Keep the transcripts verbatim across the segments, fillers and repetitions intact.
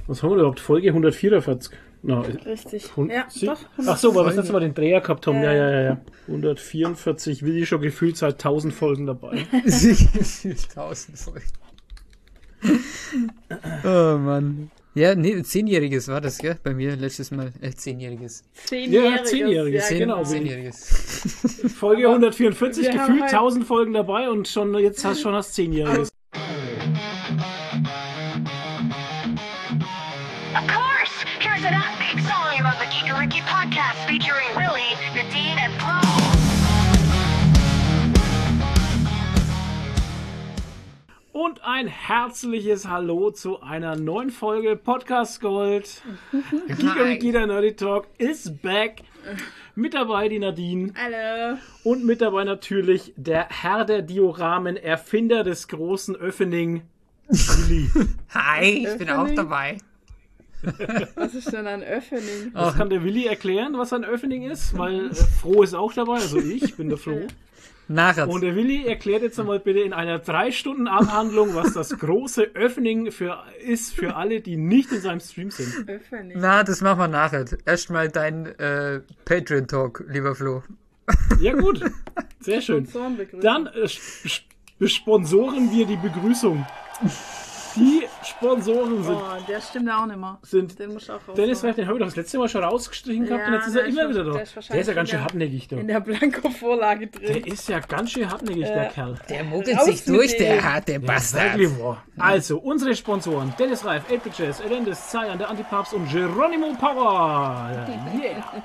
Was haben wir überhaupt? Folge hundertvierundvierzig. No, Richtig. Hund- Ja, Sie- doch. Ach so, weil wir das letzte Mal den Dreher gehabt haben. Ja, Äh. ja, ja, ja. hundertvierundvierzig, Willi schon gefühlt seit tausend Folgen dabei. Tausend Folgen. Oh Mann. Ja, nee, zehnjähriges war das, gell? Bei mir letztes Mal. Äh, zehnjähriges. Zehnjähriges. Ja, zehnjähriges, ja, genau. Zehnjähriges. Folge hundertvierundvierzig, wir haben gefühlt halt- tausend Folgen dabei und schon jetzt hast schon das zehnjähriges. Of course! Here's an upbeat song about the Geekariki podcast featuring Willie, Nadine, and Flo. Und ein herzliches Hallo zu einer neuen Folge Podcast Gold. Geekariki, der Nerdy Talk ist back. Mit dabei die Nadine. Hallo. Und mit dabei natürlich der Herr der Dioramen, Erfinder des großen Öffening, Willi. Hi, ich bin auch Öffentlich? dabei. Was ist denn ein Öffening? Das kann der Willi erklären, was ein Öffening ist, weil äh, Froh ist auch dabei, also ich bin der Froh. Nachher. Und der Willi erklärt jetzt einmal bitte in einer drei Stunden Abhandlung, was das große Öffening für, ist für alle, die nicht in seinem Stream sind. Öffening. Na, das machen wir nachher. Erstmal dein äh, Patreon-Talk, lieber Flo. Ja gut, sehr schön. Sponsorenbegrüßung. Dann äh, sp- besponsoren wir die Begrüßung. Die Sponsoren sind, Oh, der stimmt auch nicht mehr. sind Den muss ich auch raus. Dennis, vielleicht, den habe ich doch das letzte Mal schon rausgestrichen gehabt Ja, und jetzt ist der er ist immer schon- wieder da. der Der ist ist, wahrscheinlich ja ganz in schön der- hartnäckig da. in der Blanko-Vorlage drin. Der ist ja ganz schön hartnäckig, der Ja. Kerl. Der muggelt Raus sich mit durch, dem. der harte Bastard. Wirklich wahr. Also, unsere Sponsoren: Dennis Reif, acht bit Jazz, Elendes, Zayan, der Antipapst und Geronimo Power. Yeah.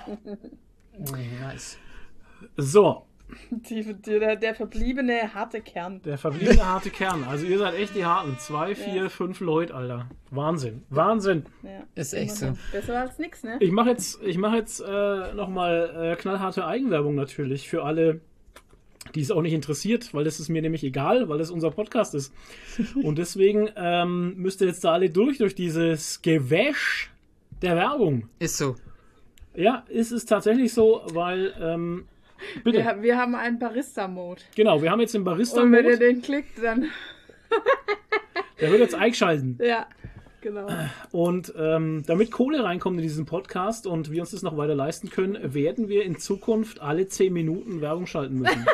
Nice. So, Die, die, der, der verbliebene harte Kern. der verbliebene harte Kern. Also, ihr seid echt die Harten. Zwei, vier, Ja. fünf Leute, Alter. Wahnsinn. Wahnsinn. Ja. Ist echt so. Besser als nix, ne? Ich mache jetzt, ich mach jetzt äh, nochmal äh, knallharte Eigenwerbung natürlich für alle, die es auch nicht interessiert, weil das ist mir nämlich egal, weil das unser Podcast ist. Und deswegen ähm, müsst ihr jetzt da alle durch, durch dieses Gewäsch der Werbung. Ist so. Ja, ist es tatsächlich so, weil, ähm, bitte, Wir, wir haben einen Barista-Mode. genau, wir haben jetzt den Und wenn ihr Barista-Mode, den klickt, dann... der wird jetzt eingeschalten. Ja, genau. Und ähm, damit Kohle reinkommt in diesen Podcast und wir uns das noch weiter leisten können, werden wir in Zukunft alle zehn Minuten Werbung schalten müssen.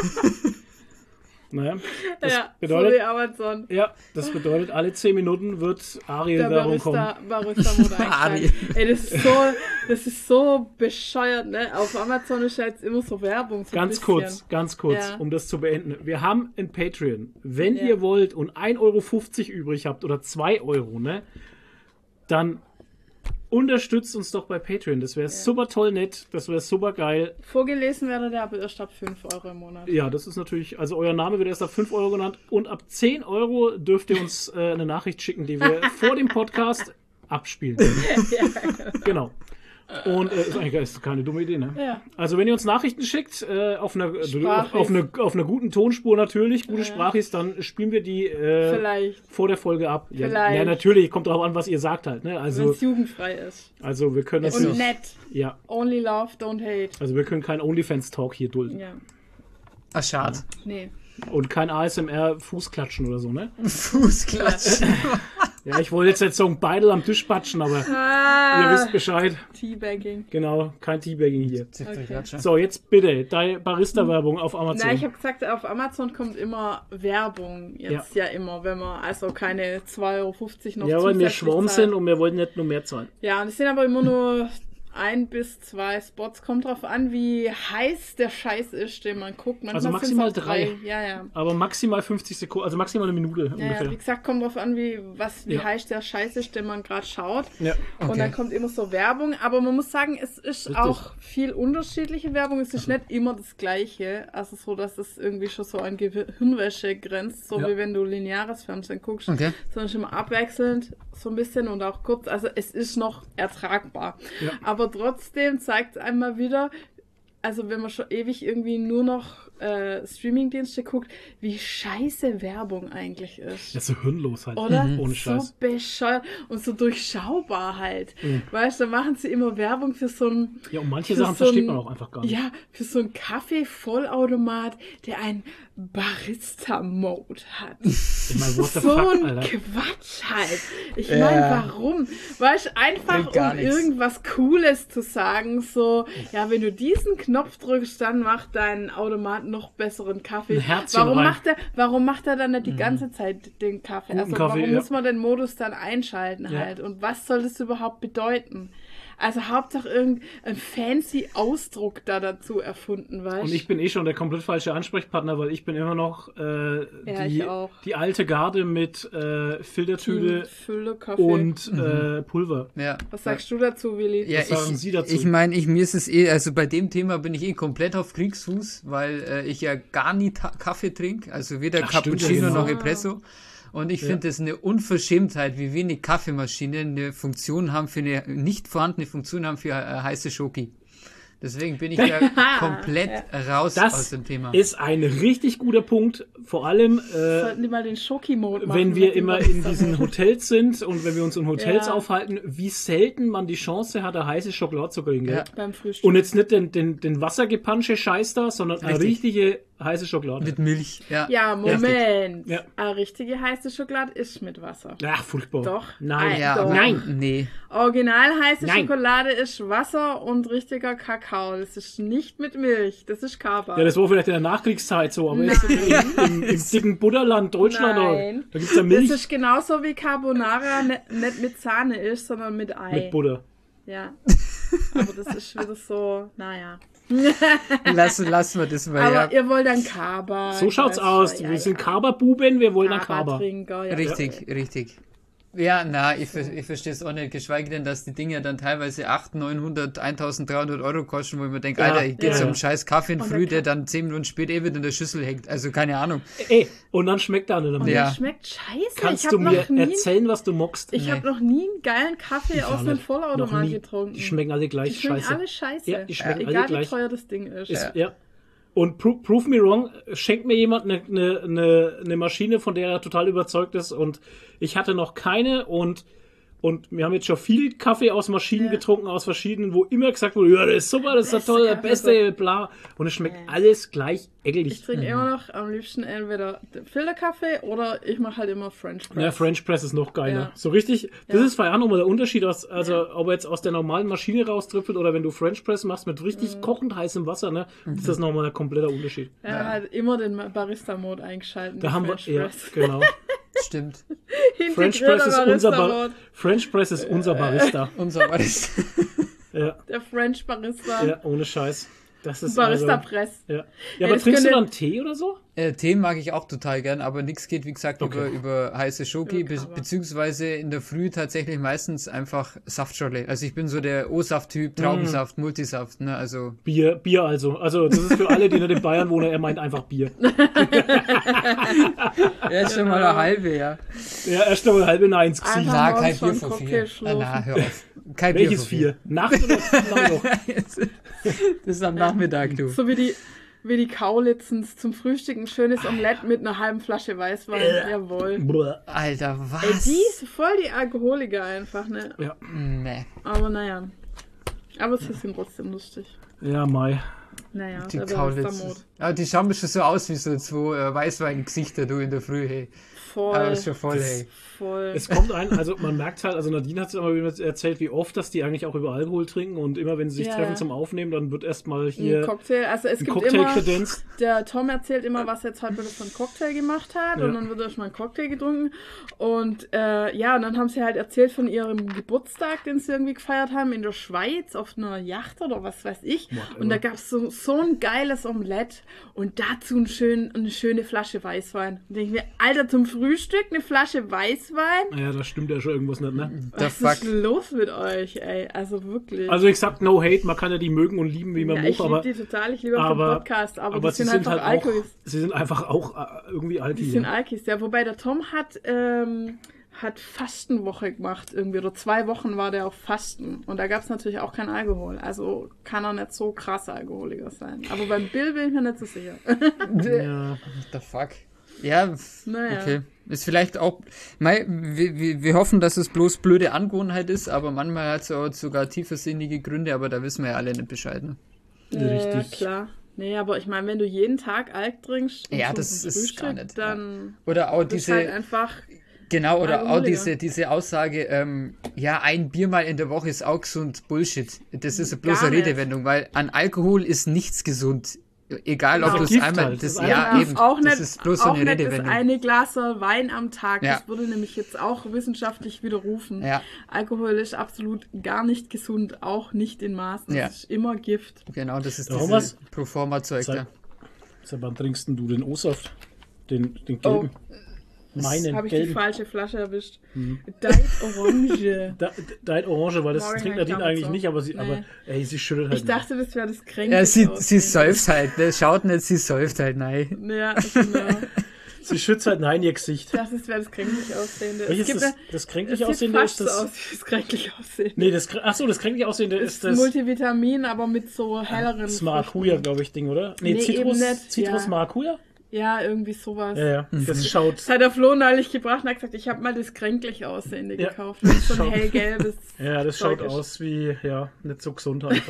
naja, das ja, bedeutet, so wie Amazon. ja, das bedeutet, alle zehn Minuten wird Der Ariel-Werbung kommen. Barista, Barista-Mode Ariel. einschalten. Ey, das ist so, das ist so bescheuert, ne? Auf Amazon ist ja jetzt immer so Werbung. So ein Ganz bisschen. kurz, ganz kurz, Ja. um das zu beenden. Wir haben ein Patreon. Wenn Ja. ihr wollt und ein Euro fünfzig übrig habt oder zwei Euro, ne, dann unterstützt uns doch bei Patreon. Das wäre super toll nett. Das wäre super geil. Vorgelesen werdet ihr aber erst ab fünf Euro im Monat. Ja, das ist natürlich, also euer Name wird erst ab fünf Euro genannt und ab zehn Euro dürft ihr uns äh, eine Nachricht schicken, die wir vor dem Podcast abspielen. Genau. Und äh, ist eigentlich ist keine dumme Idee, ne? Ja. Also wenn ihr uns Nachrichten schickt, äh, auf, einer, auf, Sprachis. auf, einer, auf einer guten Tonspur natürlich, gute Ja. Sprachis, dann spielen wir die äh, Vielleicht, vor der Folge ab. Ja, Vielleicht. ja, natürlich, kommt darauf an, was ihr sagt halt. Ne? wenn Also, es jugendfrei ist. also wir können Ist Und natürlich, so. nett. ja, Only love, don't hate. also wir können keinen OnlyFans-Talk hier dulden. Ja. Ach, schade. Nee. Und kein A S M R-Fußklatschen oder so, ne? Fußklatschen. Ja, ich wollte jetzt nicht sagen, beide am Tisch patschen, aber ihr Ah, wisst Bescheid. Teabagging. Genau, kein Teabagging hier. Okay. So, jetzt bitte, deine Barista-Werbung auf Amazon. Na, ich habe gesagt, auf Amazon kommt immer Werbung. Jetzt ja, immer, wenn man also keine zwei Euro fünfzig noch Ja, weil wir zusätzlich schwarm zahlt. sind und wir wollen nicht nur mehr zahlen. Ja, und es sind aber immer nur ein bis zwei Spots. Kommt drauf an, wie heiß der Scheiß ist, den man guckt. Manchmal Also sind's maximal auch drei. Ja, ja. Aber maximal fünfzig Sekunden, also maximal eine Minute Ja, ungefähr. ja, wie gesagt, kommt drauf an, wie, was, wie Ja. heiß der Scheiß ist, den man gerade schaut. Ja. Und Okay. dann kommt immer so Werbung. Aber man muss sagen, es ist Richtig. auch viel unterschiedliche Werbung. Es ist nicht immer das Gleiche. Also so, dass es irgendwie schon so an Gehirnwäsche grenzt. So Ja. wie wenn du lineares Fernsehen guckst. Okay. Sondern schon immer abwechselnd so ein bisschen und auch kurz. Also es ist noch ertragbar. Ja. Aber trotzdem zeigt es einmal wieder, also wenn man schon ewig irgendwie nur noch äh, Streamingdienste guckt, wie scheiße Werbung eigentlich ist. Das ist so hirnlos halt. Oder? Mhm. Ohne So Scheiß. bescheuert und so durchschaubar halt. Mhm. Weißt du, da machen sie immer Werbung für so ein... Ja, und manche für Sachen so versteht ein- man auch einfach gar nicht. Ja, für so einen Kaffee-Vollautomat, der einen Barista-Mode hat. Ich meine, what the So fuck, ein Alter. Quatsch halt. Ich Ja. meine, warum? Weißt du, einfach Bringt gar um nichts. irgendwas Cooles zu sagen, so, ja, wenn du diesen Knopf drückst, dann macht dein Automat noch besseren Kaffee. Ein Herzchen Warum rein. macht er, warum macht er dann nicht die ganze Zeit den Kaffee? Guten Also Kaffee, warum ja. muss man den Modus dann einschalten Ja. halt? Und was soll das überhaupt bedeuten? Also Hauptsache irgendein fancy Ausdruck da dazu erfunden, weißt Und ich bin eh schon der komplett falsche Ansprechpartner, weil ich bin immer noch äh, Ja, die, ich auch. die alte Garde mit äh, Filtertüte Fülle Kaffee. und äh, Pulver. Ja. Was sagst du dazu, Willi? Ja, Was sagen ich, Sie dazu? ich meine, ich, mir ist es eh, also bei dem Thema bin ich eh komplett auf Kriegsfuß, weil äh, ich ja gar nie Ta Kaffee trinke, also weder Ach, stimmt, Cappuccino ja, genau. noch Espresso. Und ich Ja. finde das eine Unverschämtheit, wie wenig Kaffeemaschinen eine Funktion haben für eine nicht vorhandene Funktion haben für äh, heiße Schoki. Deswegen bin ich ja komplett raus aus Das dem Thema. ist ein richtig guter Punkt. Vor allem, äh, Sollten die mal den Schoki-Mode machen. wenn wir mit dem immer in Barista-Mode. diesen Hotels sind und wenn wir uns in Hotels Ja. aufhalten, wie selten man die Chance hat, eine heiße Schokolade zu kriegen. Gell? Ja. Beim Frühstück. Und jetzt nicht den, den, den wassergepansche Scheiß da, sondern eine Richtig. richtige heiße Schokolade. Mit Milch. Ja. Ja, Moment. Ja. Eine richtige heiße Schokolade ist mit Wasser. Ach, furchtbar. Doch. Nein. Ja, Doch. aber- Nein. Nee. Original heiße Nein. Schokolade ist Wasser und richtiger Kakao. Das ist nicht mit Milch. Das ist Kaba. Ja, das war vielleicht in der Nachkriegszeit so, aber jetzt im, im, im dicken Butterland Deutschland, Nein. da gibt's ja Das Milch ist genauso wie Carbonara ne, nicht mit Sahne ist, sondern mit Ei. mit Butter. Ja. Aber das ist wieder so, naja. Lassen, lassen wir das mal, Aber ja. ihr wollt dann Kaba. So ich schaut's weiß aus. schon, Wir ja, sind ja. Kaba-Buben, wir wollen ein Kaba. Kaba-Trinker, ja. Richtig, richtig. Ja, na, ich, ver- ich verstehe es auch nicht, geschweige denn, dass die Dinger dann teilweise achthundert, neunhundert, eintausenddreihundert Euro kosten, wo ich mir denke, Ja, Alter, ich gehe ja, zum ja. scheiß Kaffee in Und Früh, der der dann zehn Minuten später eh wieder in der Schüssel hängt. Also keine Ahnung. Ey, und dann schmeckt er nicht Und mehr. Ja. der schmeckt scheiße. Kannst ich du habe mir noch nie, erzählen, was du mockst? ich Nee. habe noch nie einen geilen Kaffee aus auch einem nicht. Noch Vollautomat nie. getrunken. Die schmecken alle gleich Die schmecken scheiße. alle scheiße. Ja, die schmecken alle Egal wie gleich. teuer das Ding ist. Ist, ja. Und pro, prove me wrong, schenkt mir jemand eine, eine, eine, eine Maschine, von der er total überzeugt ist, und ich hatte noch keine, und Und wir haben jetzt schon viel Kaffee aus Maschinen Ja. getrunken, aus verschiedenen, wo immer gesagt wurde, ja, das ist super, das ist Beste toll, der Kaffee. beste, bla. Und es schmeckt Ja. alles gleich Ich ekelig. trinke Mhm. immer noch am liebsten entweder den Filterkaffee oder ich mache halt immer French Press. Ja, French Press ist noch geiler. Ja. So richtig, das Ja. ist feierabend nochmal der Unterschied, aus, also ob er jetzt aus der normalen Maschine raustrüppelt oder wenn du French Press machst mit richtig kochend heißem Wasser, ne, ist das nochmal ein kompletter Unterschied. Ja, halt immer den Barista-Mode eingeschalten. Da den haben wir, French ja, Press. genau. Stimmt. French Integrierter Press ist unser, Bar Barista-Mode. French Press ist unser Barista. Unser Barista. Ja, Der French Barista. ja, ohne Scheiß. Das ist Barista also, Press. ja. Ja, Ja, aber das trinkst du könnte- dann Tee oder so? Äh, Tee mag ich auch total gern, aber nichts geht, wie gesagt, Okay. über, über heiße Schoki, Über be Kaba. beziehungsweise in der Früh tatsächlich meistens einfach Saftschorle. Also ich bin so der O-Saft-Typ, Traubensaft, Multisaft, ne, also Bier, Bier also. Also das ist für alle, die nicht in Bayern wohnen, er meint einfach Bier. ja, ist schon mal eine halbe, ja. Ja, erst einmal halbe Neins Einfach gewesen. Na, morgens kein schon Bier vor Cocktail vier. Ah, schlürfen. na, hör auf. Kein Bier Welches vor vier? Nacht oder lang noch? Das ist am Nachmittag, du. So wie die, wie die Kaulitzens zum Frühstück ein schönes Omelett mit einer halben Flasche Weißwein. Jawohl. Brr. Alter, Ey, was? die ist voll die Alkoholiker einfach, ne? Ja. Nee. Aber naja. Aber sie sind trotzdem lustig. Ja, Mai. Naja, Die der Barista-Mode. Kaulitz. Aber die schauen mir schon so aus wie so zwei äh, Weißweingesichter, du, in der Früh, hey. Voll. Aber ist schon voll, hey. voll. Es kommt ein, also man merkt halt, also Nadine hat es immer wieder erzählt, wie oft, dass die eigentlich auch über Alkohol trinken, und immer wenn sie sich Ja. treffen zum Aufnehmen, dann wird erstmal Ein hier Cocktail. Also es ein gibt Cocktail immer, kredenzt. der Tom erzählt immer, was er jetzt heute für einen Cocktail gemacht hat, Ja. und dann wird erstmal ein Cocktail getrunken, und äh, ja, und dann haben sie halt erzählt von ihrem Geburtstag, den sie irgendwie gefeiert haben in der Schweiz auf einer Yacht oder was weiß ich, Whatever. und da gab es so, so ein geiles Omelett und dazu ein schön, eine schöne Flasche Weißwein. Und denke ich mir, Alter, zum Frühstück eine Flasche Weißwein? Ja, da stimmt ja schon irgendwas nicht, ne? The Was fuck? ist los mit euch, ey? Also wirklich. Also ich sag no hate, man kann ja die mögen und lieben, wie man ja, muss, ich aber, liebe die total, ich liebe auch aber, den Podcast, aber, aber die sie sind, sind einfach halt auch, Alkoholis. sie sind einfach auch äh, irgendwie alt. Die sind Alkis, ja. Wobei der Tom hat, ähm, hat Fastenwoche gemacht irgendwie, oder zwei Wochen war der auf Fasten. Und da gab es natürlich auch keinen Alkohol. Also kann er nicht so krass Alkoholiker sein. Aber beim Bill bin ich mir nicht so sicher. Ja. What the fuck? Ja, Naja. okay. Ist vielleicht auch, mei, wir, wir, wir hoffen, dass es bloß blöde Angewohnheit ist, aber manchmal hat es auch sogar tiefersinnige Gründe, aber da wissen wir ja alle nicht Bescheid. Ne? Ja, Richtig. klar. Nee, aber ich meine, wenn du jeden Tag Alk trinkst und Ja, zum das ist Frühstück, gar nicht, dann Oder auch bist du halt diese, einfach... genau, oder auch Alkoholiker. diese, diese Aussage, ähm, ja, ein Bier mal in der Woche ist auch gesund. Bullshit. Das ist bloß Gar eine nicht. Redewendung, weil an Alkohol ist nichts gesund. Egal, ob Genau. du es Gift einmal, halt. das, Das ist ja, einfach eben, auch das nicht, ist bloß so auch eine nicht das Redewendung. eine Glas Wein am Tag. Ja. Das wurde nämlich jetzt auch wissenschaftlich widerrufen. Ja. Alkohol ist absolut gar nicht gesund, auch nicht in Maßen. Ja. Es ist immer Gift. Genau, das ist Darum dieses was? Proforma-Zeug Sag- da. Sag, wann trinkst denn du den O-Saft? Den, den Oh. gelben? Meinen Habe ich die gelben. falsche Flasche erwischt. Diet Orange. Da, Diet Orange, weil das Morgen trinkt halt Nadine damit eigentlich so. nicht, aber sie, Nee. aber ey, sie schüttelt halt Ich dachte, das wäre das Kränke. Ja, sie, sie säuft halt, ne? Schaut nicht, sie säuft halt, nein. Ja, genau. nicht. Sie schützt halt nein ihr Gesicht. Ich dachte, das wäre das kränklich aussehende. Welches es ist gibt das, ja- das es kränklich sieht aussehende? fast Ist so aus das, wie das kränklich aussehende. nee, das, achso, das kränklich aussehende ist ist das Multivitamin, aber mit so helleren das Maracuja, glaube ich, Ding, oder? Nee, Nee, Zitrus, eben nicht, Zitrus ja. Maracuja? Ja, irgendwie sowas. Ja, ja. Das schaut, Das hat der Flo neulich gebracht und hat gesagt, ich habe mal das kränklich aussehende Ja. gekauft. Das ist so ein Schaut- hellgelbes. ja, das Zeug schaut ist. aus wie, ja, nicht so gesund einfach.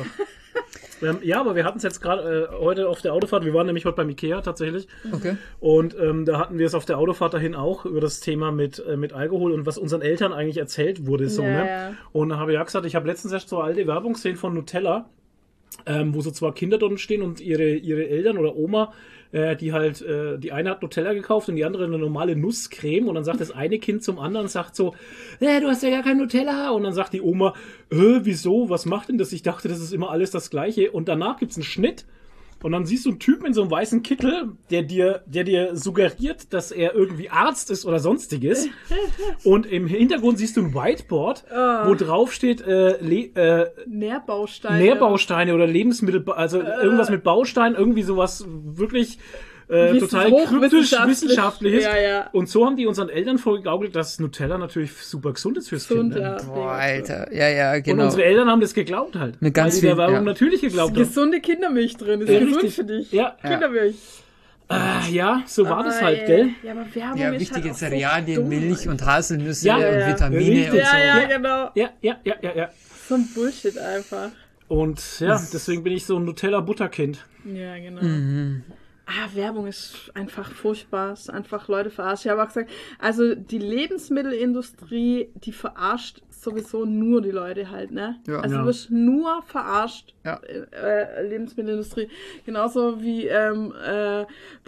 ähm, ja, aber wir hatten es jetzt gerade äh, heute auf der Autofahrt, wir waren nämlich heute beim Ikea tatsächlich. Okay. Und ähm, da hatten wir es auf der Autofahrt dahin auch über das Thema mit, äh, mit Alkohol und was unseren Eltern eigentlich erzählt wurde. So, Ja, ne? ja. Und da habe ich ja gesagt, ich habe letztens erst so alte Werbung gesehen von Nutella, ähm, wo so zwei Kinder drin stehen und ihre, ihre Eltern oder Oma, äh, die halt, äh, die eine hat Nutella gekauft und die andere eine normale Nusscreme und dann sagt das eine Kind zum anderen, sagt so, äh, du hast ja gar kein Nutella und dann sagt die Oma, äh, wieso, was macht denn das? Ich dachte, das ist immer alles das Gleiche und danach gibt's einen Schnitt. Und dann siehst du einen Typen in so einem weißen Kittel, der dir, der dir suggeriert, dass er irgendwie Arzt ist oder sonstiges. Und im Hintergrund siehst du ein Whiteboard, wo drauf steht äh, Le äh, Nährbausteine. Nährbausteine oder Lebensmittel, also irgendwas mit Bausteinen, irgendwie sowas wirklich äh, Wissen- total kryptisch hochwissenschaftlich. wissenschaftliches. Ja, ja. Und so haben die unseren Eltern vorgegaukelt, dass Nutella natürlich super gesund ist fürs Gesund, Kind. ja. Ne? Boah, Alter. Ja, ja, Und genau. unsere Eltern haben das geglaubt halt. Mit ganz weil die der viel- Werbung ja. natürlich geglaubt haben. Gesunde Kindermilch drin. Ist Ja, gesund richtig. für dich. Ja. Kindermilch. Ah, ja, so war das Aber, halt, ey, gell? Ja, aber Werbung Ja, ist wichtige halt auch so Cerealien, dumm, Milch Alter. und Haselnüsse Ja, und ja, ja. Vitamine Richtig. und Ja, so. ja, Ja. genau. Ja, ja, ja, ja, ja. So ein Bullshit einfach. Und ja, deswegen bin ich so ein Nutella-Butterkind. Ja, genau. Mhm. Ah, Werbung ist einfach furchtbar. Es ist einfach Leute verarscht. Ich habe auch gesagt, also die Lebensmittelindustrie, die verarscht sowieso nur die Leute halt, ne? Ja. also Ja. du wirst nur verarscht. Ja. Äh, Lebensmittelindustrie. Genauso wie ähm, äh,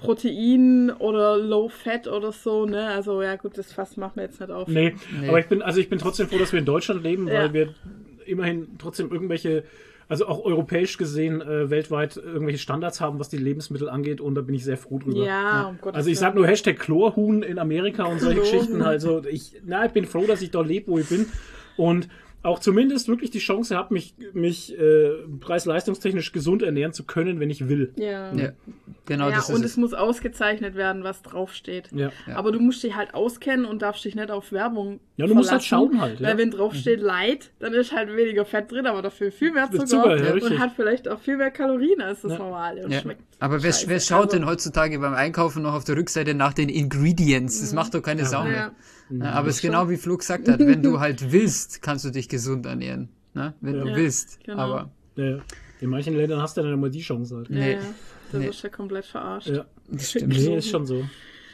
Protein oder Low Fat oder so, ne? Also ja gut, das Fass machen wir jetzt nicht auf. Nee, Nee. aber ich bin, also ich bin trotzdem froh, dass wir in Deutschland leben, Ja. weil wir immerhin trotzdem irgendwelche, also auch europäisch gesehen, äh, weltweit irgendwelche Standards haben, was die Lebensmittel angeht und da bin ich sehr froh drüber. Ja, um Gottes Also ich Willen. sag nur Hashtag Chlorhuhn in Amerika und solche Chlorhuhn. Geschichten. Also ich, na, ich bin froh, dass ich dort lebe, wo ich bin. Und auch zumindest wirklich die Chance habe, mich, mich äh, preis-leistungstechnisch gesund ernähren zu können, wenn ich will. Ja. Ja, genau, ja, das und ist es es. muss ausgezeichnet werden, was draufsteht. Ja. Ja. Aber du musst dich halt auskennen und darfst dich nicht auf Werbung Ja, du musst halt verlassen, schauen halt, ja. Weil wenn draufsteht Light, dann ist halt weniger Fett drin, aber dafür viel mehr Mit Zucker, Zucker, ja, richtig. und hat vielleicht auch viel mehr Kalorien als das Ja. normale und Ja. schmeckt Aber wer, scheiße. wer schaut Also, denn heutzutage beim Einkaufen noch auf der Rückseite nach den Ingredients? Das macht doch keine Sau mehr. Ja. Ja, aber es ist genau wie Flo gesagt hat, wenn du halt willst, kannst du dich gesund ernähren. Ne? Wenn Ja. du Ja, willst. genau. Aber Ja. In manchen Ländern hast du dann immer die Chance halt. Ja, Nee. ja. Das Nee. ist ja komplett verarscht. Ja. das stimmt. Nee, ist schon so.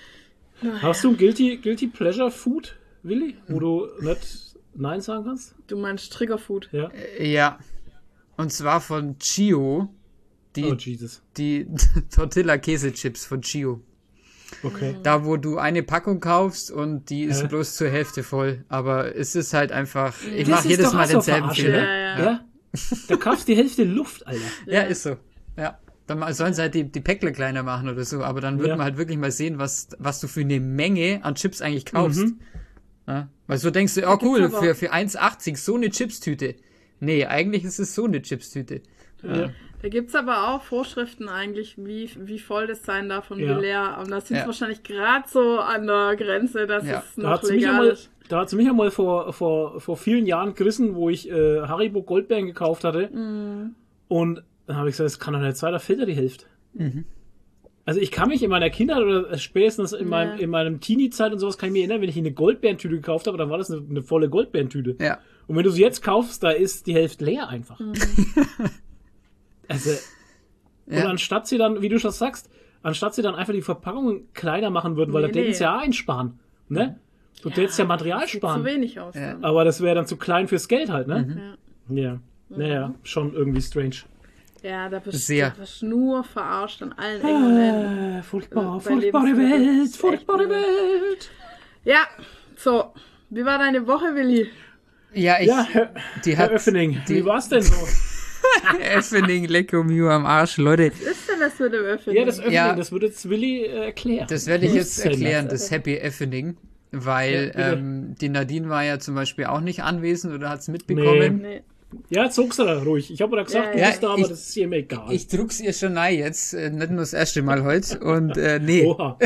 Naja. Hast du ein Guilty, Guilty Pleasure Food, Willi? Wo du nicht Nein sagen kannst? Du meinst Triggerfood. Ja. Ja. Und zwar von Chio. Die, Oh, Jesus. die Tortilla-Käsechips von Chio. Okay. Da, wo du eine Packung kaufst und die ist Hä? bloß zur Hälfte voll. Aber es ist halt einfach, ich Das mache ist jedes doch Mal auch so denselben verarsche, Fehler. ne? Ja, ja. Ja? Da kaufst du die Hälfte Luft, Alter. Ja, ist so. Ja. Dann mal- sollen sie halt die, die Päckle kleiner machen oder so, aber dann wird Ja. man halt wirklich mal sehen, was, was du für eine Menge an Chips eigentlich kaufst. Mhm. Ja? Weil so denkst du, oh gibt's cool, aber- für, für eins achtzig so eine Chipstüte. Nee, eigentlich ist es so eine Chipstüte. Ja. Da gibt es aber auch Vorschriften eigentlich, wie, wie voll das sein darf und Ja. wie leer. Und da sind es Ja. wahrscheinlich gerade so an der Grenze, dass Ja. es Da noch hat's mich legal einmal, ist. Da hat es mich einmal vor, vor, vor vielen Jahren gerissen, wo ich äh, Haribo Goldbeeren gekauft hatte. Mhm. Und dann habe ich gesagt, das kann doch nicht sein, da fehlt ja die Hälfte. Mhm. Also ich kann mich in meiner Kindheit oder spätestens in, Ja. meinem, in meinem Teenie-Zeit und sowas kann ich mich erinnern, wenn ich eine Goldbeerentüte gekauft habe, dann war das eine, eine volle Goldbeerentüte. Ja. Und wenn du sie jetzt kaufst, da ist die Hälfte leer einfach. Mhm. Also, Ja. und anstatt sie dann, wie du schon sagst, anstatt sie dann einfach die Verpackung kleiner machen würden, weil Nee, da täten nee. sie ja einsparen. Ne? Du tätest ja Material Sieht zu sparen. wenig aus. Ja. Dann. Aber das wäre dann zu klein fürs Geld halt, ne? Ja. Ja. Naja, schon irgendwie strange. Ja, da bist Sehr. du wirst nur verarscht an allen Ecken und Enden. Äh, furchtbar, Bei furchtbare Lebensmitteln Welt, ist furchtbare echt, Welt. Ja, so. Wie war deine Woche, Willi? Ja, ich, Ja, Herr, die Herr hat Öffening, die- wie war's denn so? Öffening, Lecco Mio am Arsch, Leute. Was ist denn das mit dem Öffnen? Ja, das Öffening, Ja. das würde jetzt Willi äh, erklären. Das werde ich Was jetzt denn? erklären, das Happy Effening, weil Ja, bitte. ähm, die Nadine war ja zum Beispiel auch nicht anwesend oder hat es mitbekommen. Nee. Ja, zogst du da ruhig. Ich habe da gesagt, Ja, du ja. bist da, aber Ich- das ist ihm egal. Ich druck's ihr schon rein jetzt, äh, nicht nur das erste Mal heute. Und äh, nee, Oha.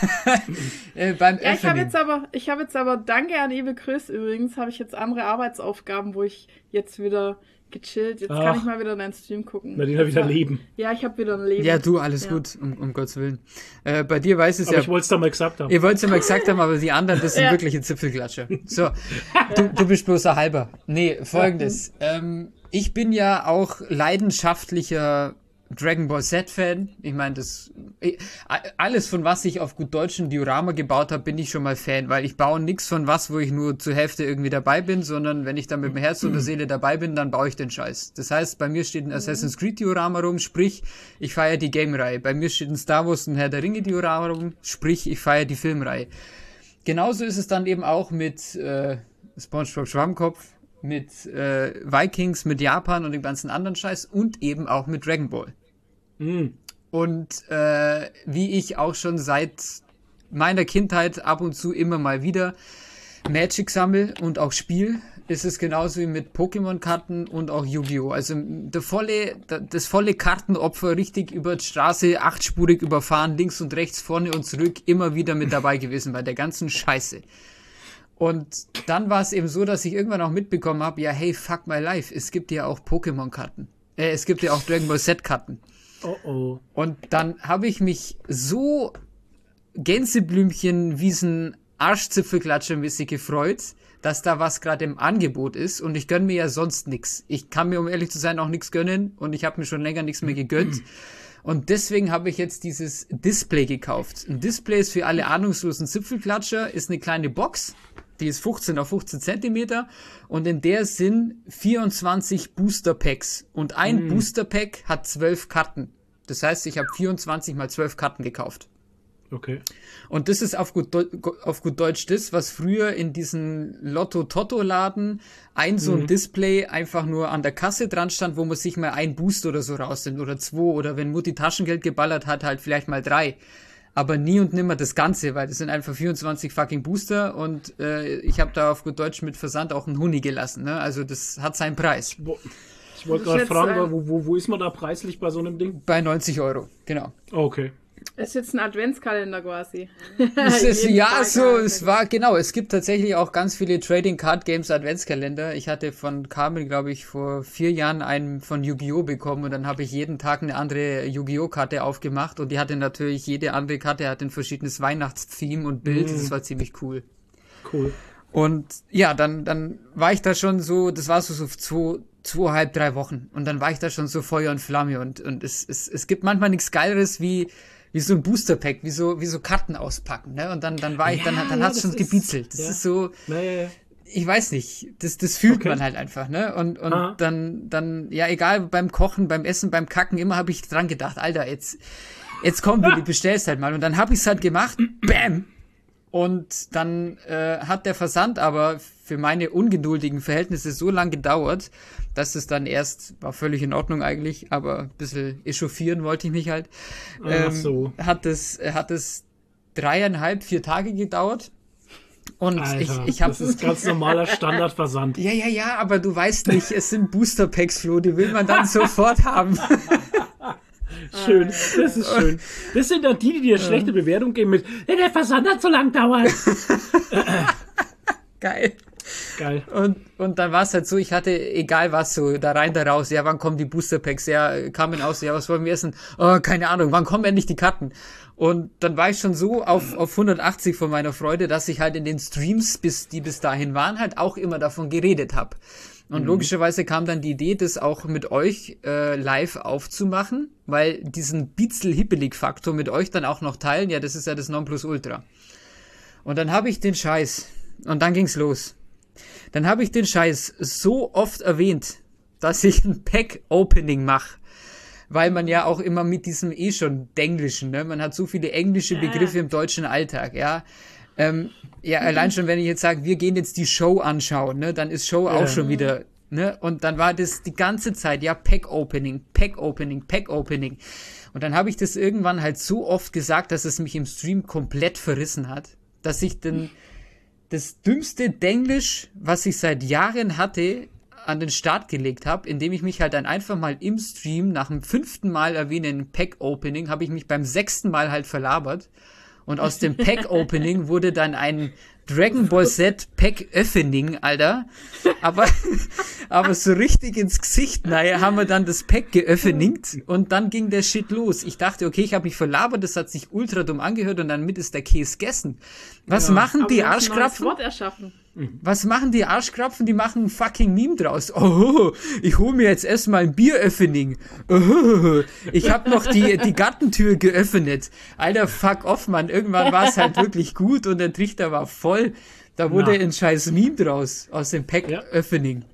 äh, beim Ja, ich habe Öffening. jetzt aber, ich habe jetzt aber, danke an Ebe Chris übrigens, habe ich jetzt andere Arbeitsaufgaben, wo ich jetzt wieder gechillt, jetzt Ach. kann ich mal wieder in deinen Stream gucken. Nadine hat wieder Leben. Ja, ich habe wieder ein Leben. Ja, du, alles Ja. gut, um, um Gottes Willen. Äh, bei dir weiß es Aber ja. ich wollte es da mal gesagt haben. Ihr wollt es ja mal gesagt haben, aber die anderen, das sind Ja. wirkliche Zipfelklatscher. So, du, du bist bloß ein halber. Nee, folgendes. Ähm, ich bin ja auch leidenschaftlicher Dragon Ball Z-Fan. Ich meine, das ich, alles, von was ich auf gut Deutsch ein Diorama gebaut habe, bin ich schon mal Fan, weil ich baue nichts von was, wo ich nur zur Hälfte irgendwie dabei bin, sondern wenn ich da mit dem Herz und der Seele dabei bin, dann baue ich den Scheiß. Das heißt, bei mir steht ein Assassin's Creed Diorama rum, sprich, ich feiere die Game-Reihe. Bei mir steht ein Star Wars und Herr der Ringe Diorama rum, sprich, ich feiere die Filmreihe. Genauso ist es dann eben auch mit äh, SpongeBob Schwammkopf, mit äh, Vikings, mit Japan und dem ganzen anderen Scheiß und eben auch mit Dragon Ball. Mhm. Und äh, wie ich auch schon seit meiner Kindheit ab und zu immer mal wieder Magic sammle und auch spiele, ist es genauso wie mit Pokémon-Karten und auch Yu-Gi-Oh! Also der volle, das volle Kartenopfer richtig über die Straße, achtspurig überfahren, links und rechts, vorne und zurück, immer wieder mit dabei gewesen bei der ganzen Scheiße. Und dann war es eben so, dass ich irgendwann auch mitbekommen habe, ja hey, fuck my life, es gibt ja auch Pokémon-Karten. Äh, es gibt ja auch Dragon Ball Z-Karten. Oh oh. Und dann habe ich mich so Gänseblümchen, Wiesen, Arschzipfelklatscher-mäßig gefreut, dass da was gerade im Angebot ist und ich gönne mir ja sonst nichts. Ich kann mir, um ehrlich zu sein, auch nichts gönnen und ich habe mir schon länger nichts mehr gegönnt. Und deswegen habe ich jetzt dieses Display gekauft. Ein Display ist für alle ahnungslosen Zipfelklatscher, ist eine kleine Box, die ist fünfzehn auf fünfzehn Zentimeter und in der sind vierundzwanzig Booster Packs und ein Booster Pack hat zwölf Karten. Das heißt, ich habe vierundzwanzig mal zwölf Karten gekauft. Okay. Und das ist auf gut, Deu auf gut Deutsch das, was früher in diesen Lotto-Totto-Laden ein so ein Display einfach nur an der Kasse dran stand, wo man sich mal ein Boost oder so rausnimmt oder zwei oder wenn Mutti Taschengeld geballert hat, halt vielleicht mal drei. Aber nie und nimmer das Ganze, weil das sind einfach vierundzwanzig fucking Booster und äh, ich habe da auf gut Deutsch mit Versand auch einen Huni gelassen. Ne? Also das hat seinen Preis. Wo- Ich wollte Das ist gerade jetzt fragen, ein- wo, wo, wo ist man da preislich bei so einem Ding? Bei neunzig Euro, genau. Okay. Das ist jetzt ein Adventskalender quasi. Es ist, Jeden ja, Tag so, ein- es war, genau, es gibt tatsächlich auch ganz viele Trading Card Games Adventskalender. Ich hatte von Carmen, glaube ich, vor vier Jahren einen von Yu-Gi-Oh! Bekommen und dann habe ich jeden Tag eine andere Yu-Gi-Oh! Karte aufgemacht und die hatte natürlich, jede andere Karte hat ein verschiedenes Weihnachtstheme und Bild, das war ziemlich cool. Cool. Und ja, dann, dann war ich da schon so, das war so, so zwei, zweieinhalb, drei Wochen und dann war ich da schon so Feuer und Flamme und, und es, es, es gibt manchmal nichts Geileres wie, wie so ein Booster-Pack, wie so, wie so Karten auspacken, ne? Und dann, dann war ich, Ja, dann, dann ja, hat's schon das ist- gebiezelt. Das ja. ist so, Naja, ich weiß nicht, das, das fühlt Okay. man halt einfach, ne? Und, und Aha. dann, dann, ja, egal, beim Kochen, beim Essen, beim Kacken, immer habe ich dran gedacht, Alter, jetzt, jetzt komm, Willi, bestellst halt mal. Und dann habe ich's halt gemacht, bam! Und dann äh, hat der Versand aber für meine ungeduldigen Verhältnisse so lang gedauert, dass es dann erst, war völlig in Ordnung eigentlich, aber ein bisschen echauffieren wollte ich mich halt, Ach so. hat es, hat es dreieinhalb, vier Tage gedauert. Und Alter, ich, ich habe das ist ganz normaler Standardversand. ja, ja, ja, aber du weißt nicht, es sind Booster Packs, Flo, die will man dann sofort haben. Schön, das ist schön. Das sind dann die, die dir schlechte Bewertung geben mit, "Ja, der Versand hat so lang dauert. Geil. Geil. Und, und dann war es halt so, ich hatte, egal was, so da rein, da raus, ja, wann kommen die Booster Packs, ja, kamen aus, ja, was wollen wir essen? Oh, keine Ahnung, wann kommen endlich die Karten? Und dann war ich schon so auf, auf hundertachtzig von meiner Freude, dass ich halt in den Streams, bis die bis dahin waren, halt auch immer davon geredet habe. Und mhm. logischerweise kam dann die Idee, das auch mit euch äh, live aufzumachen, weil diesen Bitzel-Hippelig-Faktor mit euch dann auch noch teilen, ja, das ist ja das Nonplusultra. Und dann habe ich den Scheiß, und dann ging's los. Dann habe ich den Scheiß so oft erwähnt, dass ich ein Pack-Opening mache. Weil man ja auch immer mit diesem eh schon Denglischen, ne? Man hat so viele englische Begriffe im deutschen Alltag, ja. Ähm, ja, allein schon, wenn ich jetzt sage, wir gehen jetzt die Show anschauen, ne? Dann ist Show auch Ja. schon wieder, ne? Und dann war das die ganze Zeit, ja, Pack-Opening, Pack-Opening, Pack-Opening. Und dann habe ich das irgendwann halt so oft gesagt, dass es mich im Stream komplett verrissen hat, dass ich den das dümmste Denglisch, was ich seit Jahren hatte, an den Start gelegt habe, indem ich mich halt dann einfach mal im Stream nach dem fünften Mal erwähnen Pack-Opening, habe ich mich beim sechsten Mal halt verlabert. Und aus dem Pack-Opening wurde dann ein Dragon Ball Z Pack-Opening, Alter. Aber, aber so richtig ins Gesicht, naja, haben wir dann das Pack geöffnet und dann ging der Shit los. Ich dachte, okay, ich habe mich verlabert, das hat sich ultra dumm angehört und dann mit ist der Käse gegessen. Was Ja. machen Aber die du hast ein neues Arschkrapfen? Wort erschaffen. Was machen die Arschkrapfen? Die machen ein fucking Meme draus. Oh, ich hole mir jetzt erstmal ein Bieröffning. Oh, ich habe noch die, die Gartentür geöffnet. Alter, fuck off, Mann. Irgendwann war es halt wirklich gut und der Trichter war voll. Da wurde Na. ein scheiß Meme draus aus dem Pack-Öffning.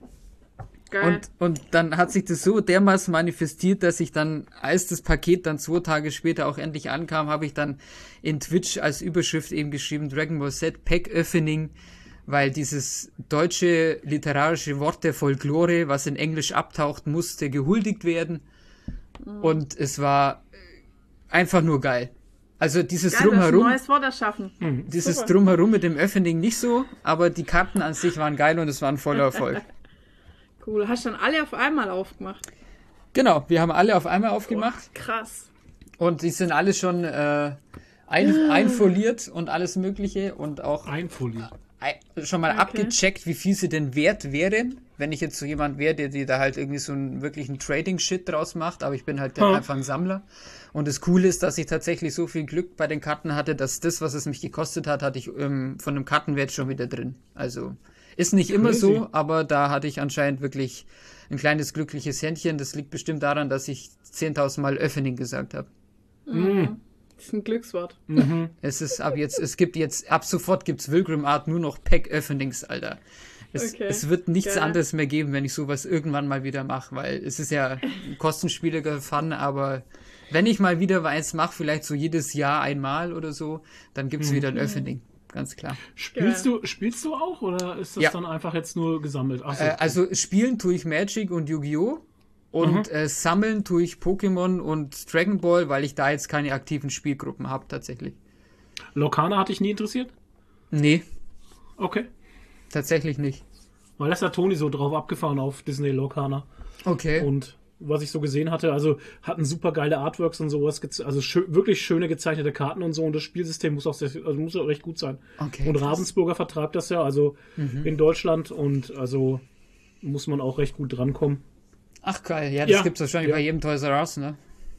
Geil. Und, und dann hat sich das so dermaßen manifestiert, dass ich dann, als das Paket dann zwei Tage später auch endlich ankam, habe ich dann in Twitch als Überschrift eben geschrieben, Dragon Ball Z Pack-Öffning, weil dieses deutsche literarische Wort der Folklore, was in Englisch abtaucht, musste gehuldigt werden. Mhm. Und es war einfach nur geil. Also dieses Geil, du hast ein Drumherum, neues Wort erschaffen. dieses Super. Drumherum mit dem Öffning nicht so, aber die Karten an sich waren geil und es war ein voller Erfolg. Cool. Hast dann alle auf einmal aufgemacht. Genau, wir haben alle auf einmal aufgemacht Krass. und die sind alle schon äh, ein, einfoliert und alles mögliche und auch Einfoliert. ei- schon mal Okay. abgecheckt, wie viel sie denn wert wären, wenn ich jetzt so jemand wäre, der, der da halt irgendwie so einen wirklichen Trading-Shit draus macht, aber ich bin halt Hm. einfach ein Sammler. Und das Coole ist, dass ich tatsächlich so viel Glück bei den Karten hatte, dass das, was es mich gekostet hat, hatte ich ähm, von dem Kartenwert schon wieder drin. Also ist nicht immer Crazy. so, aber da hatte ich anscheinend wirklich ein kleines glückliches Händchen. Das liegt bestimmt daran, dass ich zehntausend Mal Öffning gesagt habe. Das ist ein Glückswort. Es ist ab jetzt, es gibt jetzt, ab sofort gibt's Wilgrim Art nur noch Pack-Öffnings, Alter. Es, Okay, es wird nichts geil. anderes mehr geben, wenn ich sowas irgendwann mal wieder mache, weil es ist ja ein kostenspieliger Fun, aber wenn ich mal wieder eins mache, vielleicht so jedes Jahr einmal oder so, dann gibt's wieder ein Öffning, ganz klar. Spielst du, spielst du auch oder ist das Ja. dann einfach jetzt nur gesammelt? Ach so. Äh, also spielen tue ich Magic und Yu-Gi-Oh! Und äh, sammeln tue ich Pokémon und Dragon Ball, weil ich da jetzt keine aktiven Spielgruppen habe, tatsächlich. Lokana hat dich nie interessiert? Nee, Okay. tatsächlich nicht. Weil das hat Toni so drauf abgefahren auf Disney Lokana. Okay. Und was ich so gesehen hatte, also hatten super geile Artworks und sowas, geze- also schö wirklich schöne gezeichnete Karten und so und das Spielsystem muss auch sehr, also muss auch recht gut sein. Okay, Und krass. Ravensburger vertreibt das ja, also in Deutschland und also muss man auch recht gut drankommen. Ach geil, ja, das Ja. gibt's wahrscheinlich Ja. bei jedem Toys R Us, ne?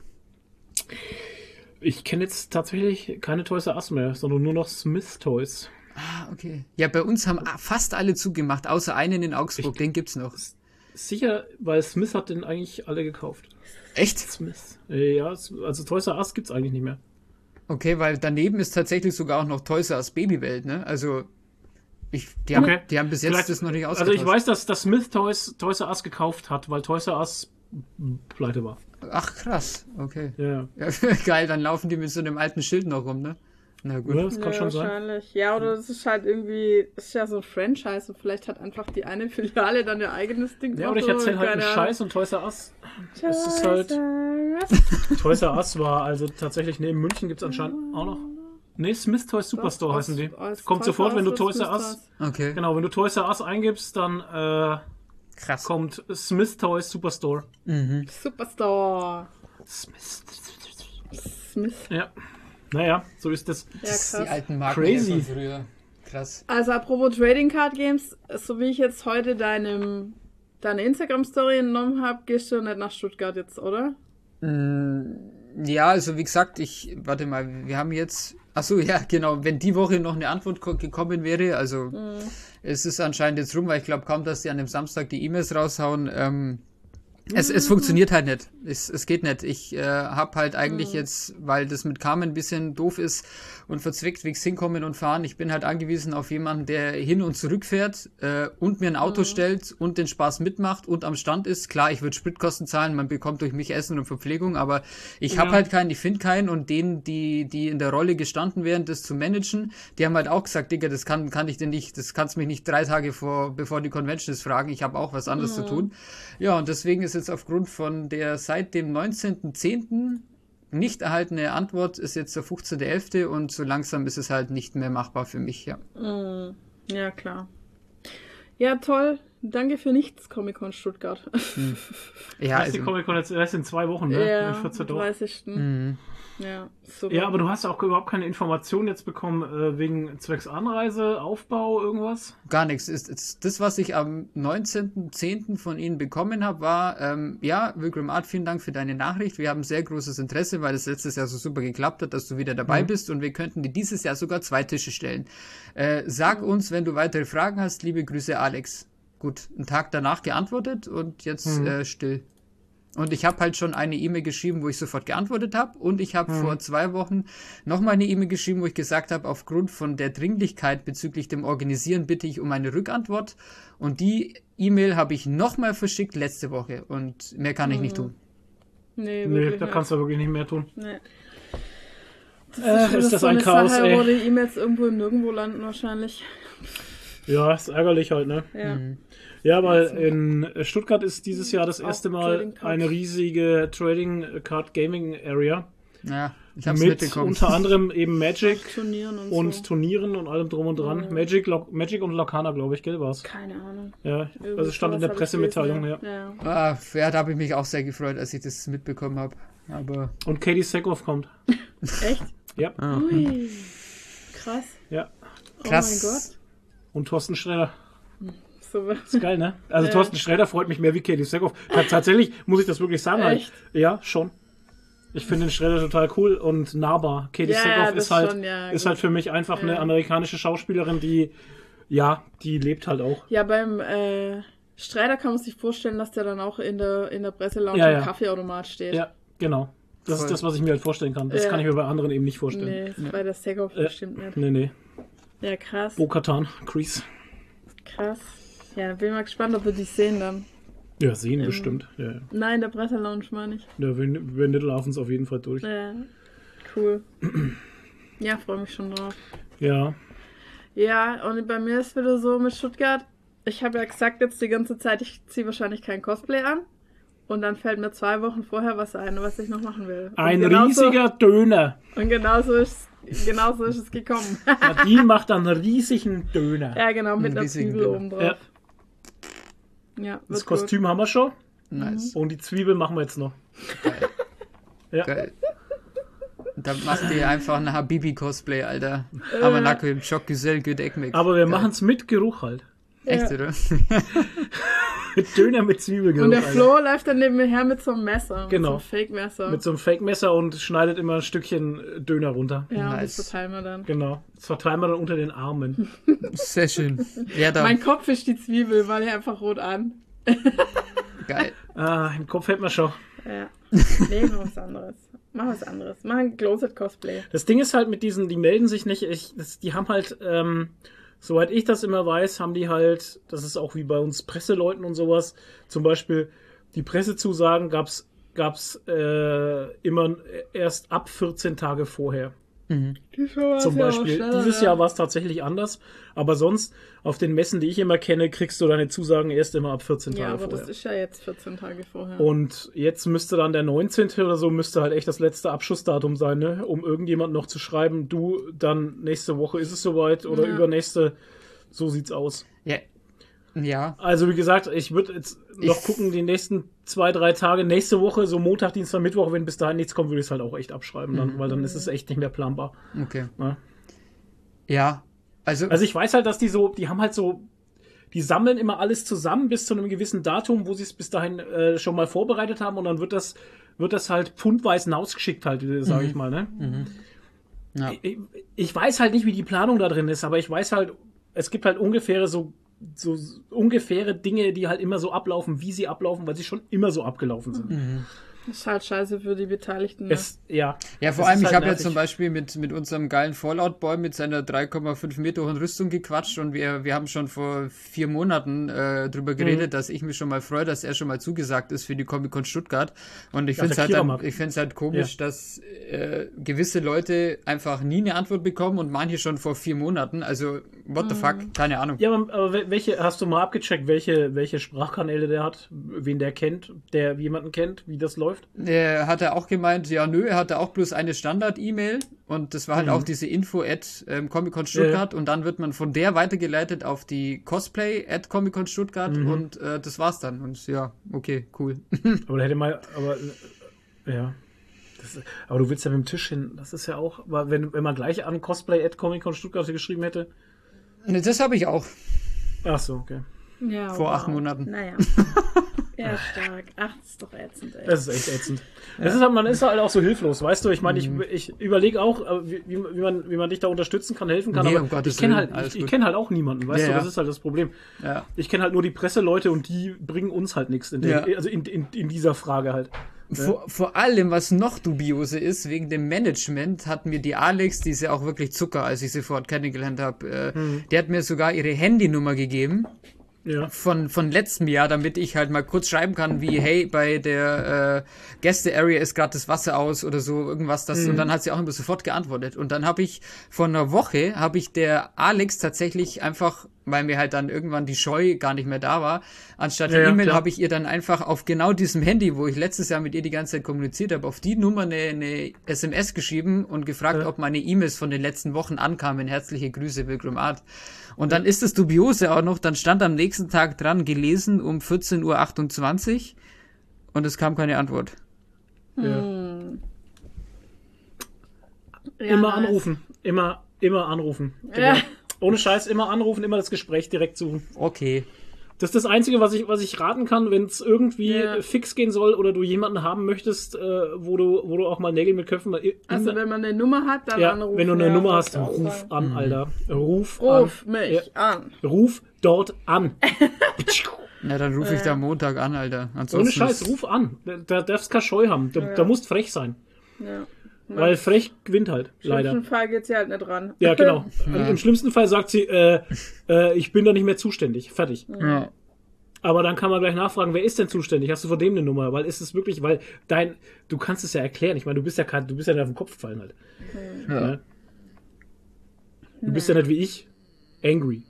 Ich kenne jetzt tatsächlich keine Toys R Us mehr, sondern nur noch Smith Toys. Ah, okay. Ja, bei uns haben a- fast alle zugemacht, außer einen in Augsburg, den gibt's noch. Sicher, weil Smith hat den eigentlich alle gekauft. Echt? Smith. Äh, ja, also Toys R Us gibt's eigentlich nicht mehr. Okay, weil daneben ist tatsächlich sogar auch noch Toys R Us Babywelt, ne? Also, ich, die, haben, Okay. die haben bis jetzt Vielleicht- das noch nicht Also ausgetauscht. ich weiß, dass, dass Smith Toys Toys R Us gekauft hat, weil Toys R Us pleite war. Ach, krass, okay. Ja, Ja, geil, dann laufen die mit so einem alten Schild noch rum, ne? Na gut. ja das kann ja, schon sein. wahrscheinlich. Ja, oder es ist halt irgendwie, es ist ja so ein Franchise und vielleicht hat einfach die eine Filiale dann ihr eigenes Ding Ja, oder ich gemacht, erzähle halt einen keine Ahnung. Scheiß und Toys R Us. Toys Es ist halt- R Us. Toys R Us war also tatsächlich, ne, in München gibt es anscheinend auch noch. Ne, Smith Toys Superstore Doch, heißen die. als- als Kommt Toys sofort, R wenn du Us Toys R wird's Us. das. Okay, Genau, wenn du Toys R Us eingibst, dann äh, krass. kommt Smith Toys Superstore. Superstore. Smith. Smith. Ja. Naja, so ist das. Ja, Das krass. ist die alten Marken Crazy. von früher. Krass. Also apropos Trading Card Games, so wie ich jetzt heute deinem, deine Instagram-Story entnommen habe, gehst du nicht nach Stuttgart jetzt, oder? Ja, also wie gesagt, ich, warte mal, wir haben jetzt, achso, ja, genau, wenn die Woche noch eine Antwort ko- gekommen wäre, also Mhm. es ist anscheinend jetzt rum, weil ich glaube kaum, dass die an dem Samstag die E-Mails raushauen, ähm, Es, es funktioniert halt nicht. Es, es geht nicht. Ich äh, habe halt eigentlich jetzt, weil das mit Carmen ein bisschen doof ist und verzwickt, wie ich hinkommen und fahren, ich bin halt angewiesen auf jemanden, der hin und zurück fährt äh, und mir ein Auto stellt und den Spaß mitmacht und am Stand ist. Klar, ich würde Spritkosten zahlen, man bekommt durch mich Essen und Verpflegung, aber ich habe Ja. halt keinen, ich finde keinen und denen, die die in der Rolle gestanden wären, das zu managen, die haben halt auch gesagt, Digga, das kann kann ich dir nicht, das kannst mich nicht drei Tage vor, bevor die Convention ist, fragen. Ich habe auch was anderes zu tun. Ja, und deswegen ist jetzt aufgrund von der seit dem neunzehnten zehnten nicht erhaltene Antwort ist jetzt der fünfzehnten elften und so langsam ist es halt nicht mehr machbar für mich, ja. Mhm. Ja, klar. Ja, toll. Danke für nichts, Comic-Con Stuttgart. Ja, Das ist die also, Comic-Con jetzt erst in zwei Wochen, ne? Ja, In vierzehn Tagen. dreißigsten mh. Ja, super. Ja, aber du hast auch überhaupt keine Informationen jetzt bekommen, äh, wegen zwecks Anreise, Aufbau, irgendwas? Gar nichts. Ist, ist, das, was ich am neunzehnten zehnten von Ihnen bekommen habe, war, ähm, ja, Wilgrim Art, vielen Dank für deine Nachricht. Wir haben sehr großes Interesse, weil es letztes Jahr so super geklappt hat, dass du wieder dabei Mhm. bist und wir könnten dir dieses Jahr sogar zwei Tische stellen. Äh, sag uns, wenn du weitere Fragen hast. Liebe Grüße, Alex. Gut, einen Tag danach geantwortet und jetzt Mhm. äh, still. Und ich habe halt schon eine E-Mail geschrieben, wo ich sofort geantwortet habe. Und ich habe Mhm. vor zwei Wochen nochmal eine E-Mail geschrieben, wo ich gesagt habe, aufgrund von der Dringlichkeit bezüglich dem Organisieren bitte ich um eine Rückantwort. Und die E-Mail habe ich nochmal verschickt letzte Woche. Und mehr kann ich nicht tun. Nee, Nee, wirklich da nicht. kannst du wirklich nicht mehr tun. Nee. Das Äh, wieder ist das so ein eine Chaos, Sache, ey. wo die E-Mails irgendwo nirgendwo landen wahrscheinlich. Ja, ist ärgerlich halt, ne? Ja. Mhm. Ja, weil in Stuttgart ist dieses Jahr das Auch erste Mal Trading Cards. eine riesige Trading Card Gaming Area. Ja, ich habe es Mit mitbekommen. unter anderem eben Magic Turnieren und, und so. Turnieren und allem drum und dran. Mhm. Magic, Lo- Magic und Locana, glaube ich, gell, war's? Keine Ahnung. Ja, Irgendwie also stand in sowas der hab ich Pressemitteilung, ja. gelesen, ja. Ah, ja, da habe ich mich auch sehr gefreut, als ich das mitbekommen habe. Aber Und Katie Sackhoff kommt. Echt? Ja, Ui. Krass. ja. krass. Oh mein Gott. Und Thorsten Sträder. So, Ist geil, ne? Also Ja. Thorsten Sträder freut mich mehr wie Katie Sackhoff. Ta- Tatsächlich muss ich das wirklich sagen. Halt. Echt? Ja, schon. Ich finde den Sträder total cool und nahbar. Katie Ja, Sackhoff das ist halt, schon, ja, ist gut. halt für mich einfach eine Ja. amerikanische Schauspielerin, die, ja, die lebt halt auch. ja, beim äh, Sträder kann man sich vorstellen, dass der dann auch in der, in der Presselounge Ja, im ja. Kaffeeautomat steht. Ja, genau. Das Voll. ist das, was ich mir halt vorstellen kann. Das Ja. kann ich mir bei anderen eben nicht vorstellen. Nee, ist bei der Segov Äh, bestimmt nicht. Nee, nee. Ja, krass. Bo-Katan, Kreese. Krass. Ja, bin mal gespannt, ob wir die sehen dann. Ja, sehen Ähm. bestimmt. Ja, ja. Nein, in der Presselounge meine ich. Ja, wir, wir laufen es auf jeden Fall durch. Ja, cool. Ja, freue mich schon drauf. Ja. Ja, und bei mir ist wieder so mit Stuttgart. Ich habe ja gesagt jetzt die ganze Zeit, ich ziehe wahrscheinlich kein Cosplay an. Und dann fällt mir zwei Wochen vorher was ein, was ich noch machen will. Und Ein genauso- riesiger Döner. Und genauso ist, genauso ist es gekommen. Nadine macht einen riesigen Döner. Ja, genau, mit Einen einer riesigen Zwiebel Döner. oben drauf. Ja. Ja, Das wird Kostüm haben wir schon. Nice. Und die Zwiebel machen wir jetzt noch. Ja. Geil. Da macht ihr einfach ein Habibi-Cosplay, Alter. Aber Nacke im Schock, Gesell, gut Eckmeck. Aber wir Geil. machen es mit Geruch halt. Echt, Ja. oder? Mit Döner mit Zwiebelgeruch. Und der Alter. Flo läuft dann neben mir her mit so einem Messer. Genau. Mit so einem Fake-Messer. Mit so einem Fake-Messer und schneidet immer ein Stückchen Döner runter. ja, und Nice. das verteilen wir dann. Genau. Das verteilen wir dann unter den Armen. Sehr schön. Ja, da. Mein Kopf ist die Zwiebel, weil er einfach rot an. Geil. Ah, im Kopf hält man schon. Ja. Nee, mach was anderes. Mach was anderes. Mach ein Closet-Cosplay. Das Ding ist halt mit diesen, die melden sich nicht. Ich, das, die haben halt, ähm, soweit ich das immer weiß, haben die halt, das ist auch wie bei uns Presseleuten und sowas, zum Beispiel die Pressezusagen gab's gab's äh, immer erst ab vierzehn Tage vorher. Zum Beispiel. Dieses Jahr war es tatsächlich anders, aber sonst auf den Messen, die ich immer kenne, kriegst du deine Zusagen erst immer ab vierzehn Ja, Tage aber vorher. das ist ja jetzt vierzehn Tage vorher. Und jetzt müsste dann der neunzehnte oder so, müsste halt echt das letzte Abschussdatum sein, ne? Um irgendjemand noch zu schreiben, du, dann nächste Woche ist es soweit oder Ja. übernächste, so sieht's aus. Ja. Ja. Also wie gesagt, ich würde jetzt noch Ich- gucken, die nächsten zwei, drei Tage, nächste Woche, so Montag, Dienstag, Mittwoch, wenn bis dahin nichts kommt, würde ich es halt auch echt abschreiben dann, weil dann ist es echt nicht mehr planbar. Okay. Ne? Ja. Also, Also ich weiß halt, dass die so, die haben halt so, die sammeln immer alles zusammen bis zu einem gewissen Datum, wo sie es bis dahin äh, schon mal vorbereitet haben und dann wird das, wird das halt pfundweise hinausgeschickt halt, sage ich mal, ne? ja. Ich, ich weiß halt nicht, wie die Planung da drin ist, aber ich weiß halt, es gibt halt ungefähre so, so ungefähre Dinge, die halt immer so ablaufen, wie sie ablaufen, weil sie schon immer so abgelaufen sind. Das ist halt scheiße für die Beteiligten. Ne? Es, ja. Ja, vor Es allem, ist ich halt habe ja nervig. zum Beispiel mit, mit unserem geilen Fallout-Boy mit seiner drei Komma fünf Meter hohen Rüstung gequatscht und wir, wir haben schon vor vier Monaten äh, drüber geredet, Mhm. dass ich mich schon mal freue, dass er schon mal zugesagt ist für die Comic-Con Stuttgart. Und ich Ja, finde es der halt, dann- Kiermarkt. ich find's halt komisch, dass äh, gewisse Leute einfach nie eine Antwort bekommen und manche schon vor vier Monaten. Also, what the fuck? Keine Ahnung. Ja, aber, aber wel- welche, hast du mal abgecheckt, welche, welche Sprachkanäle der hat, wen der kennt, der jemanden kennt, wie das läuft? Er hat er auch gemeint, ja nö, er hatte auch bloß eine Standard-E-Mail und das war halt auch diese Info at ähm, Comic-Con Stuttgart und dann wird man von der weitergeleitet auf die Cosplay at Comic-Con Stuttgart und äh, das war's dann und ja, okay, cool. Aber der hätte mal, aber, äh, ja. Das, aber du willst ja mit dem Tisch hin, das ist ja auch, aber wenn, wenn man gleich an Cosplay at Comic Con Stuttgart geschrieben hätte. Ne, das habe ich auch Ach so, okay. Ja, vor acht Monaten. Naja. Ja, stark. Ach, das ist doch ätzend, ey. Das ist echt ätzend. Das ist halt, man ist halt auch so hilflos, weißt du? Ich meine, ich, ich überlege auch, äh, wie, wie, wie, man, wie man dich da unterstützen kann, helfen kann, Nee, aber um Gottes ich kenne Willen, halt, alles ich, ich gut. kenn halt auch niemanden, weißt Ja, du? ja. Das ist halt das Problem. Ja. Ich kenne halt nur die Presseleute und die bringen uns halt nichts, in der, Ja. also in, in, in dieser Frage halt. Vor, vor allem, was noch dubiose ist, wegen dem Management hat mir die Alex, die ist ja auch wirklich Zucker, als ich sie vorher kennengelernt habe, äh, die hat mir sogar ihre Handynummer gegeben. Ja. Von, von letztem Jahr, damit ich halt mal kurz schreiben kann, wie, hey, bei der äh, Gäste-Area ist gerade das Wasser aus oder so, irgendwas, das, und dann hat sie auch immer sofort geantwortet. Und dann habe ich, vor einer Woche, habe ich der Alex tatsächlich einfach, weil mir halt dann irgendwann die Scheu gar nicht mehr da war, anstatt Ja, der ja, E-Mail klar. habe ich ihr dann einfach auf genau diesem Handy, wo ich letztes Jahr mit ihr die ganze Zeit kommuniziert habe, auf die Nummer eine, eine S M S geschrieben und gefragt, Ja. ob meine E-Mails von den letzten Wochen ankamen. Herzliche Grüße, Pilgrim Art. Und dann ist das dubiose auch noch, dann stand am nächsten Tag dran, gelesen um vierzehn Uhr achtundzwanzig und es kam keine Antwort. Ja. Ja, Immer nice. anrufen. Immer, immer anrufen. Ja. Genau. Ohne Scheiß, immer anrufen, immer das Gespräch direkt suchen. Okay. Das ist das Einzige, was ich, was ich raten kann, wenn es irgendwie Ja. fix gehen soll oder du jemanden haben möchtest, äh, wo du, wo du auch mal Nägel mit Köpfen. Mal, Also, wenn man eine Nummer hat, dann ja, anrufen. wenn du eine ja, Nummer wollte hast, ich auch ruf sagen. an, Alter. Ruf, Ruf an. mich Ja, an. ruf dort an. Na, dann rufe ich da am Montag an, Alter. Ansonsten Ohne Scheiß, ist- ruf an. Da, da darfst keine Scheu haben. Da, da musst frech sein. Ja. Weil frech gewinnt halt, Im leider. schlimmsten Fall geht sie halt nicht ran. Ja, genau. Im schlimmsten Fall sagt sie, äh, äh, ich bin da nicht mehr zuständig. Fertig. Ja. Aber dann kann man gleich nachfragen, wer ist denn zuständig? Hast du von dem eine Nummer? Weil ist es wirklich, weil dein, du kannst es ja erklären. Ich meine, du bist ja kein, du bist ja nicht auf den Kopf gefallen halt. Ja. Ne? Du bist ja nicht wie ich, angry.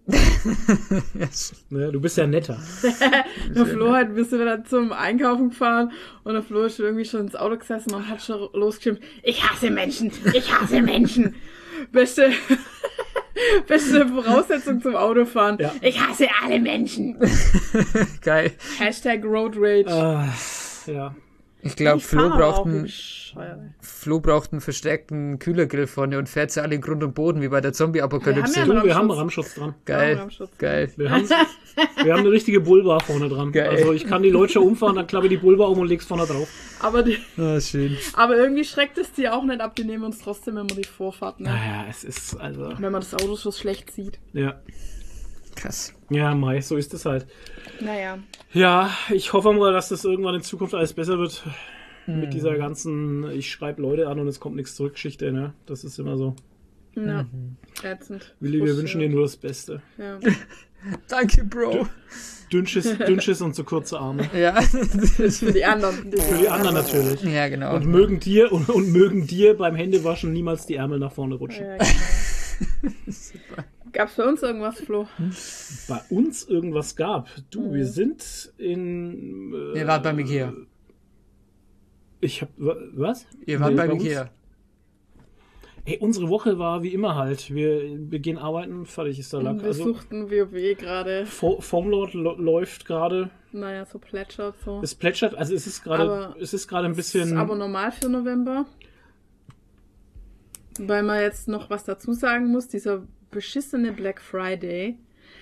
Ne? Du bist ja netter. Der Flo hat ein bisschen dann zum Einkaufen gefahren und der Flo ist schon irgendwie schon ins Auto gesessen und hat schon losgeschimpft. Ich hasse Menschen, ich hasse Menschen. Beste, beste Voraussetzung zum Autofahren. Ja. Ich hasse alle Menschen. Geil. Hashtag Road Rage. Ah, ja. Ich glaube, Ich Flo fahr braucht auch wie einen bescheuert. Flo braucht einen verstärkten Kühlergrill vorne und fährt sie alle in Grund und Boden, wie bei der Zombie-Apokalypse. Wir Du, haben wir haben Rammschutz. Rammschutz dran. Geil, Rammschutz. geil. Wir haben, wir haben eine richtige Bulba vorne dran. Geil. Also ich kann die Leute umfahren, dann klappe ich die Bulba um und leg's vorne drauf. Aber, die, Ah, schön. aber irgendwie schreckt es die auch nicht ab. Die nehmen uns trotzdem immer die Vorfahrt. Ne? Naja, es ist also. Wenn man das Auto so schlecht sieht. Ja. Krass. Ja, Mai, so ist es halt. Naja. Ja, ich hoffe mal, dass das irgendwann in Zukunft alles besser wird. Mit dieser ganzen, ich schreibe Leute an und es kommt nichts zurück Geschichte, ne? Das ist immer so. Ja. Ätzend. Willi, wir wünschen dir nur das Beste. Ja. Danke, Bro. Dünnsches, Dünnsches und zu kurze Arme. Ja. Für die anderen. Für die anderen natürlich. ja, genau. Und mögen dir und, und mögen dir beim Händewaschen niemals die Ärmel nach vorne rutschen. Ja, genau. Gab's bei uns irgendwas, Flo? Bei uns irgendwas gab. Du, wir sind in. Äh, Ihr wart beim Ikea. Ich hab. wa- Was? Ihr wart Nee, beim bei uns? Ikea. Ey, unsere Woche war wie immer halt. Wir, wir gehen arbeiten, fertig ist der Lack. Wir Also, suchten WoW gerade. Fo- Foamlord lo- läuft gerade. Naja, so plätschert so. Es plätschert, also es ist gerade, Aber es ist gerade ein Ist bisschen. aber normal für November. Weil man jetzt noch was dazu sagen muss, dieser beschissene Black Friday,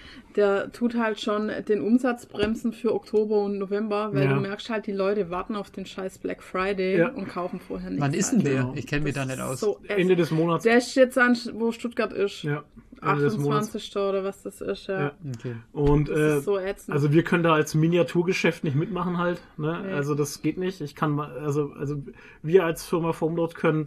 der tut halt schon den Umsatz bremsen für Oktober und November, weil Ja. du merkst halt, die Leute warten auf den scheiß Black Friday Ja. und kaufen vorher nichts. Wann ist denn der? Genau. Ich kenne mich da nicht aus. So Ende des Monats. der ist jetzt an, wo Stuttgart ist. Ja, Ende des Monats. achtundzwanzigsten oder was das ist, ja. Ja. Okay. Und Das äh, ist so ätzend. also wir können da als Miniaturgeschäft nicht mitmachen halt. Ne? Nee. Also das geht nicht. Ich kann mal, also, also wir als Firma Foamload können,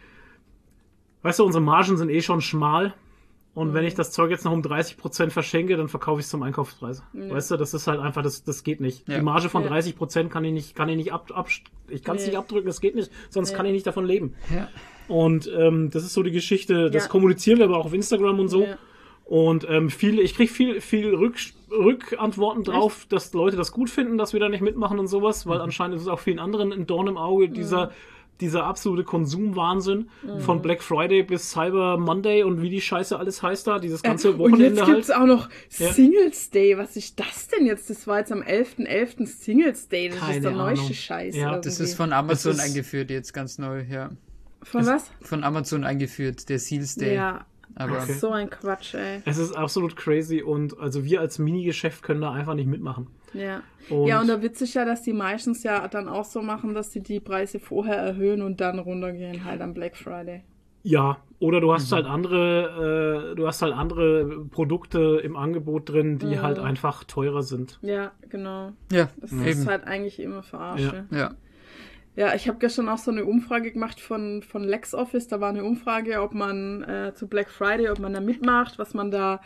weißt du, unsere Margen sind eh schon schmal. Und Mhm. wenn ich das Zeug jetzt noch um dreißig Prozent verschenke, dann verkaufe ich es zum Einkaufspreis. Weißt du, das ist halt einfach, das, das geht nicht. Ja. Die Marge von Ja. dreißig Prozent kann ich nicht, kann ich nicht ab, ab ich kann es Nee. nicht abdrücken, das geht nicht, sonst Ja. kann ich nicht davon leben. Ja. Und ähm, das ist so die Geschichte, das Ja. kommunizieren wir aber auch auf Instagram und so. Ja. Und ähm, viele, ich kriege viel, viel Rück, Rückantworten drauf, dass Leute das gut finden, dass wir da nicht mitmachen und sowas, weil anscheinend ist es auch vielen anderen ein Dorn im Auge, dieser, dieser absolute Konsumwahnsinn von Black Friday bis Cyber Monday und wie die Scheiße alles heißt da, dieses ganze Äh, und Wochenende jetzt gibt's halt. auch noch Ja. Singles Day. Was ist das denn jetzt? Das war jetzt am elften elften Singles Day. Das Keine ist der neueste Ahnung. Scheiß. Ja, irgendwie. Das ist von Amazon Das ist- eingeführt jetzt ganz neu, ja. Von was? Von Amazon eingeführt, der Seals Day. Ja. Aber Okay. So ein Quatsch, ey. Es ist absolut crazy und also wir als Minigeschäft können da einfach nicht mitmachen. Ja. Und- ja, und der Witz ist ja, dass die meistens ja dann auch so machen, dass sie die Preise vorher erhöhen und dann runtergehen, halt am Black Friday. Ja, oder du hast halt andere, äh, du hast halt andere Produkte im Angebot drin, die halt einfach teurer sind. Ja, genau. ja, Das eben. ist halt eigentlich immer Verarsche. Ja. Ja, ich habe gestern auch so eine Umfrage gemacht von, von LexOffice. Da war eine Umfrage, ob man äh, zu Black Friday, ob man da mitmacht, was man da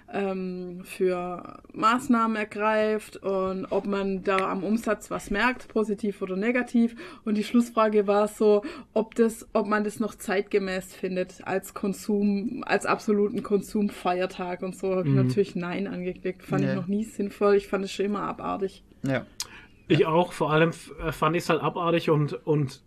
ähm, für Maßnahmen ergreift und ob man da am Umsatz was merkt, positiv oder negativ. Und die Schlussfrage war so, ob das, ob man das noch zeitgemäß findet als Konsum, als absoluten Konsumfeiertag und so. Habe ich natürlich Nein angeklickt. Fand Nee. ich noch nie sinnvoll. Ich fand es schon immer abartig. Ja. Ich auch, vor allem f- äh, fand ich es halt abartig und, und,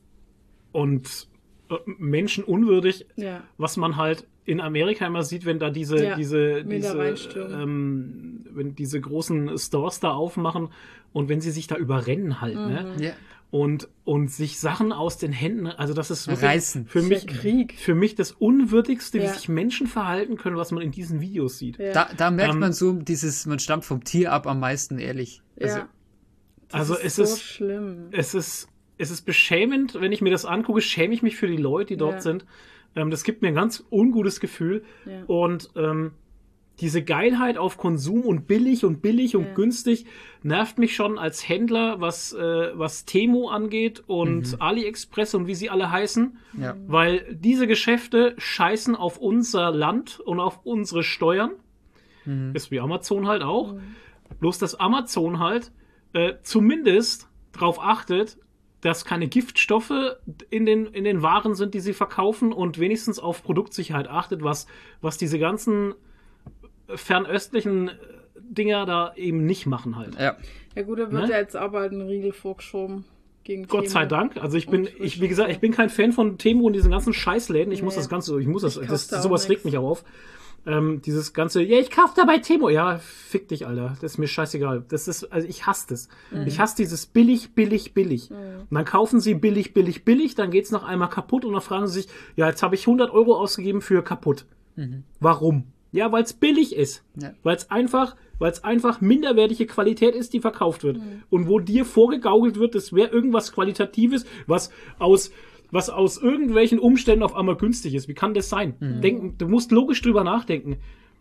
und äh, menschenunwürdig, Ja. was man halt in Amerika immer sieht, wenn da diese, Ja, diese, wenn da diese, reinstürmen. ähm, wenn diese großen Stores da aufmachen und wenn sie sich da überrennen halt, ne? Ja. Und, und sich Sachen aus den Händen, also das ist wirklich Reißen. für Das mich, ist ja Krieg. für mich das Unwürdigste, wie Ja. sich Menschen verhalten können, was man in diesen Videos sieht. Ja. Da, da merkt Ähm, man so, dieses, man stammt vom Tier ab am meisten, ehrlich. Also, Ja. Das Also ist es so ist- schlimm. Es ist, es ist beschämend, wenn ich mir das angucke, schäme ich mich für die Leute, die dort Ja. sind. Ähm, das gibt mir ein ganz ungutes Gefühl. Ja. Und ähm, diese Geilheit auf Konsum und billig und billig und Ja. günstig nervt mich schon als Händler, was, äh, was Temu angeht und AliExpress und wie sie alle heißen. ja. Weil diese Geschäfte scheißen auf unser Land und auf unsere Steuern. Ist wie Amazon halt auch. Bloß, dass Amazon halt äh, zumindest darauf achtet, dass keine Giftstoffe in den, in den Waren sind, die sie verkaufen und wenigstens auf Produktsicherheit achtet, was, was diese ganzen fernöstlichen Dinger da eben nicht machen halt. Ja. Ja gut, da wird Ne? ja jetzt aber halt ein Riegel vorgeschoben gegen Gott Temu. sei Dank. Also ich bin, Und ich, wie gesagt, ich bin kein Fan von Temu und diesen ganzen Scheißläden. Ich muss Nee. das Ganze, ich muss das, Ich kauf das da auch sowas regt nix. mich auch auf. Ähm, dieses ganze, ja, ich kauf da bei Temu. Ja, fick dich, Alter. Das ist mir scheißegal. Das ist, also ich hasse das. Mhm. Ich hasse dieses billig, billig, billig. Und dann kaufen sie billig, billig, billig, dann geht's noch einmal kaputt und dann fragen sie sich, ja, jetzt habe ich hundert Euro ausgegeben für kaputt. Warum? Ja, weil es billig ist. Ja. Weil es einfach, weil es einfach minderwertige Qualität ist, die verkauft wird. Und wo dir vorgegaukelt wird, das wäre irgendwas Qualitatives, was aus, was aus irgendwelchen Umständen auf einmal günstig ist. Wie kann das sein? Denken, du musst logisch drüber nachdenken.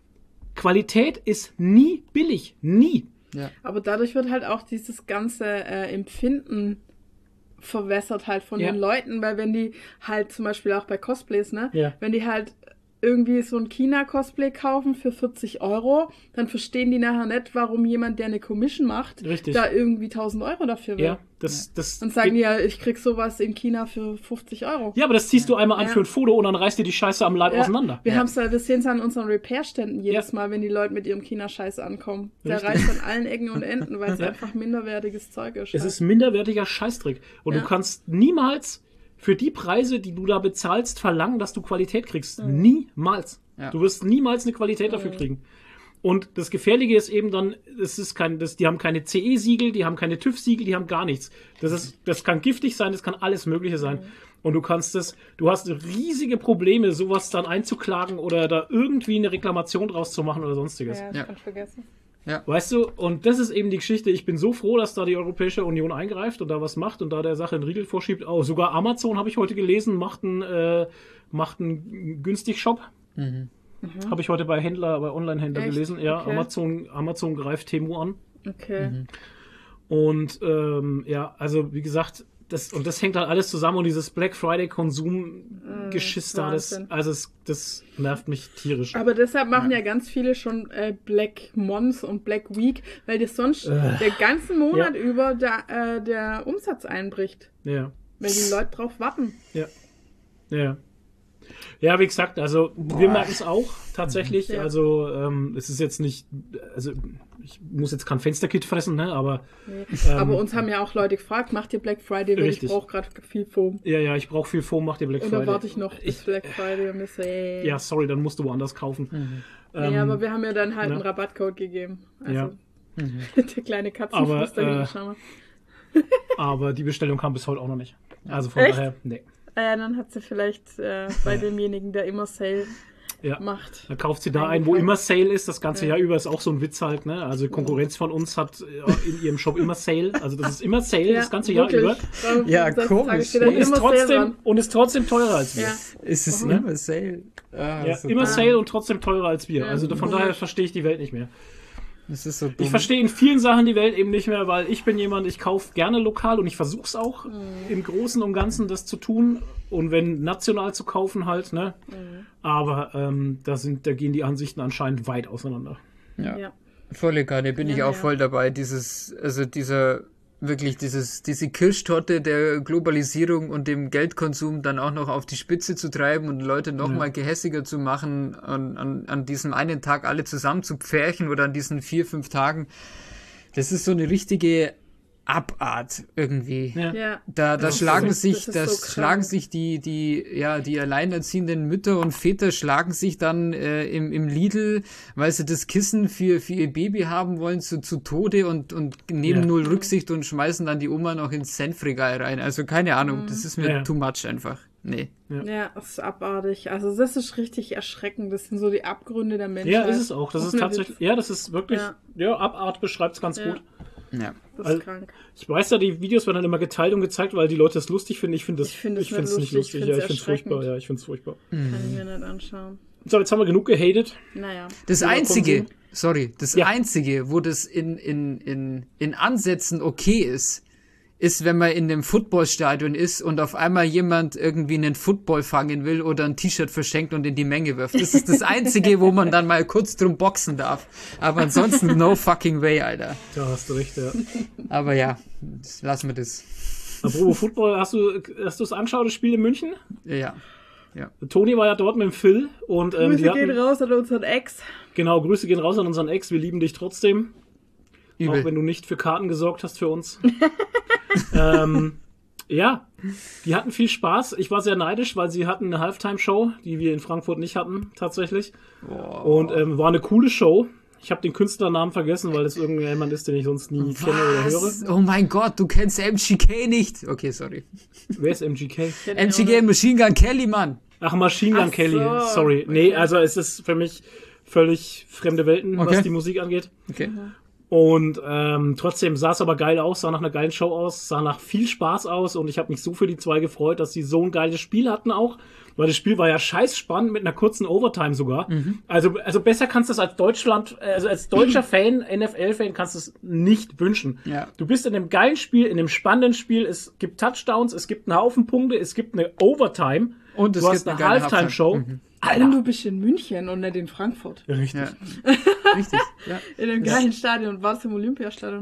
Qualität ist nie billig. Nie. Ja. Aber dadurch wird halt auch dieses ganze äh, Empfinden verwässert halt von Ja. den Leuten, weil wenn die halt zum Beispiel auch bei Cosplays, ne, Ja. wenn die halt irgendwie so ein China-Cosplay kaufen für vierzig Euro, dann verstehen die nachher nicht, warum jemand, der eine Commission macht, Richtig. da irgendwie tausend Euro dafür will. Ja, das, das. Und sagen die ja, ich krieg sowas in China für fünfzig Euro. Ja, aber das ziehst du einmal an Ja. für ein Foto und dann reißt dir die Scheiße am Leib Ja, auseinander. Wir, Ja. haben's ja, wir sehen es an unseren Repair-Ständen jedes Ja. Mal, wenn die Leute mit ihrem China-Scheiß ankommen. Der Richtig. reißt an allen Ecken und Enden, weil es einfach minderwertiges Zeug ist. Es halt. ist minderwertiger Scheißdreck. Und Ja. du kannst niemals für die Preise, die du da bezahlst, verlangen, dass du Qualität kriegst. Niemals. Ja. Du wirst niemals eine Qualität dafür kriegen. Und das Gefährliche ist eben dann, das ist kein, das, die haben keine C E-Siegel, die haben keine TÜV-Siegel, die haben gar nichts. Das ist, das kann giftig sein, das kann alles Mögliche sein. Und du kannst das, du hast riesige Probleme, sowas dann einzuklagen oder da irgendwie eine Reklamation draus zu machen oder sonstiges. Ja, das Ja. kann ich vergessen. Weißt du, und das ist eben die Geschichte. Ich bin so froh, dass da die Europäische Union eingreift und da was macht und da der Sache einen Riegel vorschiebt. Oh, sogar Amazon, habe ich heute gelesen, macht einen, äh, macht einen günstig Shop. Mhm. Mhm. Habe ich heute bei Händler, bei Online-Händler Echt? gelesen. Ja, Okay. Amazon, Amazon greift Temu an. Okay. Mhm. Und ähm, ja, also wie gesagt, das, und das hängt halt alles zusammen und dieses Black Friday Konsum-Geschiss da, das, Wahnsinn. also es, das nervt mich tierisch. Aber deshalb machen ja, ganz viele schon äh, Black Month und Black Week, weil das sonst Äh. der ganzen Monat Ja. über der, äh, der Umsatz einbricht. Ja, Weil die Leute drauf warten. ja, ja. Ja, wie gesagt, also wir merken es auch tatsächlich. Ja. Also ähm, es ist jetzt nicht, also ich muss jetzt kein Fensterkit fressen, ne? Aber Nee. Ähm, Aber uns haben ja auch Leute gefragt, macht ihr Black Friday, weil Richtig. ich brauche gerade viel Foam. ja, ja, ich brauche viel Foam, mach dir Black Und Friday. dann warte ich noch bis Black Friday und müsse, ey. Ja, sorry, dann musst du woanders kaufen. Mhm. Ähm, Nee, aber wir haben ja dann halt ne? einen Rabattcode gegeben. Also Ja. Mhm. der kleine Katzenfuß Aber, dahinter, äh, schau mal. aber die Bestellung kam bis heute auch noch nicht. Also von Echt? daher, nee. Ah ja, dann hat sie vielleicht äh, bei demjenigen, der immer Sale Ja. macht. Da kauft sie da ein, wo Eingekauft. immer Sale ist, das ganze Ja. Jahr über, ist auch so ein Witz halt, ne? Also die Konkurrenz von uns hat äh, in ihrem Shop immer Sale, also das ist immer Sale, das ganze Jahr über. Drauf, Ja, das komisch. Tage steht dann Und ist, immer Sale trotzdem, dran. und ist trotzdem teurer als wir. Ja. Es ist Ne? immer Sale. Ah, Ja, so immer dumm. Sale und trotzdem teurer als wir. Ja. Also von daher verstehe ich die Welt nicht mehr. Das ist so dumm. Ich verstehe in vielen Sachen die Welt eben nicht mehr, weil ich bin jemand, ich kaufe gerne lokal und ich versuche es auch im Großen und Ganzen das zu tun und wenn national zu kaufen halt, ne? Aber ähm, da sind, da gehen die Ansichten anscheinend weit auseinander. Ja. Ja. Volle Kanne, bin ich Ja, auch ja. voll dabei. Dieses, also dieser, wirklich dieses, diese Kirschtorte der Globalisierung und dem Geldkonsum dann auch noch auf die Spitze zu treiben und Leute noch Ja. mal gehässiger zu machen, an, an, an diesem einen Tag alle zusammen zu pferchen oder an diesen vier, fünf Tagen. Das ist so eine richtige Abart irgendwie. Ja. Ja. Da, da Das ist schlagen so- sich, das ist das so krank. schlagen sich die, die, ja, die alleinerziehenden Mütter und Väter schlagen sich dann äh, im, im Lidl, weil sie das Kissen für, für ihr Baby haben wollen, zu, zu Tode und, und nehmen Ja. null Rücksicht und schmeißen dann die Oma noch ins Senfregal rein. Also keine Ahnung, das ist mir Ja. too much einfach. Nee. Ja, das ist abartig. Also das ist richtig erschreckend. Das sind so die Abgründe der Menschheit. Ja, ist es auch. Das ist Ohne tatsächlich, Witz. ja, das ist wirklich, Ja. ja, Abart beschreibt es ganz Ja. gut. Ja. Das ist Also- krank. Ich weiß ja, die Videos werden dann immer geteilt und gezeigt, weil die Leute das lustig finden. Ich finde das, Ich finde es ich find's nicht nicht lustig, lustig. ich Ja, ich find's finde es furchtbar. erschreckend. Ja, ich finde es furchtbar. Kann ich mir nicht anschauen. So, jetzt haben wir genug gehatet. Naja. Das Über Einzige, Konsum. sorry, das Ja. Einzige, wo das in, in, in, in Ansätzen okay ist, ist, wenn man in einem Footballstadion ist und auf einmal jemand irgendwie einen Football fangen will oder ein T-Shirt verschenkt und in die Menge wirft. Das ist das Einzige, wo man dann mal kurz drum boxen darf. Aber ansonsten no fucking way, Alter. Da hast du recht, ja. Aber ja, das- lassen wir das. Apropos Football, hast du hast du es angeschaut, das Spiel in München? Ja. Toni war ja dort mit dem Phil und ähm, Grüße die gehen hatten, raus an unseren Ex. genau, Grüße gehen raus an unseren Ex, wir lieben dich trotzdem, Übel. auch wenn du nicht für Karten gesorgt hast für uns. ähm, ja, die hatten viel Spaß. Ich war sehr neidisch, weil sie hatten eine Halftime-Show, die wir in Frankfurt nicht hatten, tatsächlich. Und ähm, war eine coole Show. Ich habe den Künstlernamen vergessen, weil es irgendjemand ist, den ich sonst nie kenne oder höre. Was? Oh mein Gott, du kennst M G K nicht. Okay, sorry. Wer ist M G K? M G K Machine Gun Kelly, Mann. Ach, Machine Gun Ach Kelly, so, sorry. Nee, okay. also es ist für mich völlig fremde Welten, Okay. was die Musik angeht. Okay. Und ähm, trotzdem sah es aber geil aus, sah nach einer geilen Show aus, sah nach viel Spaß aus und ich habe mich so für die zwei gefreut, dass sie so ein geiles Spiel hatten auch, weil das Spiel war ja scheiß spannend mit einer kurzen Overtime sogar. Also also besser kannst du es als Deutschland, also als deutscher Fan, N F L-Fan kannst du es nicht wünschen. Ja. Du bist in einem geilen Spiel, in einem spannenden Spiel, es gibt Touchdowns, es gibt einen Haufen Punkte, es gibt eine Overtime, Und es du gibt hast eine eine geile Halftime-Show. Halftime. Und du bist in München und nicht in Frankfurt. Richtig. Ja. Richtig. Ja. In einem geilen Stadion. War es im Olympiastadion dann?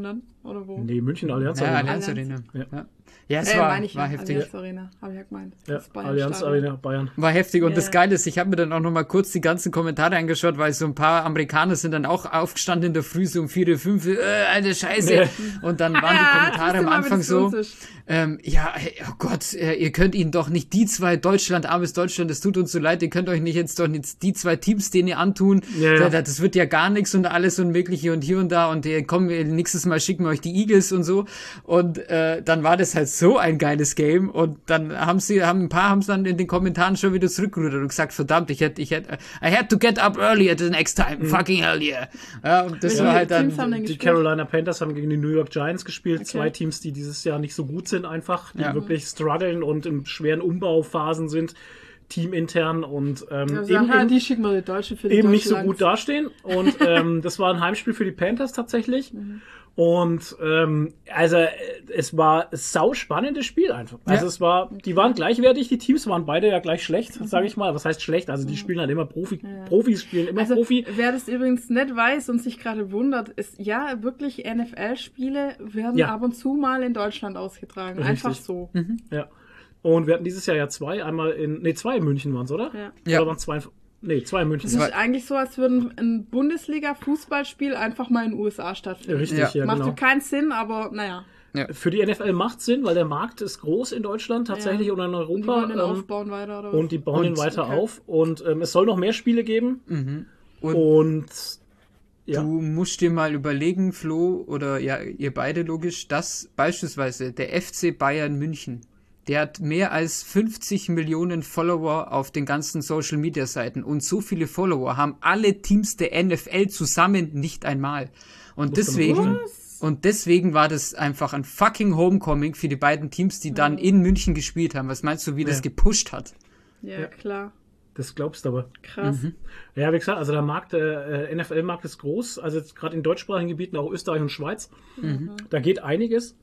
oder wo? Nee, München Allianz Ja, Arena. Allianz Allianz. Arena. Ja. Ja, ja es äh, war, meine ich war ja, heftig. Allianz Arena, habe ich ja gemeint. Ja, Das Bayern Allianz Stadion. Arena, Bayern. War heftig und Ja. das Geile ist, ich habe mir dann auch noch mal kurz die ganzen Kommentare angeschaut, weil so ein paar Amerikaner sind dann auch aufgestanden in der Früh so um vier, fünf, äh, eine Scheiße. Ja. Und dann waren die Ah, Kommentare am wusste mal, wie Anfang das so, für uns ist. ähm, ja, hey, oh Gott, äh, ihr könnt ihnen doch nicht die zwei, Deutschland, armes Deutschland, das tut uns so leid, ihr könnt euch nicht jetzt doch nicht die zwei Teams, denen ihr antun, Ja, ja. Das, das wird ja gar nichts und alles Unmögliche und hier und da und äh, komm, wir- nächstes Mal schicken wir euch die Eagles und so. Und äh, dann war das halt so ein geiles Game und dann haben sie, haben ein paar haben es dann in den Kommentaren schon wieder zurückgerudert und gesagt, verdammt, ich hätte, ich hätte, I had to get up early at the next time, Mhm. fucking hell yeah. Ja, und das Welche war halt dann, Teams haben denn Die gespielt? Carolina Panthers haben gegen die New York Giants gespielt. Okay. Zwei Teams, die dieses Jahr nicht so gut sind einfach, die Ja. wirklich strugglen und in schweren Umbauphasen sind, teamintern und ähm, Also, eben, aha, eben, die schicken wir die Deutsche für die eben nicht so Deutschland. gut dastehen. Und ähm, das war ein Heimspiel für die Panthers tatsächlich. Mhm. Und ähm, also äh, es war ein sau spannendes Spiel einfach. Also Ja. es war, die waren gleichwertig, die Teams waren beide ja gleich schlecht, Mhm. sage ich mal. Was heißt schlecht? Also die spielen halt immer Profi, Profis spielen immer Also, Profi. wer das übrigens nicht weiß und sich gerade wundert, ist, ja, wirklich N F L-Spiele werden Ja. ab und zu mal in Deutschland ausgetragen. Richtig. Einfach so. Ja. Und wir hatten dieses Jahr ja zwei, einmal in, nee, zwei in München waren es, oder? Ja. Ja. Oder waren es zwei, in- nee, zwei in München. Es ist eigentlich so, als würden ein Bundesliga-Fußballspiel einfach mal in den U S A stattfinden. Richtig, Ja. ja, Macht genau. so keinen Sinn, aber naja. Für die N F L macht Sinn, weil der Markt ist groß in Deutschland tatsächlich Ja. und in Die Europa. wollen den ähm, aufbauen weiter oder was? und die bauen Und- ihn weiter okay. auf. Und ähm, es soll noch mehr Spiele geben. und Und ja, Du musst dir mal überlegen, Flo, oder ja, ihr beide logisch, dass beispielsweise der F C Bayern München, der hat mehr als fünfzig Millionen Follower auf den ganzen Social Media Seiten und so viele Follower haben alle Teams der N F L zusammen nicht einmal. Und Musst du mal deswegen, vorstellen. und deswegen war das einfach ein fucking Homecoming für die beiden Teams, die dann in München gespielt haben. Was meinst du, wie das Ja. gepusht hat? ja, Ja. klar. das glaubst du aber. Krass. Ja, wie gesagt, also der Markt, der äh, N F L-Markt ist groß. Also jetzt gerade in deutschsprachigen Gebieten, auch Österreich und Schweiz. Da geht einiges.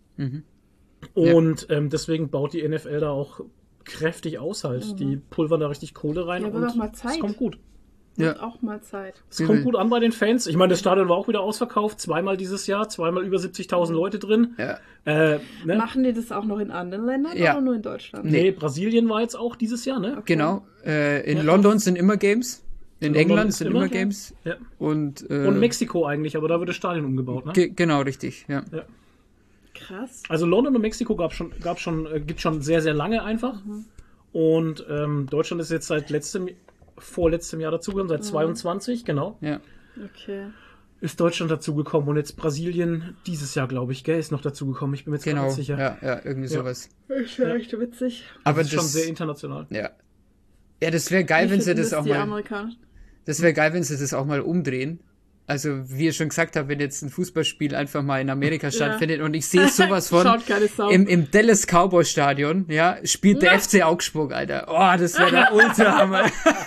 Und ähm, deswegen baut die N F L da auch kräftig aus halt. Die pulvern da richtig Kohle rein. Ja, wird und auch mal Zeit. es kommt gut. Wird Ja. auch mal Zeit. Es kommt gut an bei den Fans. Ich meine, das Stadion war auch wieder ausverkauft. Zweimal dieses Jahr. Zweimal über siebzigtausend Leute drin. Ja. Äh, ne? Machen die das auch noch in anderen Ländern Ja. oder nur in Deutschland? Nee, Brasilien war jetzt auch dieses Jahr, ne? Genau. Äh, in London sind immer Games. In London England ist sind immer, immer ja. Games. Ja. Und, äh, Und Mexiko eigentlich, aber da wird das Stadion umgebaut, ne? ge genau, richtig, ja. Ja. Krass. Also London und Mexiko gab schon, gab schon, äh, gibt schon sehr, sehr lange einfach. Und ähm, Deutschland ist jetzt seit letztem, vorletztem Jahr dazugekommen, seit zweiundzwanzig, genau, ja. Okay. ist Deutschland dazugekommen. Und jetzt Brasilien dieses Jahr, glaube ich, gell, ist noch dazugekommen. Ich bin mir jetzt gar Genau, nicht sicher. ja, ja, irgendwie Ja. sowas. Ist ja echt witzig. Aber Das ist schon das, sehr international. ja. Ja, das wäre geil, Wie wenn sie finden das auch die mal, Amerikaner? das wäre geil, wenn sie das auch mal umdrehen. Also, wie ihr schon gesagt habt, wenn jetzt ein Fußballspiel einfach mal in Amerika stattfindet und ich sehe sowas von Schaut keine Sau. im, im Dallas Cowboy Stadion, ja, spielt der Ja. F C Augsburg, Alter. Oh, das wäre der Ultrahammer.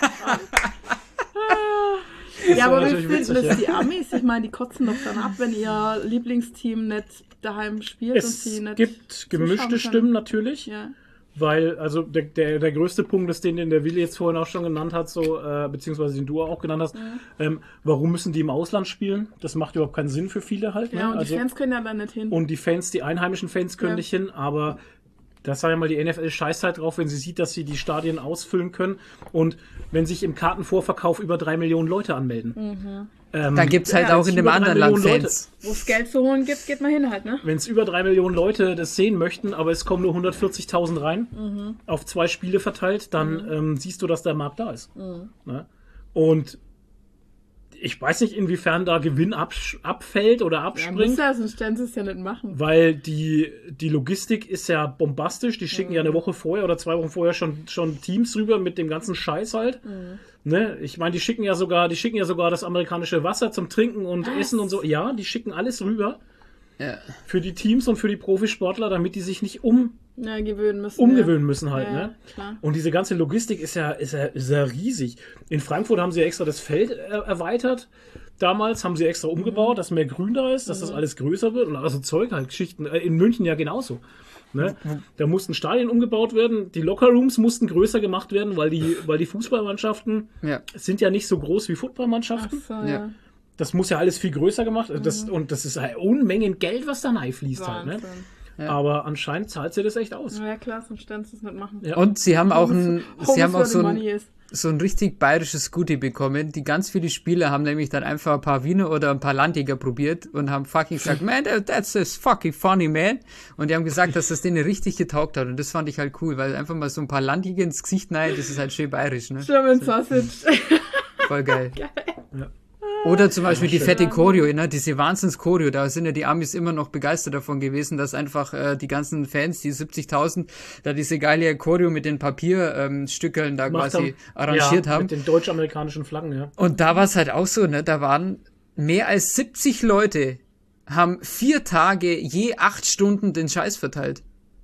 Ja, aber wie natürlich finden witzig, das ja. die Amis? Ich meine, die kotzen doch dann ab, wenn ihr Lieblingsteam nicht daheim spielt und Es sie nicht gibt zuschauen gemischte können. Stimmen natürlich. Ja. Weil, also der, der, der größte Punkt ist, den, den der Willi jetzt vorhin auch schon genannt hat, so, äh, beziehungsweise den du auch genannt hast, ähm, warum müssen die im Ausland spielen? Das macht überhaupt keinen Sinn für viele halt. Ja, ne? und also, die Fans können ja dann nicht hin. und die Fans, die einheimischen Fans können Ja. nicht hin, aber das sag ja mal, die N F L scheißt halt drauf, wenn sie sieht, dass sie die Stadien ausfüllen können und wenn sich im Kartenvorverkauf über drei Millionen Leute anmelden. Mhm. Ähm, Da gibt's halt Ja, auch es in dem über drei anderen Land Millionen Fans. Wo es Geld zu holen gibt, geht man hin halt, ne? Wenn es über drei Millionen Leute das sehen möchten, aber es kommen nur hundertvierzigtausend rein, Mhm. auf zwei Spiele verteilt, dann ähm, siehst du, dass der Markt da ist. Ne? Und ich weiß nicht, inwiefern da Gewinn absch- abfällt oder Ja, muss abspringt, ja, sonst stellen sie es ja nicht machen. weil die, die Logistik ist ja bombastisch. Die schicken ja eine Woche vorher oder zwei Wochen vorher schon, schon Teams rüber mit dem ganzen Scheiß halt. Ne? Ich meine, die schicken ja sogar, die schicken ja sogar das amerikanische Wasser zum Trinken und Essen und so. Ja, die schicken alles rüber Ja. für die Teams und für die Profisportler, damit die sich nicht um, Ja, gewöhnen müssen. umgewöhnen müssen halt. Ja, Ne? klar. Und diese ganze Logistik ist ja, ist, ja, ist ja riesig. In Frankfurt haben sie ja extra das Feld äh, erweitert. Damals haben sie extra umgebaut, dass mehr Grün da ist, dass das alles größer wird. Und also Zeug halt, Geschichten. Äh, in München ja genauso. Ne? Da mussten Stadien umgebaut werden. Die Lockerrooms mussten größer gemacht werden, weil die, weil die Fußballmannschaften Ja. sind ja nicht so groß wie Ach Footballmannschaften. so, Ja. ja. das muss ja alles viel größer gemacht. Das, und das ist halt Unmengen Geld, was da reinfließt halt. Ne? Wahnsinn. Ja. Aber anscheinend zahlt sie das echt aus. Ja, klar, sonst kannst du es nicht machen. Ja. Und sie haben auch ein, Homes sie haben where auch the so money ein, is. so ein richtig bayerisches Goodie bekommen. Die ganz viele Spieler haben nämlich dann einfach ein paar Wiener oder ein paar Landjäger probiert und haben fucking gesagt, man, that's is fucking funny, man. Und die haben gesagt, dass das denen richtig getaugt hat. Und das fand ich halt cool, weil einfach mal so ein paar Landjäger ins Gesicht nein, das ist halt schön bayerisch, ne? German Sausage. Voll geil. Geil. Ja. Oder zum Beispiel die schön. fette Choreo, ne? Diese Wahnsinns-Choreo, da sind ja die Amis immer noch begeistert davon gewesen, dass einfach äh, die ganzen Fans, die siebzigtausend, da diese geile Choreo mit den Papierstückeln ähm, Stückeln da Gemacht quasi haben. arrangiert ja, haben. Mit den deutsch-amerikanischen Flaggen, ja. Und da war es halt auch so, ne? Da waren mehr als siebzig Leute, haben vier Tage je acht Stunden den Scheiß verteilt.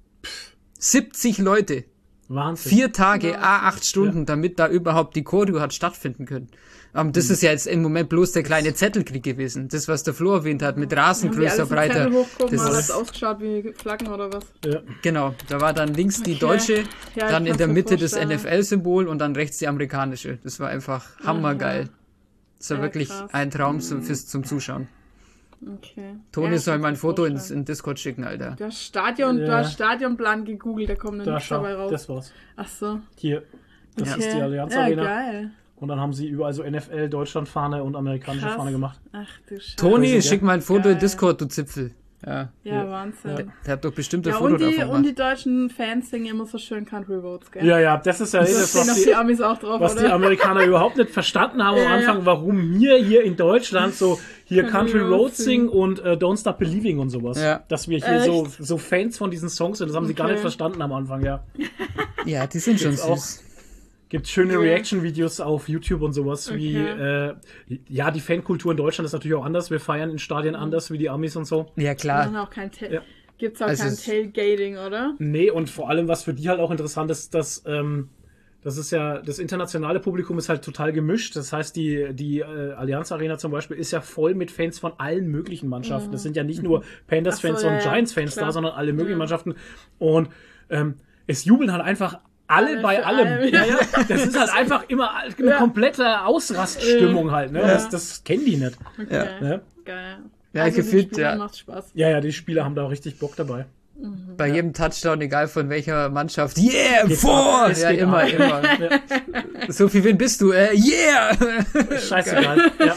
siebzig Leute. Wahnsinn. Vier Tage, Wahnsinn. a acht Stunden, damit da überhaupt die Choreo hat stattfinden können. Um, das ist ja jetzt im Moment bloß der kleine Zettelkrieg gewesen. Das, was der Flo erwähnt hat, mit Rasen Haben die größer, alles die breiter. Zettel hochgucken, Das hat ist, das ausgeschaut wie Flaggen oder was? Ja. genau, da war dann links die Okay. deutsche, Ja, dann ich in der kann's mir Mitte das vorstellen. N F L-Symbol und dann rechts die amerikanische. Das war einfach hammergeil. Das war Ja, wirklich krass. ein Traum zum, fürs, zum Zuschauen. Okay. Toni Ja, ich soll kann's mal ein mir Foto ins vorstellen. in Discord schicken, Alter. Du hast Stadion, Ja. du hast Stadionplan gegoogelt, da kommt dann Da nichts schau, dabei raus. das war's. Ach so. Hier, das Okay. ist die Allianz Ja, Arena. geil. Und dann haben sie überall so N F L, Deutschland-Fahne und amerikanische Krass. Fahne gemacht. Ach du Scheiße. Toni, Crazy, schick mal ein Foto Geil. in Discord, du Zipfel. Ja. Ja, Wahnsinn. Der hat doch bestimmt ein Ja, Foto und die, davon und die gemacht. deutschen Fans singen immer so schön Country Roads, gell? Ja, ja, das ist ja Das das, stehen was doch die, die Amis auch drauf, was die oder? Amerikaner überhaupt nicht verstanden haben Ja, am ja. Anfang, warum wir hier in Deutschland so hier Country Country Roads Roads singen und äh, Don't Stop Believing und sowas. Ja. Dass wir hier Echt? so, so Fans von diesen Songs sind, das haben sie gar Okay. nicht verstanden am Anfang, ja. Ja, die sind schon Jetzt auch. süß. Gibt schöne Ja. Reaction-Videos auf YouTube und sowas, wie, Okay. äh, ja, die Fankultur in Deutschland ist natürlich auch anders. Wir feiern in Stadien anders wie die Amis und so. Ja, Wir klar. machen auch kein Ta- Ja. Gibt's auch Also kein es- Tailgating, oder? Nee, und vor allem, was für die halt auch interessant ist, dass, ähm, das ist ja, das internationale Publikum ist halt total gemischt. Das heißt, die, die äh, Allianz Arena zum Beispiel ist ja voll mit Fans von allen möglichen Mannschaften. Das sind ja nicht nur Panthers-Fans Ach so, und ja, ja, Giants-Fans da, klar. sondern alle möglichen Ja. Mannschaften. Und ähm, es jubeln halt einfach alle, Alle bei für allem. allem. Ja, ja. Das ist halt einfach immer eine Ja. komplette Ausraststimmung halt. Ne? Ja. Das, das kennen die nicht. Okay. Ne? Geil. Ja, also gefühlt, den Spielern ja. macht's Spaß. Ja, ja, die Spieler haben da auch richtig Bock dabei. Bei jedem Touchdown, egal von welcher Mannschaft. Yeah, Geht's vor! ab, es Ja, geht immer, ab. immer. Ja. So viel Wind bist du? Äh, yeah! Scheißegal. Ja.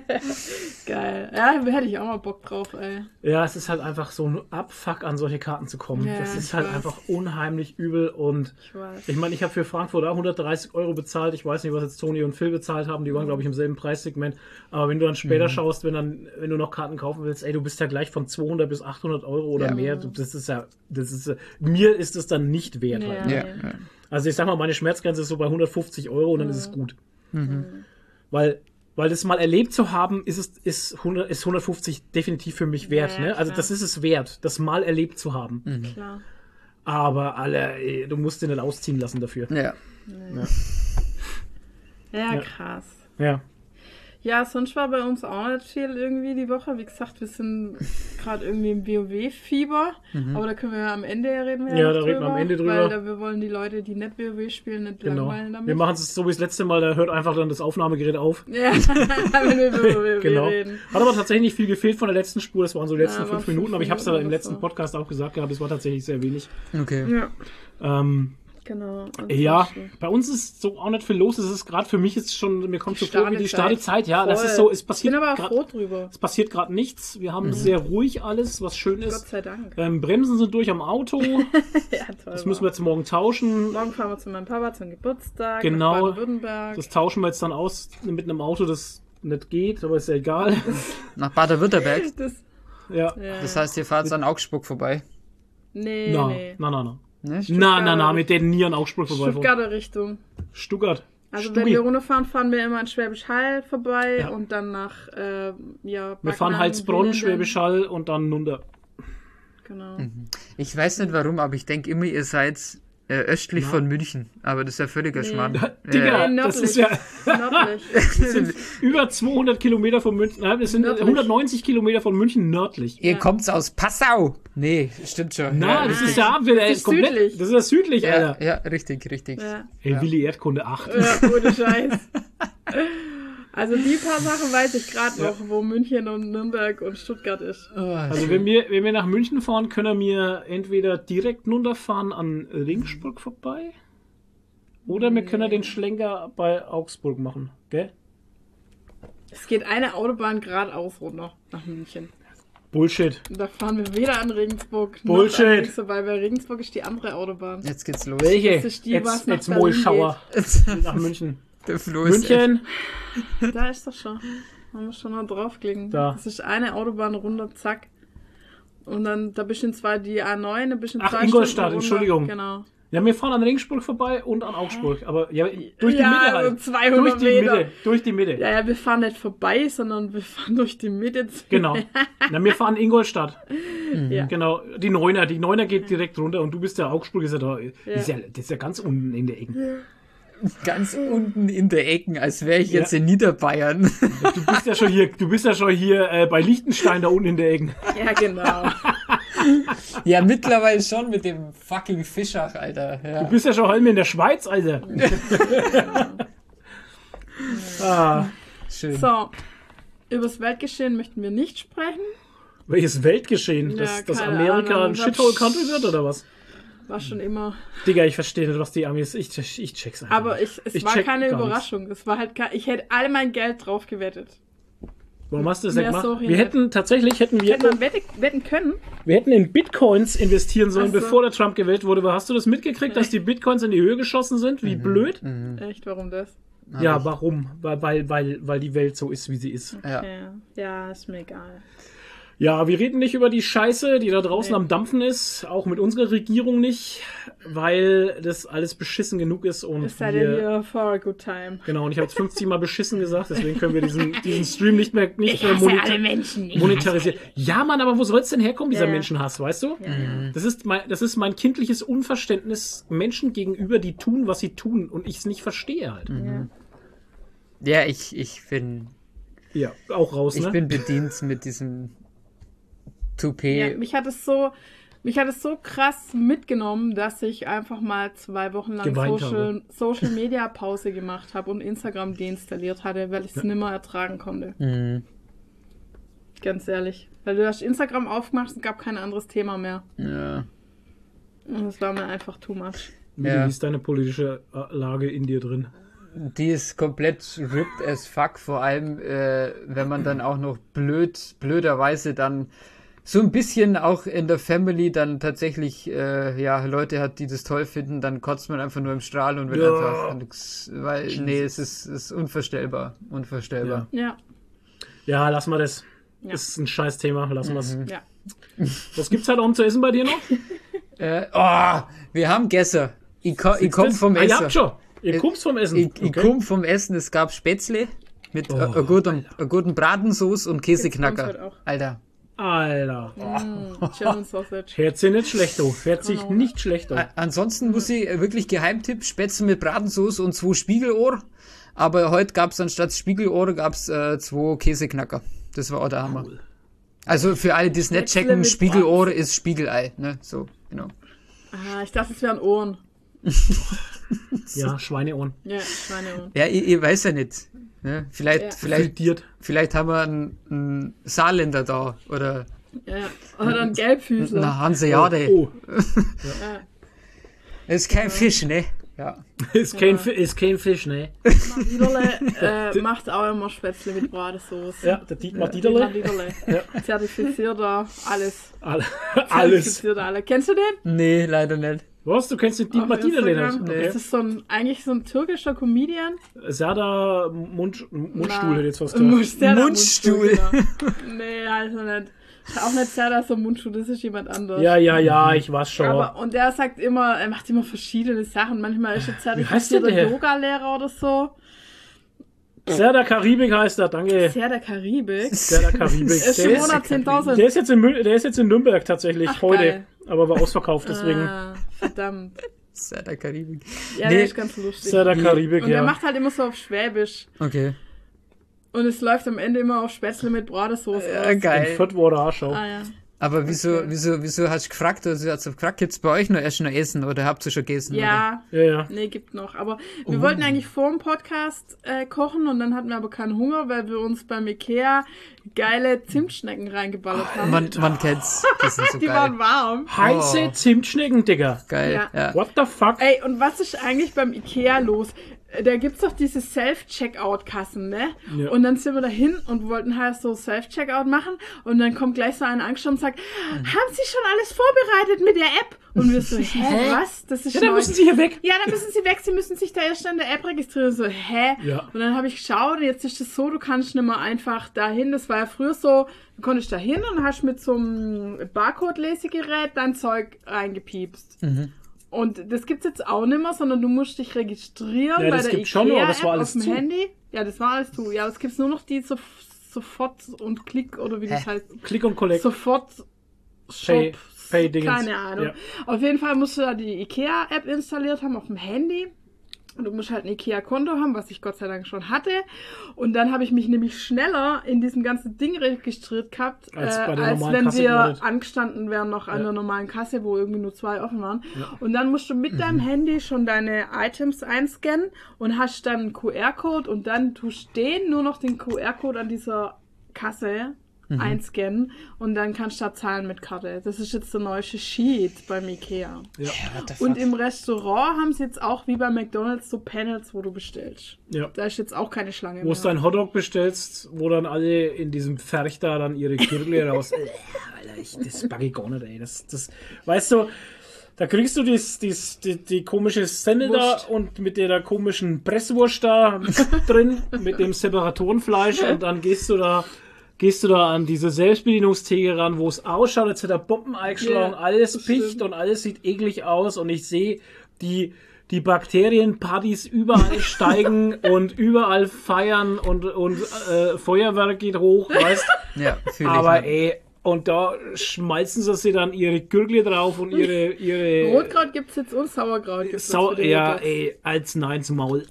Geil. Ja, hätte ich auch mal Bock drauf, ey. Ja, es ist halt einfach so ein Abfuck, an solche Karten zu kommen. Ja, das ist ich halt weiß. einfach unheimlich übel. Und Ich weiß. ich meine, ich habe für Frankfurt auch hundertdreißig Euro bezahlt. Ich weiß nicht, was jetzt Toni und Phil bezahlt haben. Die waren, glaube ich, im selben Preissegment. Aber wenn du dann später schaust, wenn dann, wenn du noch Karten kaufen willst, ey, du bist ja gleich von zweihundert bis achthundert Euro oder Ja. mehr. Das ist ja, das ist, äh, mir ist es dann nicht wert. Ja. Halt. Ja, ja. Also ich sag mal, meine Schmerzgrenze ist so bei hundertfünfzig Euro und dann ist es gut. Weil, weil das mal erlebt zu haben, ist es ist, hundert, ist hundertfünfzig definitiv für mich wert. Ja, ne? Also klar. das ist es wert, das mal erlebt zu haben. Klar. Aber alle, ey, du musst den nicht ausziehen lassen dafür. Ja. Ja, Ja. krass. Ja. Ja, sonst war bei uns auch nicht viel irgendwie die Woche. Wie gesagt, wir sind gerade irgendwie im WoW-Fieber. Aber da können wir ja am Ende reden. Wir Ja, noch da reden wir am Ende drüber. Weil da, wir wollen die Leute, die nicht WoW spielen, nicht Genau. langweilen damit. Wir machen es so wie das letzte Mal, da hört einfach dann das Aufnahmegerät auf. ja, wenn wir über WoW Genau. reden. Hat aber tatsächlich nicht viel gefehlt von der letzten Spur, das waren so die letzten Ja, fünf waren Minuten, fünf aber ich habe es ja Minuten im oder letzten so. Podcast auch gesagt gehabt, es war tatsächlich sehr wenig. Okay. Ja, Ähm, genau. ja, Ansonsten- bei uns ist so auch nicht viel los. Es ist gerade für mich jetzt schon, mir kommt so vor wie die Stadezeit. Stadezeit. Ja, das Voll. ist so, es Ich passiert bin aber auch grad- froh drüber. Es passiert gerade nichts. Wir haben sehr ruhig alles, was schön Gott ist. sei Dank. Ähm, Bremsen sind durch am Auto. Ja, toll. Das müssen wir jetzt morgen tauschen. Morgen fahren wir zu meinem Papa zum Geburtstag. Genau. Nach Baden-Württemberg. Das tauschen wir jetzt dann aus mit einem Auto, das nicht geht, aber ist ja egal. Nach Baden-Württemberg. Das, Ja. ja. Das heißt, ihr fahrt an Augsburg vorbei. nee, Na, nee. na, na, na. Ne? Na, na, na, mit denen nie an Augsburg vorbei. Stuttgarter Richtung. Stuttgart. Also Stuggi. wenn wir runterfahren, fahren wir immer in Schwäbisch Hall vorbei Ja. und dann nach, äh, ja, Wir fahren Backnang, Heilsbronn, Willenden. Schwäbisch Hall und dann Nunder. Genau. Ich weiß nicht warum, aber ich denke immer, ihr seid äh, östlich Na. von München. Aber das ist ja völliger Nee. Schmarrn. Digga, Nee, das nördlich. ist ja Nördlich. das sind über zweihundert Kilometer von München. Nein, das sind Nördlich. hundertneunzig Kilometer von München nördlich. Ihr Ja. kommt aus Passau. Nee, stimmt schon. Na, ja, das richtig. ist ja wieder Das ist komplett. südlich. Das ist ja südlich, Ja, Alter. ja, richtig, richtig. Ja, Ey, Willi Erdkunde acht. ja ohne Scheiß. Also die paar Sachen weiß ich gerade noch, wo München und Nürnberg und Stuttgart ist. Also wenn wir, wenn wir nach München fahren, können wir entweder direkt runterfahren an Regensburg vorbei oder wir können den Schlenker bei Augsburg machen, gell? Es geht eine Autobahn geradeaus runter nach München. Bullshit. Und da fahren wir weder an Regensburg Bullshit. noch an Links vorbei, weil Regensburg ist die andere Autobahn. Jetzt geht's los. Welche? Das ist die, Jetzt, was nach jetzt Berlin Mollschauer nach München. Der Flo ist München. Da ist doch schon. Haben wir schon mal draufklicken. Da. Das ist eine Autobahn runter, zack. Und dann, da bist du in zwei, die A neun, da bist du in Ach, zwei Ingolstadt, Stunden runter. Entschuldigung. Genau. Ja, wir fahren an Regensburg vorbei und an Augsburg. Aber ja, durch die Ja, Mitte so halt. zweihundert durch die Meter. Mitte. Durch die Mitte. Ja, ja, wir fahren nicht vorbei, sondern wir fahren durch die Mitte. Genau. Na, wir fahren Ingolstadt. Ja. Genau. Die Neuner. Die Neuner geht direkt runter und du bist ja Augsburg, ist ja da. Ist ja, das ist ja ganz unten in der Ecke. ganz unten in der Ecken, als wäre ich jetzt Ja. in Niederbayern. Du bist ja schon hier, du bist ja schon hier äh, bei Liechtenstein da unten in der Ecke. Ja, genau. Ja, mittlerweile schon mit dem fucking Fischach, Alter. Du Ja. bist ja schon halb in der Schweiz, Alter. ah, Schön. So, übers Weltgeschehen möchten wir nicht sprechen. welches Weltgeschehen? Dass, Ja, dass keine Amerika Ahnung. ein Shithole-Country wird oder was? War schon immer. Digga, ich verstehe nicht, was die Amis. Ich, ich check's einfach. Aber nicht. ich, es Ich war check keine gar Überraschung. Es war halt kein, ich hätte all mein Geld drauf gewettet. Warum hast du das Mehr nicht gemacht? so Wir hin- hätten tatsächlich hätten wir, Hätte man wette, wetten können? wir hätten in Bitcoins investieren sollen, Ach so. bevor der Trump gewählt wurde. Aber hast du das mitgekriegt, dass die Bitcoins in die Höhe geschossen sind? Wie blöd? Echt, warum das? Ja, warum? Weil, weil, weil, weil die Welt so ist, wie sie ist. Ja. Okay. Ja, ist mir egal. Ja, wir reden nicht über die Scheiße, die da draußen Nee. am Dampfen ist. Auch mit unserer Regierung nicht. Weil das alles beschissen genug ist. Und Ist seid ihr wir, hier for a good time. genau, und ich habe jetzt fünfzig Mal beschissen gesagt. Deswegen können wir diesen, diesen Stream nicht mehr, nicht Ich mehr hasse moneta- alle Menschen. Ich monetarisieren. Ja, Mann, aber wo soll es denn herkommen, dieser Ja, ja. Menschenhass, weißt du? Ja, ja. Das ist, mein, das ist mein kindliches Unverständnis Menschen gegenüber, die tun, was sie tun. Und ich es nicht verstehe halt. Ja. Ja, ich, ich bin, Ja, auch raus, ich ne? bin bedient mit diesem Toupet. Ja, mich hat es so, mich hat es so krass mitgenommen, dass ich einfach mal zwei Wochen lang Geweint Social, Social Media Pause gemacht habe und Instagram deinstalliert hatte, weil ich es nimmer ertragen konnte. Mhm. Ganz ehrlich. Weil du hast Instagram aufgemacht, es gab kein anderes Thema mehr. Ja. Und es war mir einfach too much. Wie Ja. ist deine politische äh, Lage in dir drin? Die ist komplett ripped as fuck, vor allem, äh, wenn man dann auch noch blöd, blöderweise dann so ein bisschen auch in der Family dann tatsächlich, äh, ja, Leute hat, die das toll finden, dann kotzt man einfach nur im Strahl und will Ja. einfach nix, weil, nee, es ist, es ist unvorstellbar, unvorstellbar. Ja, Ja, lass mal das. Ja. Ist ein scheiß Thema, lassen wir's. ja. Was gibt's halt auch zu essen bei dir noch? Äh, oh, wir haben Gäste. Ich, ko ich komm vom Ah, ihr Essen. habt schon. Ihr kommst vom Essen. Ich, ich Okay. komm vom Essen, es gab Spätzle mit Oh, äh, einer guten, einer guten Bratensauce und Gibt's bei uns Käseknacker. heute auch. Alter. Alter. Mm, German Sausage. Hört sich nicht schlecht an. Hört sich Genau. nicht schlecht an. A- Ansonsten muss ich äh, wirklich Geheimtipp, Spätzle mit Bratensauce und zwei Spiegelohr. Aber heute gab's anstatt Spiegelohr gab's äh, zwei Käseknacker. Das war auch der Hammer. Cool. Also für alle, die es nicht Spätzle checken, mit Spiegelohr ist Spiegelei. Ne? So, genau. Ah, ich dachte, es wären Ohren. Ja, Schweineohren. Ja, Schweineohren. Ja, ich, ich weiß ja nicht. Ne? Vielleicht, Ja. vielleicht, Frittiert. vielleicht haben wir einen, einen Saarländer da oder Ja, oder ein Gelbfüßler. eine Hanseade. Oh, Ja. Das ist kein Fisch, ne? Ja. ist kein, Fi- ist kein Fisch, ne? Diederle äh, macht auch immer Spätzle mit Bratensauce. Ja, der Dietmar Diederle. Diederle. Diederle. Zertifizierter, alles. Alle- Alles. Zertifizierter, alle. Kennst du den? Nee, leider nicht. Was? Du kennst den Dietmar Auf Diederle Instagram? nicht? Okay. Das ist so ein, eigentlich so ein türkischer Comedian. Serdar Mund, Mundstuhl hätte jetzt was Mund- gesagt. Serdar Mundstuhl. genau. Nee, also nicht. Auch nicht Serdar so Mundstuhl, das ist jemand anderes. Ja, ja, ja, ich weiß schon. Aber, und der sagt immer, er macht immer verschiedene Sachen. Manchmal ist er Wie heißt der zertifizierter denn? Yoga-Lehrer oder so. Serdar Karibik heißt er, danke. Sehr der Karibik. Serdar Karibik. Ist Der im ist, Monat zehntausend. der, ist jetzt in, Mü- der ist jetzt in Nürnberg tatsächlich, Ach, heute. geil. Aber war ausverkauft, deswegen. Ah, verdammt. Das ist der Karibik. Ja, Nee. der ist ganz lustig. Serdar Karibik, und der ja. macht halt immer so auf Schwäbisch. Okay. Und es läuft am Ende immer auf Spätzle mit Bratensauce Ja, aus. In geil. Fürth war er auch schon. Ah ja. Aber wieso, Okay. wieso, wieso hast du gefragt? Also, hast du gefragt, gibt's bei euch noch erst noch Essen oder habt ihr schon gegessen? Ja, Ja, ja. nee, gibt noch. Aber wir wollten eigentlich vor dem Podcast äh, kochen und dann hatten wir aber keinen Hunger, weil wir uns beim Ikea geile Zimtschnecken reingeballert haben. Oder? Man, man kennt's. Die sind so Die geil. waren warm. Heiße Oh. Zimtschnecken, Digga. Geil, Ja. ja. What the fuck? Ey, und was ist eigentlich beim Ikea los? Da gibt's doch diese Self-Checkout-Kassen, ne? Ja. Und dann sind wir dahin und wollten halt so Self-Checkout machen und dann kommt gleich so einer angeschaut und sagt, haben Sie schon alles vorbereitet mit der App? Und wir so, hä, was? Das ist Ja, dann neu. müssen sie hier weg. Ja, dann müssen Sie weg, Sie müssen sich da erst in der App registrieren. So, hä? Ja. Und dann habe ich geschaut und jetzt ist es so, du kannst nicht mehr einfach dahin. Das war ja früher so, du konntest da hin und hast mit so einem Barcode-Lesegerät dein Zeug reingepiepst. Mhm. Und das gibt's jetzt auch nicht mehr, sondern du musst dich registrieren Ja, bei das der gibt's schon, aber das war Ikea-App alles auf dem zu. Handy. Ja, das war alles zu. Ja, es gibt nur noch die so, sofort und Klick oder wie das Hä? heißt. Click und Collect. Sofort Pay- Shop. Pay-Dingens. Keine Ahnung. Ja. Auf jeden Fall musst du da die Ikea-App installiert haben auf dem Handy. Und du musst halt ein Ikea-Konto haben, was ich Gott sei Dank schon hatte. Und dann habe ich mich nämlich schneller in diesem ganzen Ding registriert gehabt, Als äh, bei der als normalen wenn Kasse wir gewartet. angestanden wären noch an Ja. der normalen Kasse, wo irgendwie nur zwei offen waren. Ja. Und dann musst du mit Mhm. deinem Handy schon deine Items einscannen und hast dann einen Q R-Code und dann tust du den nur noch den Q R-Code an dieser Kasse Mhm. einscannen und dann kannst du da zahlen mit Karte. Das ist jetzt der neueste Sheet beim Ikea. Ja. What the fuck? Und im Restaurant haben sie jetzt auch wie bei McDonald's so Panels, wo du bestellst. Ja. Da ist jetzt auch keine Schlange Wo mehr. du dein Hotdog bestellst, wo dann alle in diesem Ferch da dann ihre Kirle raus. Äh, Alter, ich, das mag ich gar nicht, ey. Das, das, weißt du, da kriegst du dies, dies, die, die komische Semmel da Wurst. und mit der komischen Presswurst da drin, mit dem Separatorenfleisch und dann gehst du da. Gehst du da an diese Selbstbedienungstheke ran, wo es ausschaut, als hätte er Bomben eingeschlagen, Ja, alles das picht stimmt. und alles sieht eklig aus und ich sehe die, die Bakterienpartys überall steigen und überall feiern und, und äh, Feuerwerk geht hoch, weißt Ja, fühl ich. aber ne? ey, und da schmeißen sie sich dann ihre Gürgel drauf und ihre, ihre Rotkraut gibt's jetzt und Sauerkraut gibt's Sau jetzt für die ja, Hotdogs. ey, als Nein zum Maul.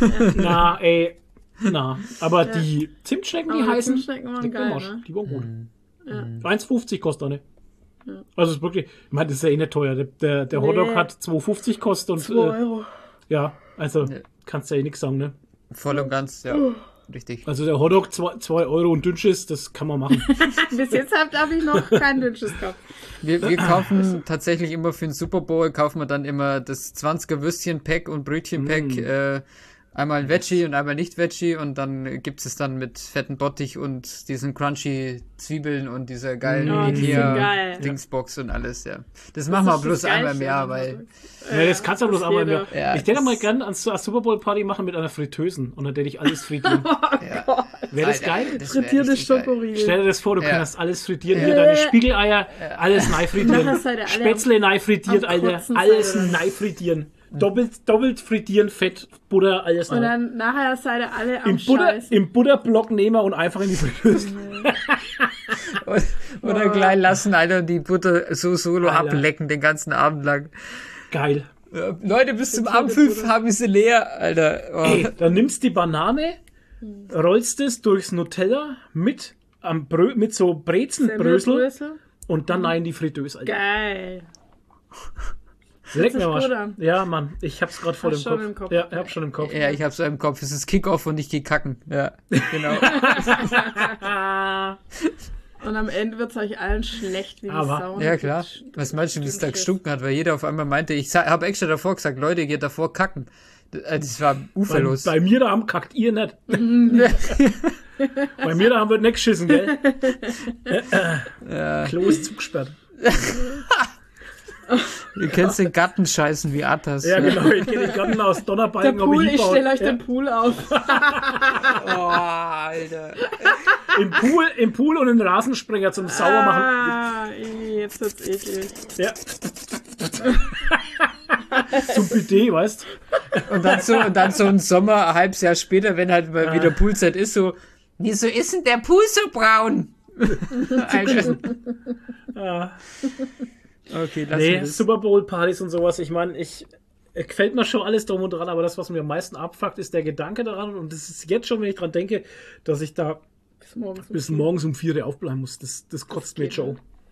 Na, ey, na, aber die Zimtschnecken, die Aber die heißen, Zimtschnecken waren leck geil, am Arsch. ne? Die waren gut. Ja. eins fünfzig kostet eine. Also es ist wirklich, ich meine, das ist ja eh nicht teuer. Der, der, der Nee. Hotdog hat zwei fünfzig kostet und zwei äh, Euro. ja, also kannst du ja eh nichts sagen, ne? Voll und ganz, ja. Uh. Richtig. Also der Hotdog zwei Euro und Dünnschiss, das kann man machen. Bis jetzt habe hab ich noch kein Dünnsches gehabt. Wir, wir kaufen tatsächlich immer für den Super Bowl, kaufen wir dann immer das zwanziger Würstchen-Pack und Brötchen-Pack, Mm. äh, einmal ein Veggie und einmal nicht Veggie und dann gibt es dann mit fetten Bottich und diesen crunchy Zwiebeln und dieser geilen Oh, die sind geil. Ikea-Dingsbox und alles, ja. Das machen wir ist bloß das einmal im Geilste Jahr, an weil Hotdogs. Ja, das kannst du das bloß einmal jeder. mehr. Ja, ich hätte das- mal gern ans, ans Super Bowl Party machen mit einer Fritteusen und dann hätte ich alles frittieren. ja. Wäre das Alter, geil? das wär Frittierte richtig geil. Schokoriegel. Stell dir das vor, du Ja. kannst alles frittieren, Ja. hier deine Spiegeleier, alles neu Nachher frittieren. seid ihr alle Spätzle neu frittiert, am Alter, Kotzen alles seid ihr dann. neu frittieren. Doppelt, doppelt frittieren, Fett, Butter, alles Und neu. dann nachher seid ihr alle am Im, Butter, Scheißen. Im Butterblock nehmen wir und einfach in die Fritteuse. Und, oder gleich lassen, Alter, die Butter so solo Alter. ablecken den ganzen Abend lang. Geil. Ja, Leute, bis zum Frittierte Abpfiff Butter. haben wir sie leer, Alter. Oh. Ey, dann nimmst die Banane, rollst es durchs Nutella mit, am Brö mit so Brezenbrösel Semmelbrösel. und dann rein in die Fritteuse, Alter. Geil. Leck mir sich mal. gut an. Ja, Mann, ich hab's gerade voll im Hast Kopf. schon im Kopf. Ja, ich hab's schon im Kopf. Ja, ich hab's so im Kopf. Es ist Kickoff und ich geh kacken. Ja, genau. Und am Ende wird's euch allen schlecht wie die Aber- Sau. Ja, klar. Was meinst du, wie es da gestunken hat? Weil jeder auf einmal meinte, ich habe extra davor gesagt, Leute, geht davor kacken. Das- Das war Bei, uferlos. bei mir daheim kackt ihr nicht. Bei mir daheim wird nicht geschissen, gell? Ja. Klo ist zugesperrt. Ihr könnt den Garten scheißen wie Atas. Ja, genau. Ich gehe den Garten aus Der Donnerbalken. ob Pool, ich hinbaue. stelle euch Ja. den Pool auf. Oh, Alter. Im Pool, Im Pool und einen Rasensprenger zum Sauermachen. Ah, jetzt wird's eklig. Ja. Zum Bidet, weißt Und dann so, und dann so ein Sommer, ein halbes Jahr später, wenn halt mal wieder Poolzeit ist, so, wieso ist denn der Pool so braun? Alter. Ah. Okay, lass Nee, das. Super Bowl Partys und sowas. Ich meine, ich äh, gefällt mir schon alles drum und dran, aber das, was mir am meisten abfuckt, ist der Gedanke daran. Und das ist jetzt schon, wenn ich dran denke, dass ich da Bis morgens. bis morgens um vier Uhr aufbleiben muss. Das, das kotzt mir geht schon.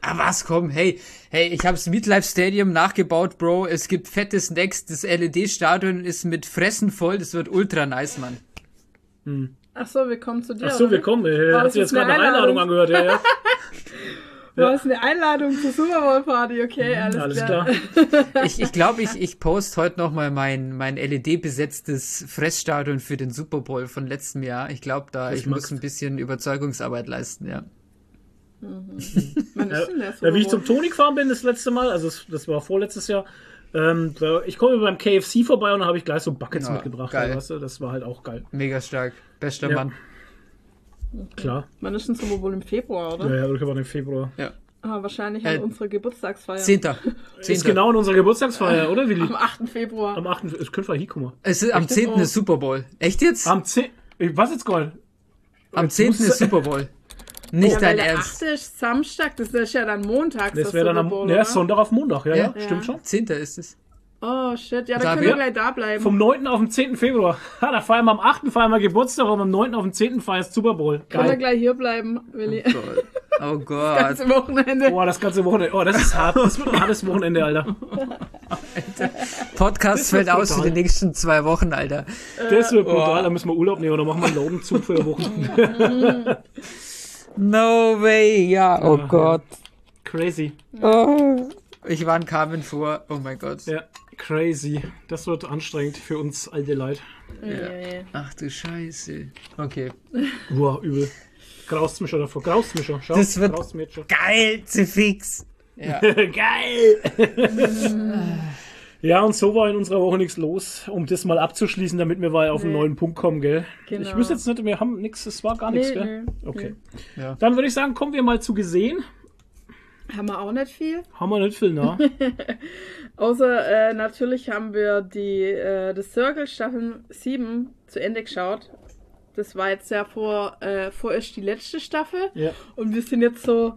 Ah, was, komm, hey, hey, ich hab's Midlife Stadium nachgebaut, Bro. Es gibt fette Snacks, das L E D-Stadion ist mit Fressen voll, das wird ultra nice, Mann. Hm. Ach so, wir kommen zu dir. Ach so, oder wir nicht? kommen. Äh, Oh, hast das du jetzt ist eine gerade eine Einladung Einladung. angehört? Ja, ja. Du hast eine Einladung zur Super Bowl Party, okay, alles, Alles klar. klar. Ich, ich glaube, ich, ich poste heute nochmal mein, mein L E D-besetztes Fressstadion für den Super Bowl von letztem Jahr. Ich glaube, da, Das ich muss magst. ein bisschen Überzeugungsarbeit leisten, ja. Wann ist Ja, denn der Super ja, wie ich Bowl? zum Toni gefahren bin das letzte Mal, also das, das war vorletztes Jahr, ähm, da, ich komme beim K F C vorbei und da habe ich gleich so Buckets Ja, mitgebracht. geil. Weißt du? Das war halt auch geil. Mega stark. Bester Ja. Mann. Klar. Wann ist denn Super Bowl im Februar, oder? Ja, ja, ich war im Februar. Ja. Ah, wahrscheinlich Äh, an unserer Geburtstagsfeier. Zehnter. Ist Zehnter. genau in unserer Geburtstagsfeier, oder Willi? Am achten Februar. Am achten Es könnte hinkommen. Es ist am zehnten ist Super Bowl. Echt jetzt? Am zehnten Was jetzt, Gold? Am zehnten ist Super Bowl. Nicht Ja, weil dein der Ernst. achte ist Samstag, das ist ja dann montags. Das wäre dann am Super Bowl, ja, oder? Sonntag auf Montag, ja, ja, Ja. stimmt Ja. schon. zehnter ist es. Oh shit, ja, Da dann können wir wir- gleich da bleiben. Vom neunten auf den zehnten Februar. Ha, da feiern wir am achten feiern wir Geburtstag und am neunten auf den zehnten feierst Super Bowl. Können wir Geil. gleich hier bleiben, Willi. Gott. Oh Gott. Ganze Wochenende. Boah, das ganze Wochenende. Oh, das ist hart. Das wird ein hartes Wochenende, Alter. Podcast Das fällt wird aus für brutal. die nächsten zwei Wochen, Alter. Das wird brutal. Oh. Da müssen wir Urlaub nehmen oder machen wir einen Laudenzug für eine Woche. No way, ja. Oh Ja. Gott. Crazy. Oh. Ich war in Carmen vor. Oh mein Gott. Ja, crazy. Das wird anstrengend für uns alte Leute. Ja. Ja. Ach du Scheiße. Okay. Boah, übel. Graust mich schon davor. Graust mich schon. Schau, Das wird- graust mich schon. Geil, zu fix. Ja. Geil! Ja, und so war in unserer Woche nichts los, um das mal abzuschließen, damit wir mal auf einen Nee. neuen Punkt kommen, gell? Genau. Ich wüsste jetzt nicht, wir haben nichts, es war gar nichts, Nee, gell? nee, Okay. Ja. Dann würde ich sagen, kommen wir mal zu gesehen. Haben wir auch nicht viel. Haben wir nicht viel, ne? Außer äh, natürlich haben wir die äh, The Circle Staffel sieben zu Ende geschaut. Das war jetzt ja vor, äh, vorerst die letzte Staffel. Ja. Und wir sind jetzt so,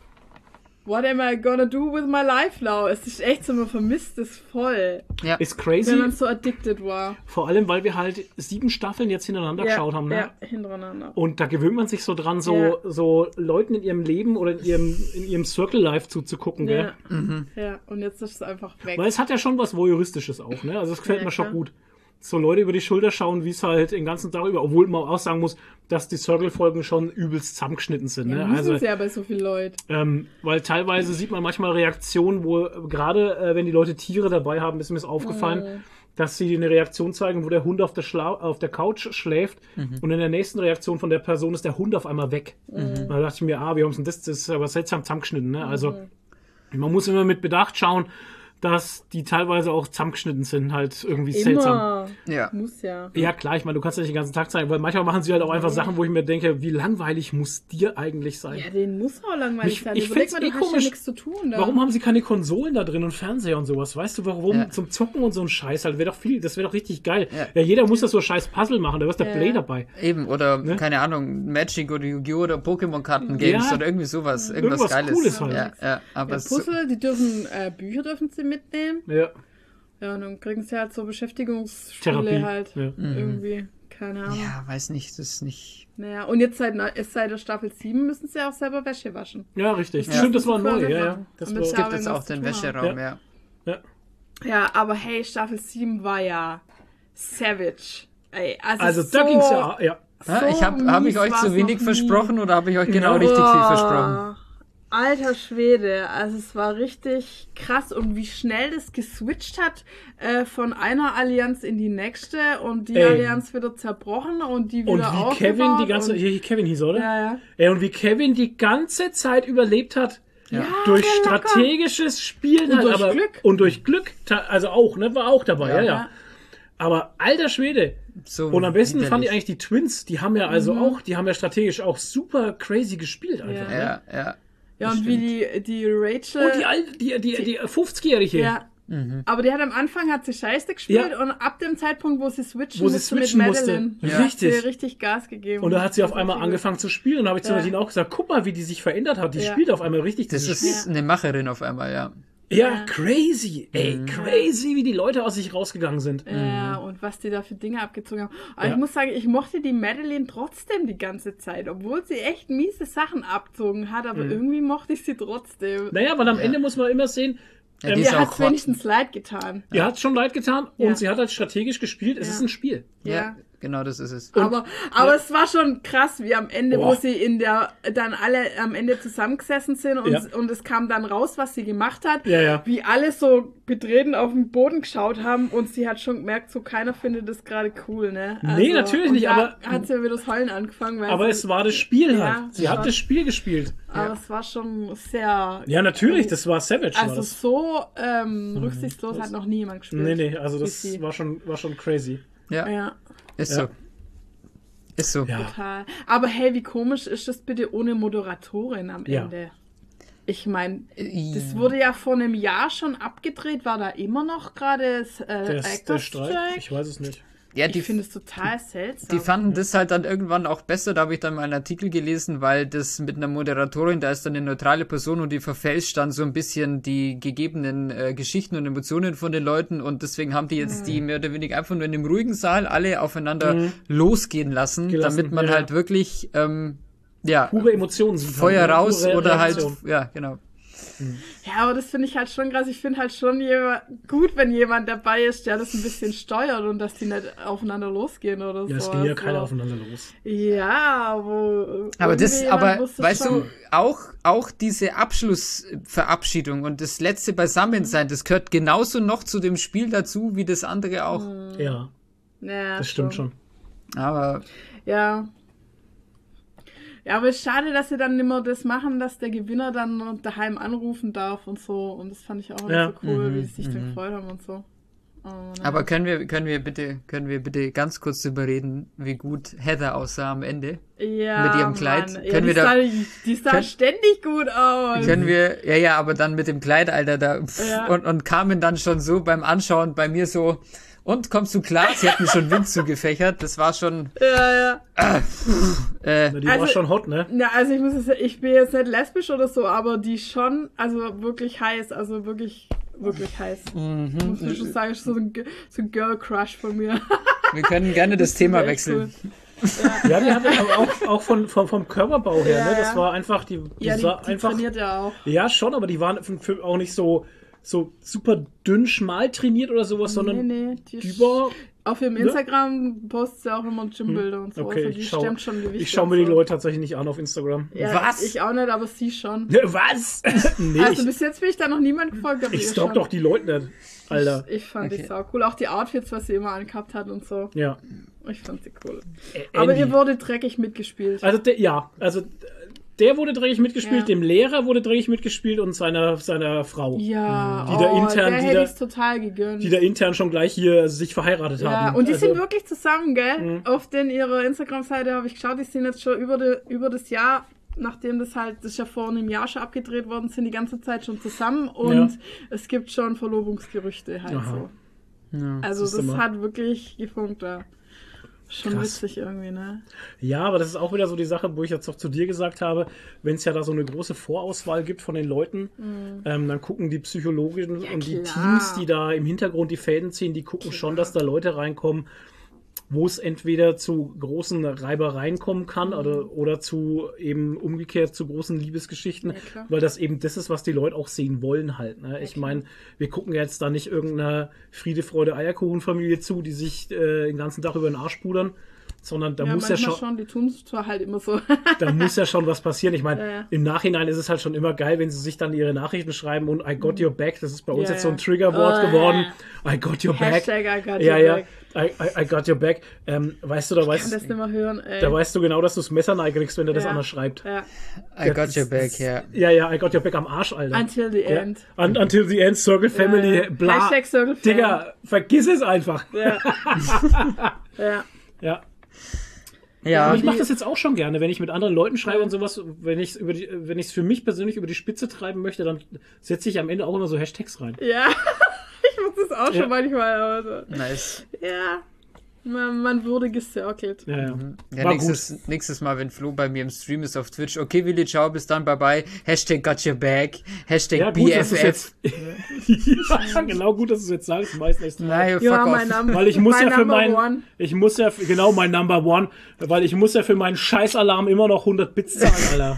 what am I gonna do with my life now? Es ist echt so, man vermisst es voll, Ja. Ist wenn crazy. man so addicted war. Vor allem, weil wir halt sieben Staffeln jetzt hintereinander geschaut haben, ne? Ja, hintereinander. Und da gewöhnt man sich so dran, so, Ja. so Leuten in ihrem Leben oder in ihrem, in ihrem Circle Life zuzugucken, gell? Ja. ja, und jetzt ist es einfach weg. Weil es hat ja schon was Voyeuristisches auch, ne? Also es gefällt Ja, mir schon klar. gut. So Leute über die Schulter schauen, wie es halt den ganzen Tag über, obwohl man auch sagen muss, dass die Circle-Folgen schon übelst zusammengeschnitten sind, Ja, ne? müssen Also, es ja bei so vielen Leuten. ähm, weil teilweise sieht man manchmal Reaktionen, wo äh, gerade äh, wenn die Leute Tiere dabei haben, ist mir das aufgefallen, Mhm. dass sie eine Reaktion zeigen, wo der Hund auf der, Schla auf der Couch schläft und in der nächsten Reaktion von der Person ist der Hund auf einmal weg. Und da dachte ich mir, ah, wie haben sie denn das? Das ist aber seltsam zusammengeschnitten, ne? Also man muss immer mit Bedacht schauen, dass die teilweise auch zusammengeschnitten sind, halt irgendwie seltsam. Immer. Ja. Muss ja. Ja, klar, ich meine, du kannst ja nicht den ganzen Tag zeigen, weil manchmal machen sie halt auch einfach Sachen, wo ich mir denke, wie langweilig muss dir eigentlich sein? Ja, den muss auch langweilig Ich- sein. ich Überleg find's mal, du eh hast komisch. ja nichts zu tun da. Warum haben sie keine Konsolen da drin und Fernseher und sowas? Weißt du, warum? Ja. Zum Zocken und so ein Scheiß halt. Wäre doch viel, das wäre doch richtig geil. Ja. Ja. jeder muss das so ein scheiß Puzzle machen, da ist der Ja. Play dabei. Eben, oder, Ne? keine Ahnung, Magic oder Yu-Gi-Oh! Oder Pokémon-Karten-Games Ja. oder irgendwie sowas. Irgendwas, Irgendwas Geiles. Cooles halt. Ja, ja, aber Ja, so, Puzzle, die dürfen, äh, Bücher dürfen sie mitnehmen. Ja, Ja, und dann kriegen sie halt so Beschäftigungsspiele Therapie. halt. Ja. Irgendwie. Keine Ahnung. ja, weiß nicht, das ist nicht. Naja, und jetzt seit, neu- seit der Staffel sieben müssen sie auch selber Wäsche waschen. ja, richtig. Das Stimmt, das war müssen sie neu. vorher Ja, ja. machen. Das Damit war, sie Es gibt aber jetzt was auch zu den tun Wäscheraum, ja. ja. Ja, aber hey, Staffel sieben war ja savage. Ey, also Also so, da ging's ja, ja. Ja, ich habe hab ich mies euch war's zu wenig noch nie. versprochen oder habe ich euch genau Ja. richtig viel Boah, versprochen? Alter Schwede, also es war richtig krass und wie schnell das geswitcht hat äh, von einer Allianz in die nächste und die Ey. Allianz wieder zerbrochen und die wieder Und wie Kevin aufgebaut die ganze, und, hier Kevin hieß, oder? ja, ja. Ey, und wie Kevin die ganze Zeit überlebt hat. Ja. Durch der locker. strategisches Spielen Und halt, durch aber, Glück. und durch Glück, ta- also auch, ne, war auch dabei, ja, ja. Ja. Aber alter Schwede. So Und am besten fand ich widerlich. eigentlich die Twins, die haben ja also auch, die haben ja strategisch auch super crazy gespielt einfach. Ja. Ne? Ja, ja. Ja, Das und wie die, die Rachel. Und die alte, die, die, die fünfzigjährige. ja. Aber die hat am Anfang hat sie scheiße gespielt Ja. und ab dem Zeitpunkt, wo sie switchen Wo sie musste switchen mit musste. Madeline, Ja. hat Richtig. sie richtig Gas gegeben. Und da hat sie auf Das einmal war angefangen zu spielen. Und da habe ich zu Ja. Nadine auch gesagt, guck mal, wie die sich verändert hat. Die Ja. spielt auf einmal richtig Das dieses ist Spiel. eine Macherin auf einmal, ja. Ja, crazy. Ey, crazy, wie die Leute aus sich rausgegangen sind. Ja, und was die da für Dinge abgezogen haben. Aber Ja. ich muss sagen, ich mochte die Madeline trotzdem die ganze Zeit, obwohl sie echt miese Sachen abzogen hat, aber irgendwie mochte ich sie trotzdem. Naja, weil am Ende muss man immer sehen, Ja, ähm, die ist Ihr auch hat wenigstens leid getan. ihr hat schon leid getan und Ja. sie hat halt strategisch gespielt. Es Ja. ist ein Spiel. Ja, Ja. genau, das ist es. Aber, aber es war schon krass, wie am Ende, wo Boah. sie in der, dann alle am Ende zusammengesessen sind und, Ja. und es kam dann raus, was sie gemacht hat. Ja, ja. Wie alle so betreten auf den Boden geschaut haben und sie hat schon gemerkt, so keiner findet das gerade cool, ne? Nee, natürlich und nicht, da aber- hat sie wieder das Heulen angefangen. Weil Aber sie, es war das Spiel Ja, halt. Sie hat schon. das Spiel gespielt. aber es war schon sehr, Ja, natürlich, das war Savage. war also das. so ähm, rücksichtslos hat noch nie jemand gespielt. Nee, nee, also das Wie sie. war schon, war schon crazy. Ja, Ja. ist Ja. so. Ist so. Ja. Total. Aber hey, wie komisch ist das bitte ohne Moderatorin am Ja. Ende? Ich meine, Äh, das wurde ja vor einem Jahr schon abgedreht. War da immer noch gerade das äh, Der, der Actors Streit, Strike? ich weiß es nicht. Ja, die, Ich finde es total seltsam. die fanden das halt dann irgendwann auch besser, da habe ich dann mal einen Artikel gelesen, weil das mit einer Moderatorin, da ist dann eine neutrale Person und die verfälscht dann so ein bisschen die gegebenen äh, Geschichten und Emotionen von den Leuten und deswegen haben die jetzt die mehr oder weniger einfach nur in einem ruhigen Saal alle aufeinander losgehen lassen, Gelassen, damit man ja. halt wirklich, ähm, ja, Pure Emotionen sind Feuer halt, ne? raus Pure oder halt, Reaktion. ja, genau. Ja, aber das finde ich halt schon krass. Ich finde halt schon jemand, gut, wenn jemand dabei ist, der das ein bisschen steuert und dass die nicht aufeinander losgehen oder Ja, es so. ging ja Also, keiner aufeinander los. Ja, wo. Aber das, irgendwie aber jemand muss das weißt schon- du, auch, auch diese Abschlussverabschiedung und das letzte Beisammensein, das gehört genauso noch zu dem Spiel dazu, wie das andere auch. Ja, Ja, das stimmt schon. Aber Ja. Ja, aber es ist schade, dass sie dann immer das machen, dass der Gewinner dann daheim anrufen darf und so. Und das fand ich auch immer Ja. so cool, Mhm, wie sie sich dann gefreut haben und so. Oh, nein. Aber können wir, können wir bitte, können wir bitte ganz kurz darüber reden, wie gut Heather aussah am Ende? ja, mit ihrem Kleid? Mann. Ja, Können die, wir da- sah, die sah können- ständig gut aus. Können wir, ja, ja, aber dann mit dem Kleid, Alter, da, pff, Ja. und, und kamen dann schon so beim Anschauen bei mir so, und kommst du klar? Sie hatten schon Wind zugefächert, das war schon, Ja, ja. äh, Na, die Also- war schon hot, ne? Ja, also ich muss jetzt, ich bin jetzt nicht lesbisch oder so, aber die schon, also wirklich heiß, also wirklich, wirklich heiß. Mhm. Muss ich schon sagen, ist so ein, Ge- so ein Girl Crush von mir. wir können gerne das Thema ist echt wechseln. Ja, die hatte aber auch, auch von, vom, vom Körperbau her, Ja, ne? Das ja. war einfach, die, die Ja, die, sah die einfach. trainiert ja auch. Ja, schon, aber die waren für, für auch nicht so, so super dünn, schmal trainiert oder sowas, sondern nee, nee, die, die war. auf ihrem ne? Instagram postet sie auch immer Gymbilder und so. Okay, also die ich schau, stemmt schon Gewicht. ich schau mir die Leute tatsächlich nicht an auf Instagram. Ja, Was? Ich auch nicht, aber sie schon. Was? nee, Also ich, bis jetzt bin ich da noch niemand gefolgt. aber ich ihr stalk schon. doch die Leute nicht, Alter. Ich, ich fand Okay. die sau cool. Auch die Outfits, was sie immer angehabt hat und so. Ja. Ich fand sie cool. Ä- Aber Andy. ihr wurde dreckig mitgespielt. Also, der, ja, also der wurde dreckig mitgespielt, Ja. dem Lehrer wurde dreckig mitgespielt und seiner, seiner Frau. Ja, Die da oh, intern- der die hätte da- ich's total gegönnt. Die da intern schon gleich hier sich verheiratet ja, haben. und die also, sind wirklich zusammen, gell? Mhm. Auf den ihrer Instagram-Seite habe ich geschaut, die sind jetzt schon über, de, über das Jahr, nachdem das halt, das ist ja vor einem Jahr schon abgedreht worden, sind die ganze Zeit schon zusammen und Ja. es gibt schon Verlobungsgerüchte halt Aha. so. Ja. Also siehst du das mal. hat wirklich gefunkt da. Schon Krass. witzig irgendwie, ne? Ja, aber das ist auch wieder so die Sache, wo ich jetzt auch zu dir gesagt habe, wenn es ja da so eine große Vorauswahl gibt von den Leuten, ähm, dann gucken die Psychologen Ja, und die klar. Teams, die da im Hintergrund die Fäden ziehen, die gucken schon, dass da Leute reinkommen, wo es entweder zu großen Reibereien kommen kann Mhm. oder, oder zu eben umgekehrt zu großen Liebesgeschichten, Ja, klar. weil das eben das ist, was die Leute auch sehen wollen halt. Ne? Ich meine, wir gucken ja jetzt da nicht irgendeiner Friede, Freude, Eierkuchenfamilie zu, die sich äh, den ganzen Tag über den Arsch pudern, sondern da ja, muss ja manchmal schon, schon, die tun es zwar halt immer so. da muss ja schon was passieren. Ich meine, Ja, ja. im Nachhinein ist es halt schon immer geil, wenn sie sich dann ihre Nachrichten schreiben und I got your back, das ist bei uns Ja, jetzt so ein ja. Triggerwort Oh, geworden. ja. I got your back. Hashtag I got ja, your ja. back. I, I, I got your back. Ähm, weißt du, da Ich kann weißt, das nicht mehr hören, ey. da weißt du genau, dass du das Messer kriegst, wenn der das Ja. anders schreibt. Ja. I got your back, ja. Ja, ja, I got your back am Arsch, Alter. Until the ja. end. Un until the end, Circle Family, Ja. bla. Hashtag Circle Fam. Digga, vergiss es einfach. Ja. ja. Ja. Ja, Aber ich mache das jetzt auch schon gerne, wenn ich mit anderen Leuten schreibe und sowas, wenn ich über die, wenn ich es für mich persönlich über die Spitze treiben möchte, dann setze ich am Ende auch immer so Hashtags rein. Ja. Ich muss das auch Ja. schon manchmal, aber so. nice. Ja. Man, man wurde gecircelt. Ja, ja. Ja, War nächstes, nächstes Mal, wenn Flo bei mir im Stream ist auf Twitch. Okay, Willi, ciao, bis dann, bye bye. Hashtag got your back. Hashtag Ja, gut, B dass F du F. jetzt, ja, genau, gut, dass du es jetzt sagst. Meist Nein, fuck Ja, off. mein Name. Weil ich muss mein ja für Number mein, one. ich muss ja, für, genau, mein Number One, weil ich muss ja für meinen Scheißalarm immer noch hundert Bits zahlen, Alter.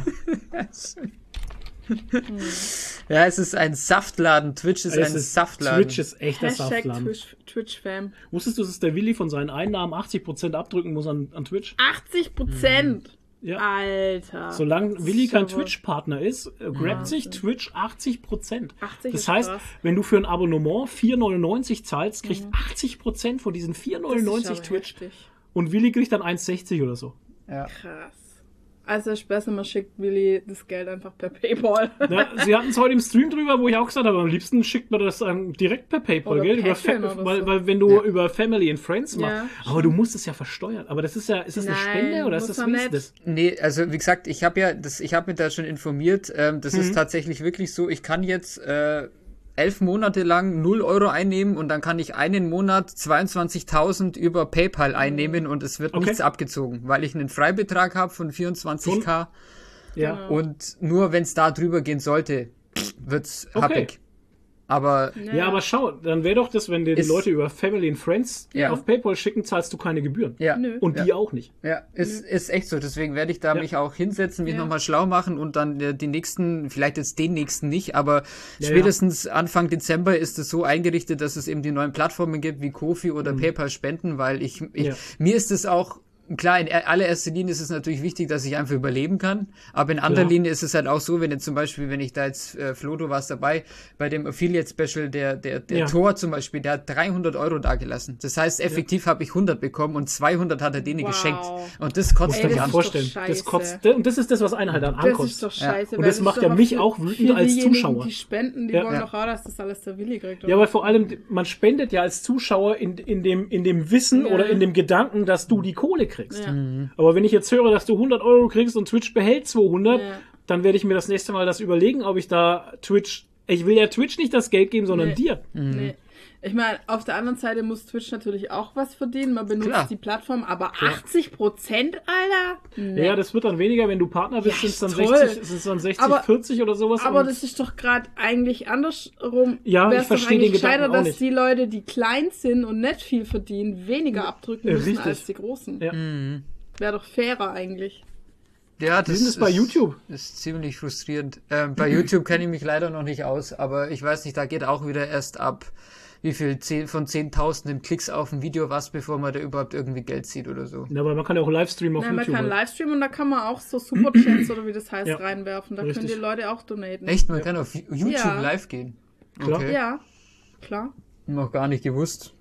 Ja, es ist ein Saftladen. Twitch ist Es ein ist- Saftladen. Twitch ist echter Hashtag Saftladen. Twitch, Twitch-Fam. Wusstest du, dass der Willi von seinen Einnahmen achtzig Prozent abdrücken muss an, an Twitch? achtzig Prozent. Ja. Alter. Solange Willi kein So. Twitch-Partner ist, äh, grabt sich Twitch achtzig Prozent. achtzig Das ist heißt, krass. wenn du für ein Abonnement vier neunundneunzig zahlst, kriegt achtzig Prozent von diesen vier neunundneunzig Das ist aber Twitch. heftig. Und Willi kriegt dann eins sechzig oder so. Ja. Krass. Also ist besser, man schickt Willi das Geld einfach per Paypal. Ja, sie hatten es heute im Stream drüber, wo ich auch gesagt habe, am liebsten schickt man das ähm, direkt per PayPal, Oder gell? Über Patreon Fa- oder weil, so. weil wenn du Ja. über Family and Friends machst, Ja, aber du musst es ja versteuern. Aber das ist ja, ist das eine Nein, Spende oder ist muss das man wie ist nicht. das? Nee, also wie gesagt, ich habe ja, das, ich habe mich da schon informiert. Ähm, das Mhm. ist tatsächlich wirklich so. Ich kann jetzt äh, elf Monate lang null Euro einnehmen und dann kann ich einen Monat zweiundzwanzigtausend über PayPal einnehmen und es wird Okay. nichts abgezogen, weil ich einen Freibetrag habe von vierundzwanzig K Ja. Genau. und nur wenn es da drüber gehen sollte, wird's Okay. happig. Aber Ja, aber schau, dann wäre doch das, wenn dir die Ist- Leute über Family and Friends Ja. auf PayPal schicken, zahlst du keine Gebühren. ja, Nö. Und ja. die auch nicht. Ja, ist, ist echt so. Deswegen werde ich da Ja. mich auch hinsetzen, mich Ja. nochmal schlau machen und dann äh, die nächsten, vielleicht jetzt den nächsten nicht, aber Ja, spätestens Anfang Dezember ist es so eingerichtet, dass es eben die neuen Plattformen gibt wie Ko-fi oder PayPal Spenden, weil ich, ich Ja. mir ist es auch klar, in allererster Linie ist es natürlich wichtig, dass ich einfach überleben kann, aber in anderer Klar. Linie ist es halt auch so, wenn jetzt zum Beispiel, wenn ich da jetzt, äh, Flo, du warst dabei, bei dem Affiliate-Special, der, der, der Ja. Tor zum Beispiel, der hat dreihundert Euro dagelassen. Das heißt, effektiv habe ich hundert bekommen und zweihundert hat er denen Wow. geschenkt. Und das kotzt Ey, mich Dir das an. ist vorstellen. doch Das scheiße. kotzt, und das ist das, was einen halt dann Das ankotzt. ist doch Ja. scheiße. Und weil das macht ist ja doch mich für- auch wütend für als diejenigen, Zuschauer. Die spenden, die Ja. wollen Ja. doch auch, dass das alles der Willi kriegt. Ja, oder? aber vor allem, man spendet ja als Zuschauer in, in, dem, in dem Wissen Ja. oder in dem Gedanken, dass du die Kohle kriegst. Ja. Aber wenn ich jetzt höre, dass du hundert Euro kriegst und Twitch behält zweihundert, Ja. dann werde ich mir das nächste Mal das überlegen, ob ich da Twitch, ich will ja Twitch nicht das Geld geben, sondern Nee. dir. Nee. Ich meine, auf der anderen Seite muss Twitch natürlich auch was verdienen. Man benutzt Klar. die Plattform, aber achtzig Prozent, Alter? Nee. Ja, das wird dann weniger, wenn du Partner bist, Ja, sind es dann ist toll. sechzig, sind's dann sechzig, Aber- vierzig oder sowas. aber und- das ist doch gerade eigentlich andersrum. Ja, Wär's ich verstehe doch eigentlich den Gedanken gescheiter, auch dass nicht. die Leute, die klein sind und nicht viel verdienen, weniger abdrücken Ja, müssen richtig. als die Großen. Ja. Wäre doch fairer eigentlich. Ja, Wie das ist das bei ist- YouTube? Ist ziemlich frustrierend. Ähm, bei YouTube kenne ich mich leider noch nicht aus, aber ich weiß nicht, da geht auch wieder erst ab, wie viel zehn, von zehntausenden Klicks auf ein Video was, bevor man da überhaupt irgendwie Geld sieht oder so. Ja, aber man kann ja auch Livestreamen auf Nein, man YouTube. kann halt. Livestream und da kann man auch so Superchats oder wie das heißt Ja, reinwerfen. Da richtig. können die Leute auch donaten. Echt? Man kann auf YouTube Ja. live gehen. Klar. Okay. Ja, klar. Noch gar nicht gewusst.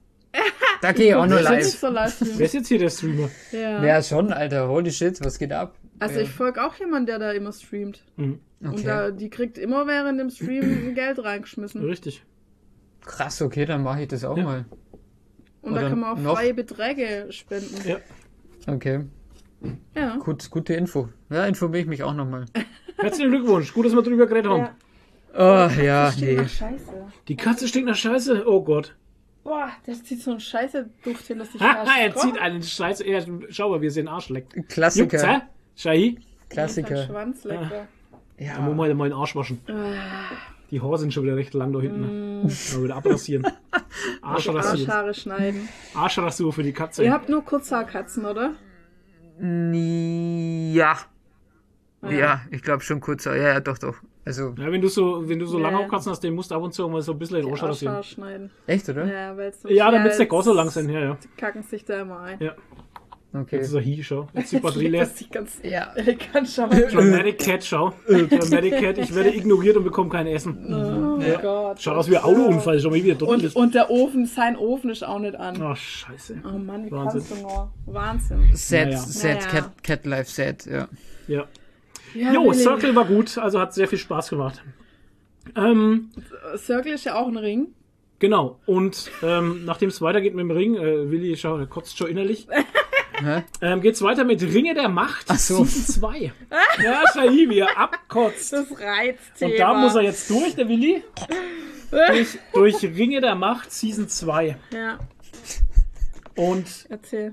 Da gehe ich auch nur Das ist live. nicht so Livestream. Wer ist jetzt hier der Streamer? Ja. Ja, schon, Alter. Holy shit, was geht ab? Also ich folge auch jemand, der da immer streamt. Mhm. Okay. Und da, die kriegt immer während dem Stream Geld reingeschmissen. Richtig. Krass, okay, dann mache ich das auch Ja. mal. Und Oder da kann man auch noch- freie Beträge spenden. Ja. Okay, Ja. gut, gute Info. Ja, informiere ich mich auch nochmal. Herzlichen Glückwunsch. Gut, dass wir drüber geredet haben. Ja. Oh, ja, Das steht nee. nach Scheiße. Die Katze stinkt nach Scheiße. Oh Gott. Boah, das zieht so einen scheiße Duft hin, dass ich Haha, er zieht einen Scheiße. Ja, schau mal, wie er den Arsch leckt. Juckt's, Klassiker. hä? Shahi? Klassiker. Schwanz lecker. Da muss man mal den Arsch waschen. Die Haare sind schon wieder recht lang da hinten. Ne? Mal wieder abrasieren. Arschrasur. Arschhaare schneiden. Arschrasur für die Katze. Ihr habt nur Kurzhaarkatzen, oder? Ja. Ja, ich glaube schon kurz. Ja, ja, doch, doch. Also, Ja, wenn du so, wenn du so Nee. lange Katzen hast, den musst du ab und zu mal so ein bisschen den Arsch Arschhaare rasieren. schneiden. echt, oder? Ja, weil so Ja, damit es der schnell- gar so lang sind. Ja, ja. Die kacken sich da immer ein. Ja. Okay. Jetzt ist er hier, schau. Jetzt ist die Batterie leer. Das sieht ganz Ja. elegant schon. Dramatic Cat, schau. Dramatic Cat, ich werde ignoriert und bekomme kein Essen. Oh Ja. Gott. Schaut aus wie ein Autounfall, schau mal, wie der dort Und, ist. und der Ofen, sein Ofen ist auch nicht an. Oh, scheiße. Oh Mann, wie Wahnsinn. kannst du nur? Wahnsinn. Sad, Naja. sad, Naja. Cat, Cat Life Sad, ja. Ja. Ja, Jo, Willi. Circle war gut, also hat sehr viel Spaß gemacht. Ähm, Circle ist ja auch ein Ring. genau, und ähm, nachdem es weitergeht mit dem Ring, äh, Willi, schau, der kotzt schon innerlich, Hä? ähm, geht's weiter mit Ringe der Macht, Ach so. Season zwei. Ja, Shahi, wie er abkotzt. Das Reizthema. Und da muss er jetzt durch, der Willi. Durch, durch Ringe der Macht, Season zwei. Ja. Und, Erzähl.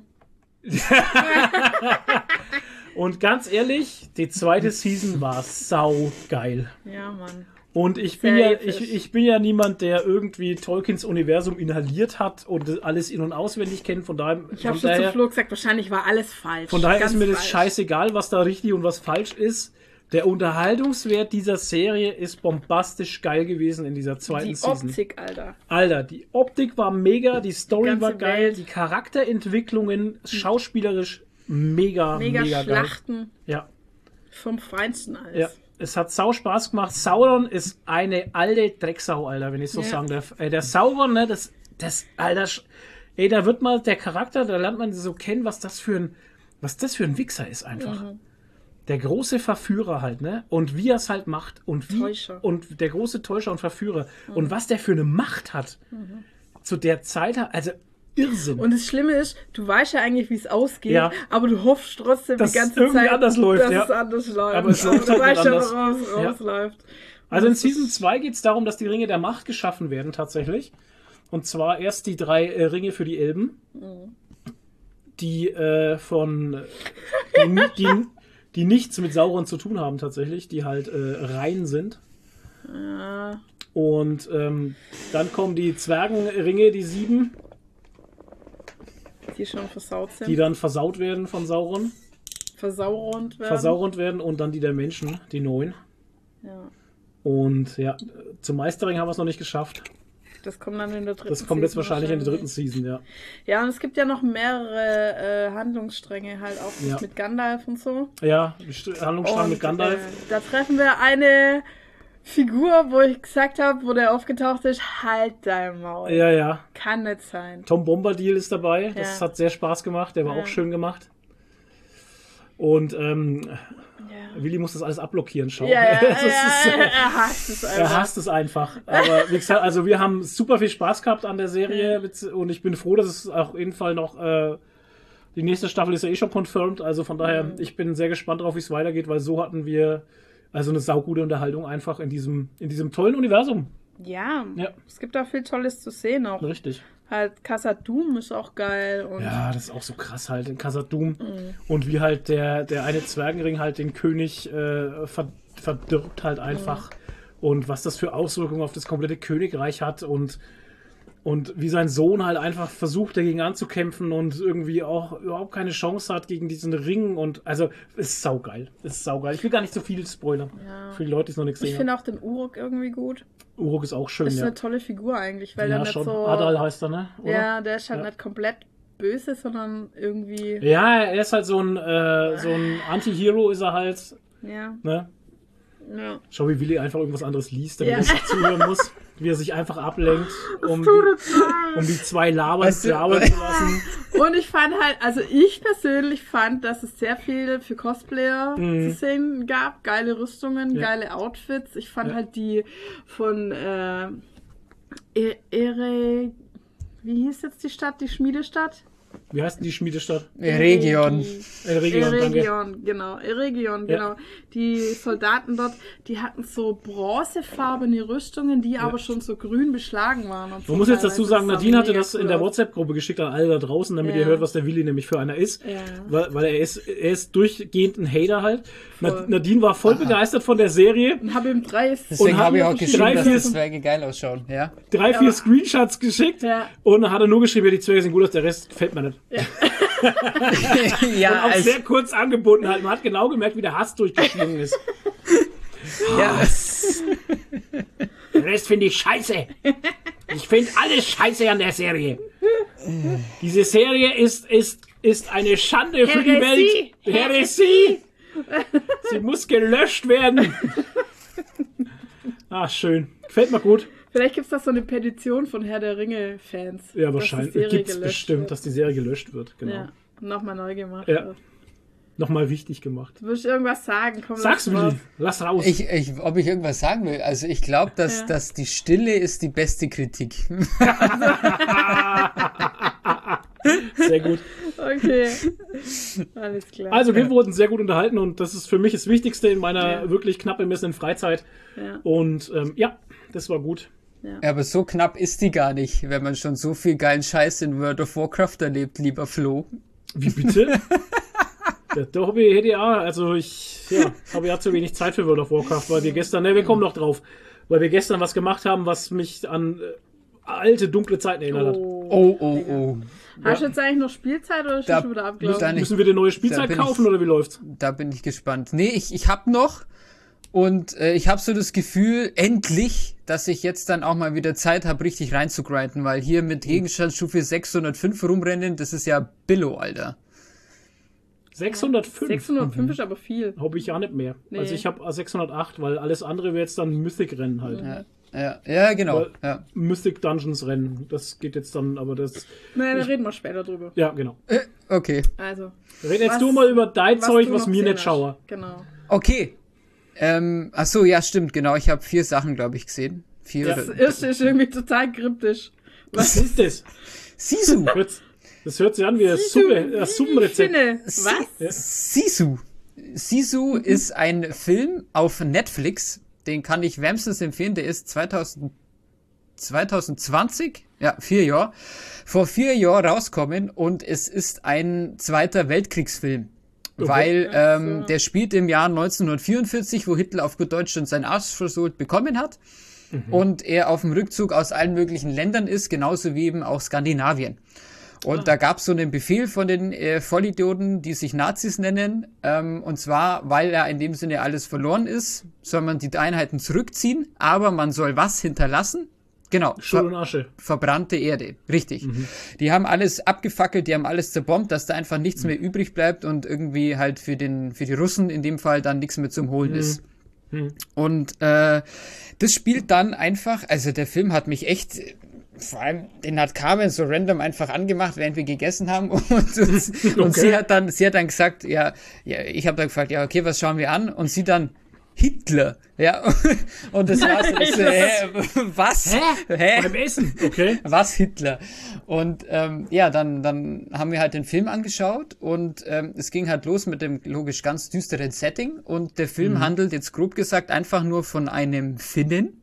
und ganz ehrlich, die zweite Season war saugeil. Ja, Mann. Und ich bin, Sehr ja, episch. ich, ich bin ja niemand, der irgendwie Tolkiens Universum inhaliert hat und alles in- und auswendig kennt. Von daher, Ich habe von schon zu daher, Flo gesagt, wahrscheinlich war alles falsch. von daher Ganz ist mir das falsch. scheißegal, was da richtig und was falsch ist. Der Unterhaltungswert dieser Serie ist bombastisch geil gewesen in dieser zweiten Die Season. Optik, Alter. Alter, die Optik war mega, die Story ganze war geil, Welt. die Charakterentwicklungen schauspielerisch mega, Mega, mega, geil. Schlachten Ja, vom Feinsten alles. ja. Es hat sau Spaß gemacht. Sauron ist eine alte Drecksau, Alter, wenn ich so Ja. sagen darf. Ey, der Sauron, ne, das, das, Alter, sch- ey, da wird mal der Charakter, da lernt man so kennen, was das für ein, was das für ein Wichser ist einfach. Mhm. Der große Verführer halt, ne? Und wie er es halt macht und wie Täuscher. und der große Täuscher und Verführer Mhm. und was der für eine Macht hat zu der Zeit, also Irrsinn. Und das Schlimme ist, du weißt ja eigentlich, wie es ausgeht, Ja. aber du hoffst trotzdem Dass die es ganze irgendwie Zeit, anders läuft, dass ja. es anders läuft. Aber es läuft du halt weißt nicht ja, anders. woraus es Ja. rausläuft. Also in Das ist- Season zwei geht es darum, dass die Ringe der Macht geschaffen werden tatsächlich. Und zwar erst die drei äh, Ringe für die Elben, die äh, von äh, die, die, die nichts mit Sauron zu tun haben tatsächlich, die halt äh, rein sind. Ja. Und ähm, dann kommen die Zwergenringe, die sieben, Die schon versaut sind. die dann versaut werden von Sauron, versauernd werden. versauernd werden und dann die der Menschen, die neun. Ja. Und ja, zum Meisterring haben wir es noch nicht geschafft. Das kommt dann in der dritten Das kommt jetzt Season wahrscheinlich in der dritten Season, ja. Ja, und es gibt ja noch mehrere äh, Handlungsstränge, halt auch Ja. mit Gandalf und so. Ja, Handlungsstrang Und, mit Gandalf. Äh, da treffen wir eine Figur, wo ich gesagt habe, wo der aufgetaucht ist, halt dein Maul. Ja, ja. Kann nicht sein. Tom Bombadil ist dabei. Das Ja. hat sehr Spaß gemacht. Der war Ja. auch schön gemacht. Und ähm, Ja, Willi muss das alles abblockieren, schau. ja, ja, Das ja, ist, ja, äh, er hasst es einfach. er hasst es einfach. Aber wie gesagt, also wir haben super viel Spaß gehabt an der Serie und ich bin froh, dass es auf jeden Fall noch äh, die nächste Staffel ist ja eh schon confirmed. Also von daher, Mhm. ich bin sehr gespannt darauf, wie es weitergeht, weil so hatten wir also eine saugute Unterhaltung einfach in diesem, in diesem tollen Universum. Ja, Ja. es gibt auch viel Tolles zu sehen auch. Richtig. Halt, Khazad-dûm ist auch geil. Und Ja, das ist auch so krass halt in Khazad-dûm. Mhm. Und wie halt der, der eine Zwergenring halt den König äh, ver, verdirbt halt einfach. Mhm. Und was das für Auswirkungen auf das komplette Königreich hat und, und wie sein Sohn halt einfach versucht, dagegen anzukämpfen und irgendwie auch überhaupt keine Chance hat gegen diesen Ring. Und also, es ist saugeil. Es ist saugeil. Ich will gar nicht so viel spoilern. Ja. Für die Leute, die es noch nicht ich gesehen finde haben. auch den Uruk irgendwie gut. Uruk ist auch schön, Ist ja. eine tolle Figur eigentlich, weil Ja, der nicht schon. so... Adal heißt er, ne? Oder? Ja, der ist halt Ja. nicht komplett böse, sondern irgendwie... Ja, er ist halt so ein, äh, so ein Anti-Hero, ist er halt. Ja, Ne? ja. Schau, wie Willi einfach irgendwas anderes liest, damit Ja. er sich zuhören muss. Wie er sich einfach ablenkt, um, Tut die, es leid. um die zwei labern, Weißt du- labern zu lassen. Und ich fand halt, also ich persönlich fand, dass es sehr viel für Cosplayer Mhm. zu sehen gab. Geile Rüstungen, Ja. geile Outfits. Ich fand Ja. halt die von äh, E- Ere... Wie hieß jetzt die Stadt, die Schmiedestadt? Wie heißt denn die Schmiedestadt? Region. Äh, Region, danke. Eregion, genau. Eregion, Ja. genau. Die Soldaten dort, die hatten so bronzefarbene Rüstungen, die aber schon so grün beschlagen waren. Und so Man muss jetzt dazu teilweise. sagen, sah Nadine hatte mega das in cool der aus. WhatsApp-Gruppe geschickt an alle da draußen, damit Ja. ihr hört, was der Willi nämlich für einer ist. Ja. Weil, weil er ist, er ist durchgehend ein Hater halt. Voll. Na, Nadine war voll begeistert von der Serie. Und habe ihm drei... Deswegen haben habe ich wir auch geschrieben, drei, dass vier- die Zwerge geil ausschauen. Ja? Drei, vier Screenshots geschickt. Ja. Und dann hat er nur geschrieben, ja, die Zwerge sind gut aus, der Rest gefällt mir nicht. ja, Und auch als, sehr kurz angebunden halt. Man hat genau gemerkt, wie der Hass durchgeschwungen ist. ja, Den Rest finde ich scheiße. Ich finde alles scheiße an der Serie. Diese Serie ist, ist, ist eine Schande für die Häresie. Welt. Häresie. Sie muss gelöscht werden. Ah, schön. Gefällt mir gut. Vielleicht gibt es da so eine Petition von Herr der Ringe-Fans. Ja, dass wahrscheinlich. die Serie Gibt es gelöscht bestimmt, wird. dass die Serie gelöscht wird. Genau. Ja, nochmal neu gemacht Ja. wird. Nochmal wichtig gemacht. Du willst irgendwas sagen? Komm, Sag's, lass Willi. raus. Lass raus. ich, ich, ob ich irgendwas sagen will. Also ich glaube, dass, Ja. dass die Stille ist die beste Kritik. Sehr gut. Okay. Alles klar. Also, wir wurden sehr gut unterhalten und das ist für mich das Wichtigste in meiner Ja. wirklich knapp bemessenen Freizeit. Ja. Und ähm, ja, das war gut. Ja, aber so knapp ist die gar nicht, wenn man schon so viel geilen Scheiß in World of Warcraft erlebt, lieber Flo. Wie bitte? Ja, der Hobby hätte ja, also ich ja, habe ja zu wenig Zeit für World of Warcraft, weil wir gestern, ne, wir kommen noch drauf, weil wir gestern was gemacht haben, was mich an äh, alte, dunkle Zeiten erinnert hat. Oh, oh, oh. Hast du jetzt eigentlich noch Spielzeit oder ist Da das schon wieder abgelaufen? Müssen wir die neue Spielzeit bin kaufen ich- oder wie läuft's? Da bin ich gespannt. Nee, ich, ich hab noch und äh, ich habe so das Gefühl, endlich, dass ich jetzt dann auch mal wieder Zeit habe, richtig reinzugrinden, weil hier mit Gegenstandsstufe sechshundertfünf rumrennen, das ist ja Billo, Alter. sechshundertfünf sechshundertfünf ist aber viel. habe ich ja nicht mehr. Nee. Also ich habe sechshundertacht, weil alles andere wäre jetzt dann Mythic-Rennen halt. Ja, ja, ja genau. Weil- Ja. Mythic Dungeons Rennen. Das geht jetzt dann, aber das. Naja, da reden wir später drüber. Ja, genau. Äh, okay. Also, Red jetzt Was- du mal über dein Zeug, du was noch mir gesehen nicht hast. schaue. Genau. Okay. Ähm, ach so, ja, stimmt, genau. Ich habe vier Sachen, glaube ich, gesehen. Vier Ja. Das oder- erste ist irgendwie total kryptisch. Was ist das? Sisu. Hört's- Das hört sich an wie ein Suppe, das Suppenrezept. Finne. Was? Sisu. Sisu ist ein Film auf Netflix. Den kann ich wärmstens empfehlen. Der ist zweitausend, zwanzig zwanzig, ja, vier Jahre, vor vier Jahren rauskommen und es ist ein Zweiter Weltkriegsfilm. Okay. Weil Ach so. ähm, der spielt im Jahr neunzehnhundertvierundvierzig, wo Hitler auf gut Deutsch schon seinen Arsch versohlt bekommen hat. Und er auf dem Rückzug aus allen möglichen Ländern ist, genauso wie eben auch Skandinavien. Und Ah. da gab es so einen Befehl von den äh, Vollidioten, die sich Nazis nennen. Ähm, und zwar, weil ja in dem Sinne alles verloren ist, soll man die Einheiten zurückziehen, aber man soll was hinterlassen? Genau, Schutt und ver Asche. verbrannte Erde, richtig. Die haben alles abgefackelt, die haben alles zerbombt, dass da einfach nichts mehr übrig bleibt und irgendwie halt für den für die Russen in dem Fall dann nichts mehr zum Holen ist. Und äh, das spielt dann einfach, also der Film hat mich echt, vor allem, den hat Carmen so random einfach angemacht, während wir gegessen haben. Und, und, und Okay. sie hat dann, sie hat dann gesagt, ja, ja, ich habe dann gefragt, ja, okay, was schauen wir an? Und sie dann Hitler, ja. Und das war so, ich so, hä, was? Hä? Beim Essen, okay. Was Hitler? Und ähm, ja, dann, dann haben wir halt den Film angeschaut und ähm, es ging halt los mit dem logisch ganz düsteren Setting und der Film handelt jetzt grob gesagt einfach nur von einem Finnen.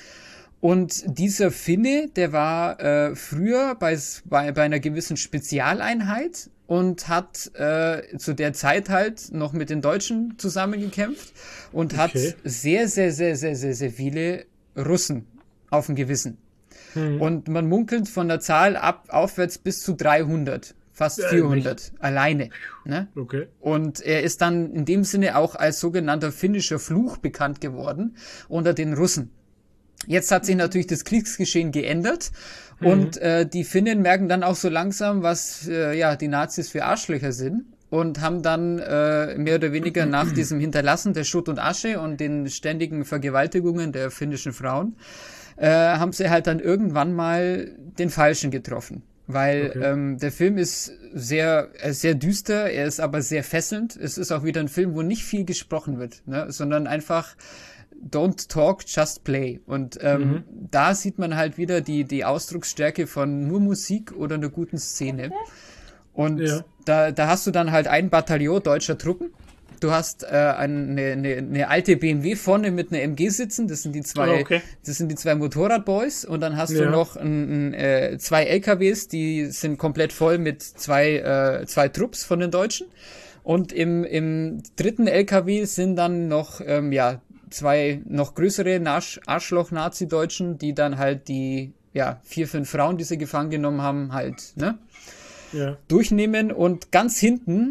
Und dieser Finne, der war äh, früher bei, bei, bei einer gewissen Spezialeinheit und hat äh, zu der Zeit halt noch mit den Deutschen zusammengekämpft und Okay. hat sehr, sehr, sehr, sehr, sehr, sehr viele Russen auf dem Gewissen. Und man munkelt von der Zahl ab aufwärts bis zu dreihundert, fast Ja, vierhundert, alleine. Ne? Okay. Und er ist dann in dem Sinne auch als sogenannter finnischer Fluch bekannt geworden unter den Russen. Jetzt hat sich natürlich das Kriegsgeschehen geändert und äh, die Finnen merken dann auch so langsam, was äh, ja die Nazis für Arschlöcher sind und haben dann äh, mehr oder weniger nach diesem Hinterlassen der Schutt und Asche und den ständigen Vergewaltigungen der finnischen Frauen äh, haben sie halt dann irgendwann mal den Falschen getroffen. Weil Okay. ähm, der Film ist sehr, er ist sehr düster, er ist aber sehr fesselnd. Es ist auch wieder ein Film, wo nicht viel gesprochen wird, ne? Sondern einfach don't talk, just play. Und ähm, da sieht man halt wieder die, die Ausdrucksstärke von nur Musik oder einer guten Szene. Und Ja. da, da hast du dann halt ein Bataillon deutscher Truppen. Du hast äh, eine, eine, eine alte B M W vorne mit einer M G sitzen. Das sind die zwei, Oh, okay. das sind die zwei Motorradboys. Und dann hast du Ja. noch ein, ein, äh, zwei L K Ws, die sind komplett voll mit zwei, äh, zwei Trupps von den Deutschen. Und im, im dritten L K W sind dann noch, ähm, ja, zwei noch größere Arsch, Arschloch-Nazi-Deutschen, die dann halt die, ja, vier, fünf Frauen, die sie gefangen genommen haben, halt, ne, Ja. durchnehmen. Und ganz hinten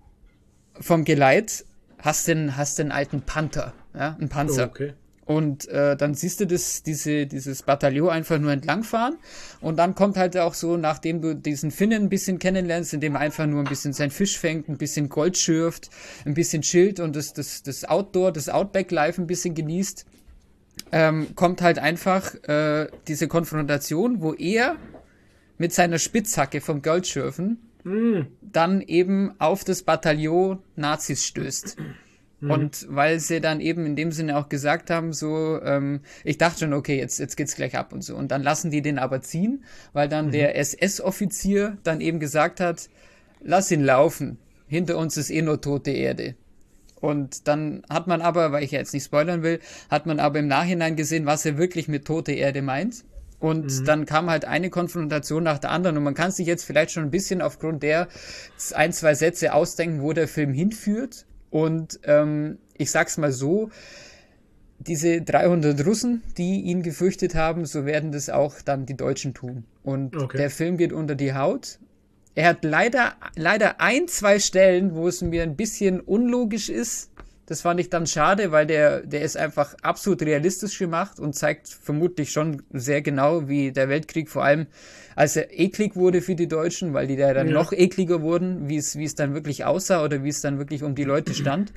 vom Geleit hast den, hast den alten Panther, ja, einen Oh, Panzer. okay. Und äh, dann siehst du das, diese, dieses Bataillon einfach nur entlangfahren. Und dann kommt halt auch so, nachdem du diesen Finnen ein bisschen kennenlernst, indem er einfach nur ein bisschen seinen Fisch fängt, ein bisschen Gold schürft, ein bisschen chillt und das, das, das Outdoor, das Outback-Life ein bisschen genießt, ähm, kommt halt einfach äh, diese Konfrontation, wo er mit seiner Spitzhacke vom Goldschürfen dann eben auf das Bataillon Nazis stößt. Und weil sie dann eben in dem Sinne auch gesagt haben, so, ähm, ich dachte schon, okay, jetzt, jetzt geht's gleich ab und so. Und dann lassen die den aber ziehen, weil dann der S S-Offizier dann eben gesagt hat, lass ihn laufen. Hinter uns ist eh nur tote Erde. Und dann hat man aber, weil ich ja jetzt nicht spoilern will, hat man aber im Nachhinein gesehen, was er wirklich mit tote Erde meint. Und mhm. dann kam halt eine Konfrontation nach der anderen. Und man kann sich jetzt vielleicht schon ein bisschen aufgrund der ein, zwei Sätze ausdenken, wo der Film hinführt. Und ähm, ich sag's mal so, diese dreihundert Russen, die ihn gefürchtet haben, so werden das auch dann die Deutschen tun. Und okay. der Film geht unter die Haut. Er hat leider, leider ein, zwei Stellen, wo es mir ein bisschen unlogisch ist. Das fand ich dann schade, weil der, der ist einfach absolut realistisch gemacht und zeigt vermutlich schon sehr genau, wie der Weltkrieg, vor allem als er eklig wurde für die Deutschen, weil die da dann ja. noch ekliger wurden, wie es, wie es dann wirklich aussah oder wie es dann wirklich um die Leute stand.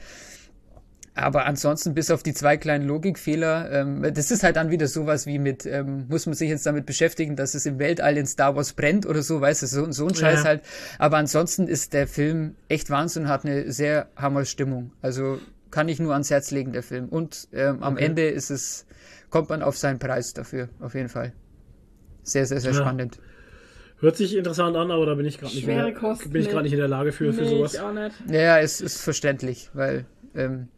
Aber ansonsten, bis auf die zwei kleinen Logikfehler, ähm, das ist halt dann wieder sowas wie mit, ähm, muss man sich jetzt damit beschäftigen, dass es im Weltall in Star Wars brennt oder so, weißt du, so, so ein Scheiß ja. halt. Aber ansonsten ist der Film echt Wahnsinn, hat eine sehr Hammer-Stimmung. Also kann ich nur ans Herz legen, der Film. Und ähm, am okay. Ende ist es, kommt man auf seinen Preis dafür, auf jeden Fall. Sehr, sehr, sehr ja. spannend. Hört sich interessant an, aber da bin ich gerade nicht, bin ich gerade nicht in der Lage für, nee, für sowas. Ich auch nicht. Ja, es ist verständlich, weil ähm,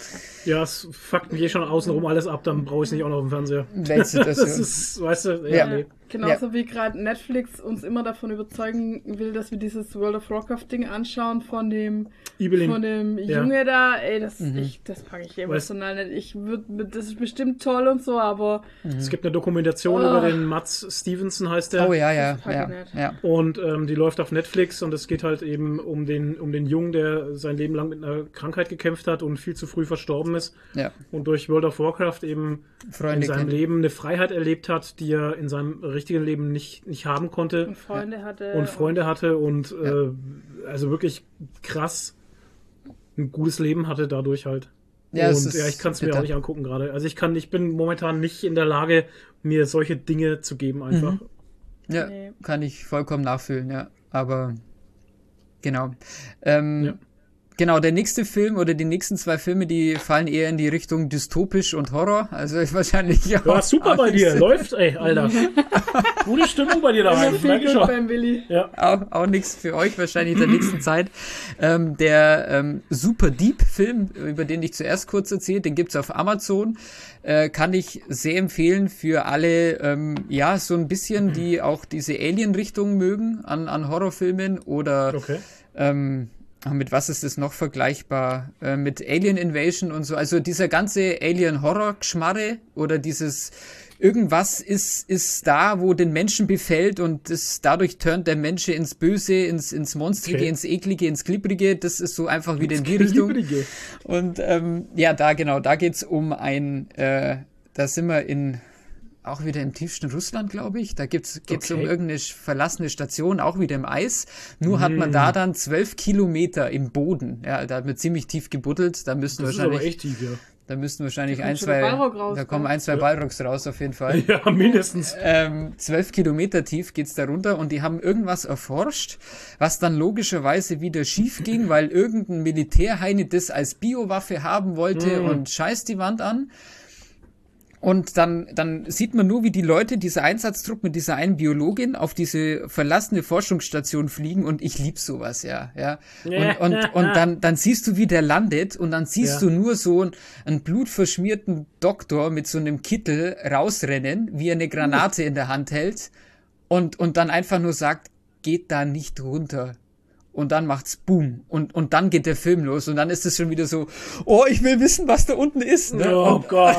ja, es fuckt mich eh schon außenrum alles ab, dann brauche ich es nicht auch noch im Fernseher. Das, das ist, weißt du, ja, ja. nee. Genauso ja. wie gerade Netflix uns immer davon überzeugen will, dass wir dieses World of Warcraft-Ding anschauen von dem, von dem ja. Junge da. Ey, das, mhm. ich, das packe ich emotional nicht. Ich würd, das ist bestimmt toll und so, aber... Mhm. Es gibt eine Dokumentation oh. über den Mats Stevenson, heißt der. Oh ja, ja. ja, ja. Und ähm, die läuft auf Netflix und es geht halt eben um den, um den Jungen, der sein Leben lang mit einer Krankheit gekämpft hat und viel zu früh verstorben ist. Ja. Und durch World of Warcraft eben Freunde in seinem kennt. Leben eine Freiheit erlebt hat, die er in seinem richtigen Leben nicht, nicht haben konnte. Und Freunde ja. hatte. Und Freunde hatte und ja. äh, also wirklich krass ein gutes Leben hatte dadurch halt. Ja, und es ist ja, ich kann es mir bitter. auch nicht angucken gerade. Also ich kann, ich bin momentan nicht in der Lage, mir solche Dinge zu geben einfach. Mhm. Ja, Nee. kann ich vollkommen nachfühlen, ja. Aber genau. Ähm, Ja. Genau, der nächste Film oder die nächsten zwei Filme, die fallen eher in die Richtung dystopisch und Horror. Also ich wahrscheinlich ja. Ja, super bei dir. Läuft, ey, Alter. Gute Stimmung bei dir daheim. Viel Merke ich gut schon. beim Willi. Ja. Auch, auch nichts für euch wahrscheinlich in der nächsten Zeit. Ähm, der ähm, Super Deep-Film, über den ich zuerst kurz erzählt, den gibt's auf Amazon. Äh, kann ich sehr empfehlen für alle, ähm, ja, so ein bisschen, die auch diese Alien-Richtung mögen an, an Horrorfilmen oder Okay. ähm, mit was ist das noch vergleichbar? Äh, mit Alien Invasion und so. Also dieser ganze Alien-Horror-Geschmarre oder dieses irgendwas ist, ist da, wo den Menschen befällt und das, dadurch turnt der Mensch ins Böse, ins, ins Monstrige, Okay. ins Eklige, ins Glibbrige. Das ist so einfach wieder in die Richtung. Glibbrige. Und ähm, ja, da genau, da geht's um ein, äh, da sind wir in, auch wieder im tiefsten Russland, glaube ich. Da gibt's, geht's Okay. um irgendeine verlassene Station, auch wieder im Eis. Nur hat man da dann zwölf Kilometer im Boden. Ja, da hat man ziemlich tief gebuddelt. Da müssten Das ist wahrscheinlich, aber echt tief, ja. da müssten wahrscheinlich Da ein, kommt schon der zwei, Ballrock raus, da kommen ne? ein, zwei Ja. Ballrocks raus auf jeden Fall. Ja, mindestens. Ähm, zwölf Kilometer tief geht's da runter und die haben irgendwas erforscht, was dann logischerweise wieder schief ging, weil irgendein Militärheini das als Biowaffe haben wollte Mm. und scheißt die Wand an. Und dann, dann sieht man nur, wie die Leute, dieser Einsatztrupp mit dieser einen Biologin auf diese verlassene Forschungsstation fliegen und ich lieb sowas, ja, ja. Und, und, und dann, dann siehst du, wie der landet und dann siehst Ja. du nur so einen, einen blutverschmierten Doktor mit so einem Kittel rausrennen, wie er eine Granate in der Hand hält und, und dann einfach nur sagt, geht da nicht runter. Und dann macht's Boom. Und, und dann geht der Film los. Und dann ist es schon wieder so, oh, ich will wissen, was da unten ist. Ne? Oh Und, Gott.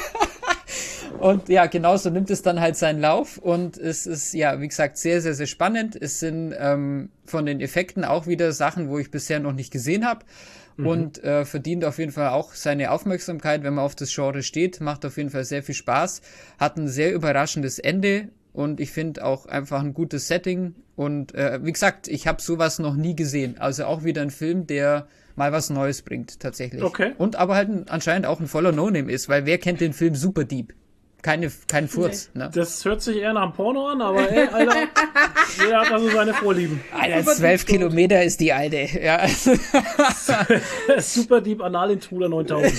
und ja, genau so nimmt es dann halt seinen Lauf. Und es ist, ja, wie gesagt, sehr, sehr, sehr spannend. Es sind ähm, von den Effekten auch wieder Sachen, wo ich bisher noch nicht gesehen habe. Mhm. Und äh, verdient auf jeden Fall auch seine Aufmerksamkeit, wenn man auf das Genre steht. Macht auf jeden Fall sehr viel Spaß. Hat ein sehr überraschendes Ende. Und ich finde auch einfach ein gutes Setting. Und äh, wie gesagt, ich habe sowas noch nie gesehen. Also auch wieder ein Film, der mal was Neues bringt, tatsächlich. Okay. Und aber halt ein, anscheinend auch ein voller No-Name ist, weil wer kennt den Film Super Deep? Keine, kein Furz, ne? Das hört sich eher nach einem Porno an, aber ey, Alter, jeder hat also seine Vorlieben. Alter, zwölf Kilometer ist die alte. Ja. Super Deep Analintruder neuntausend.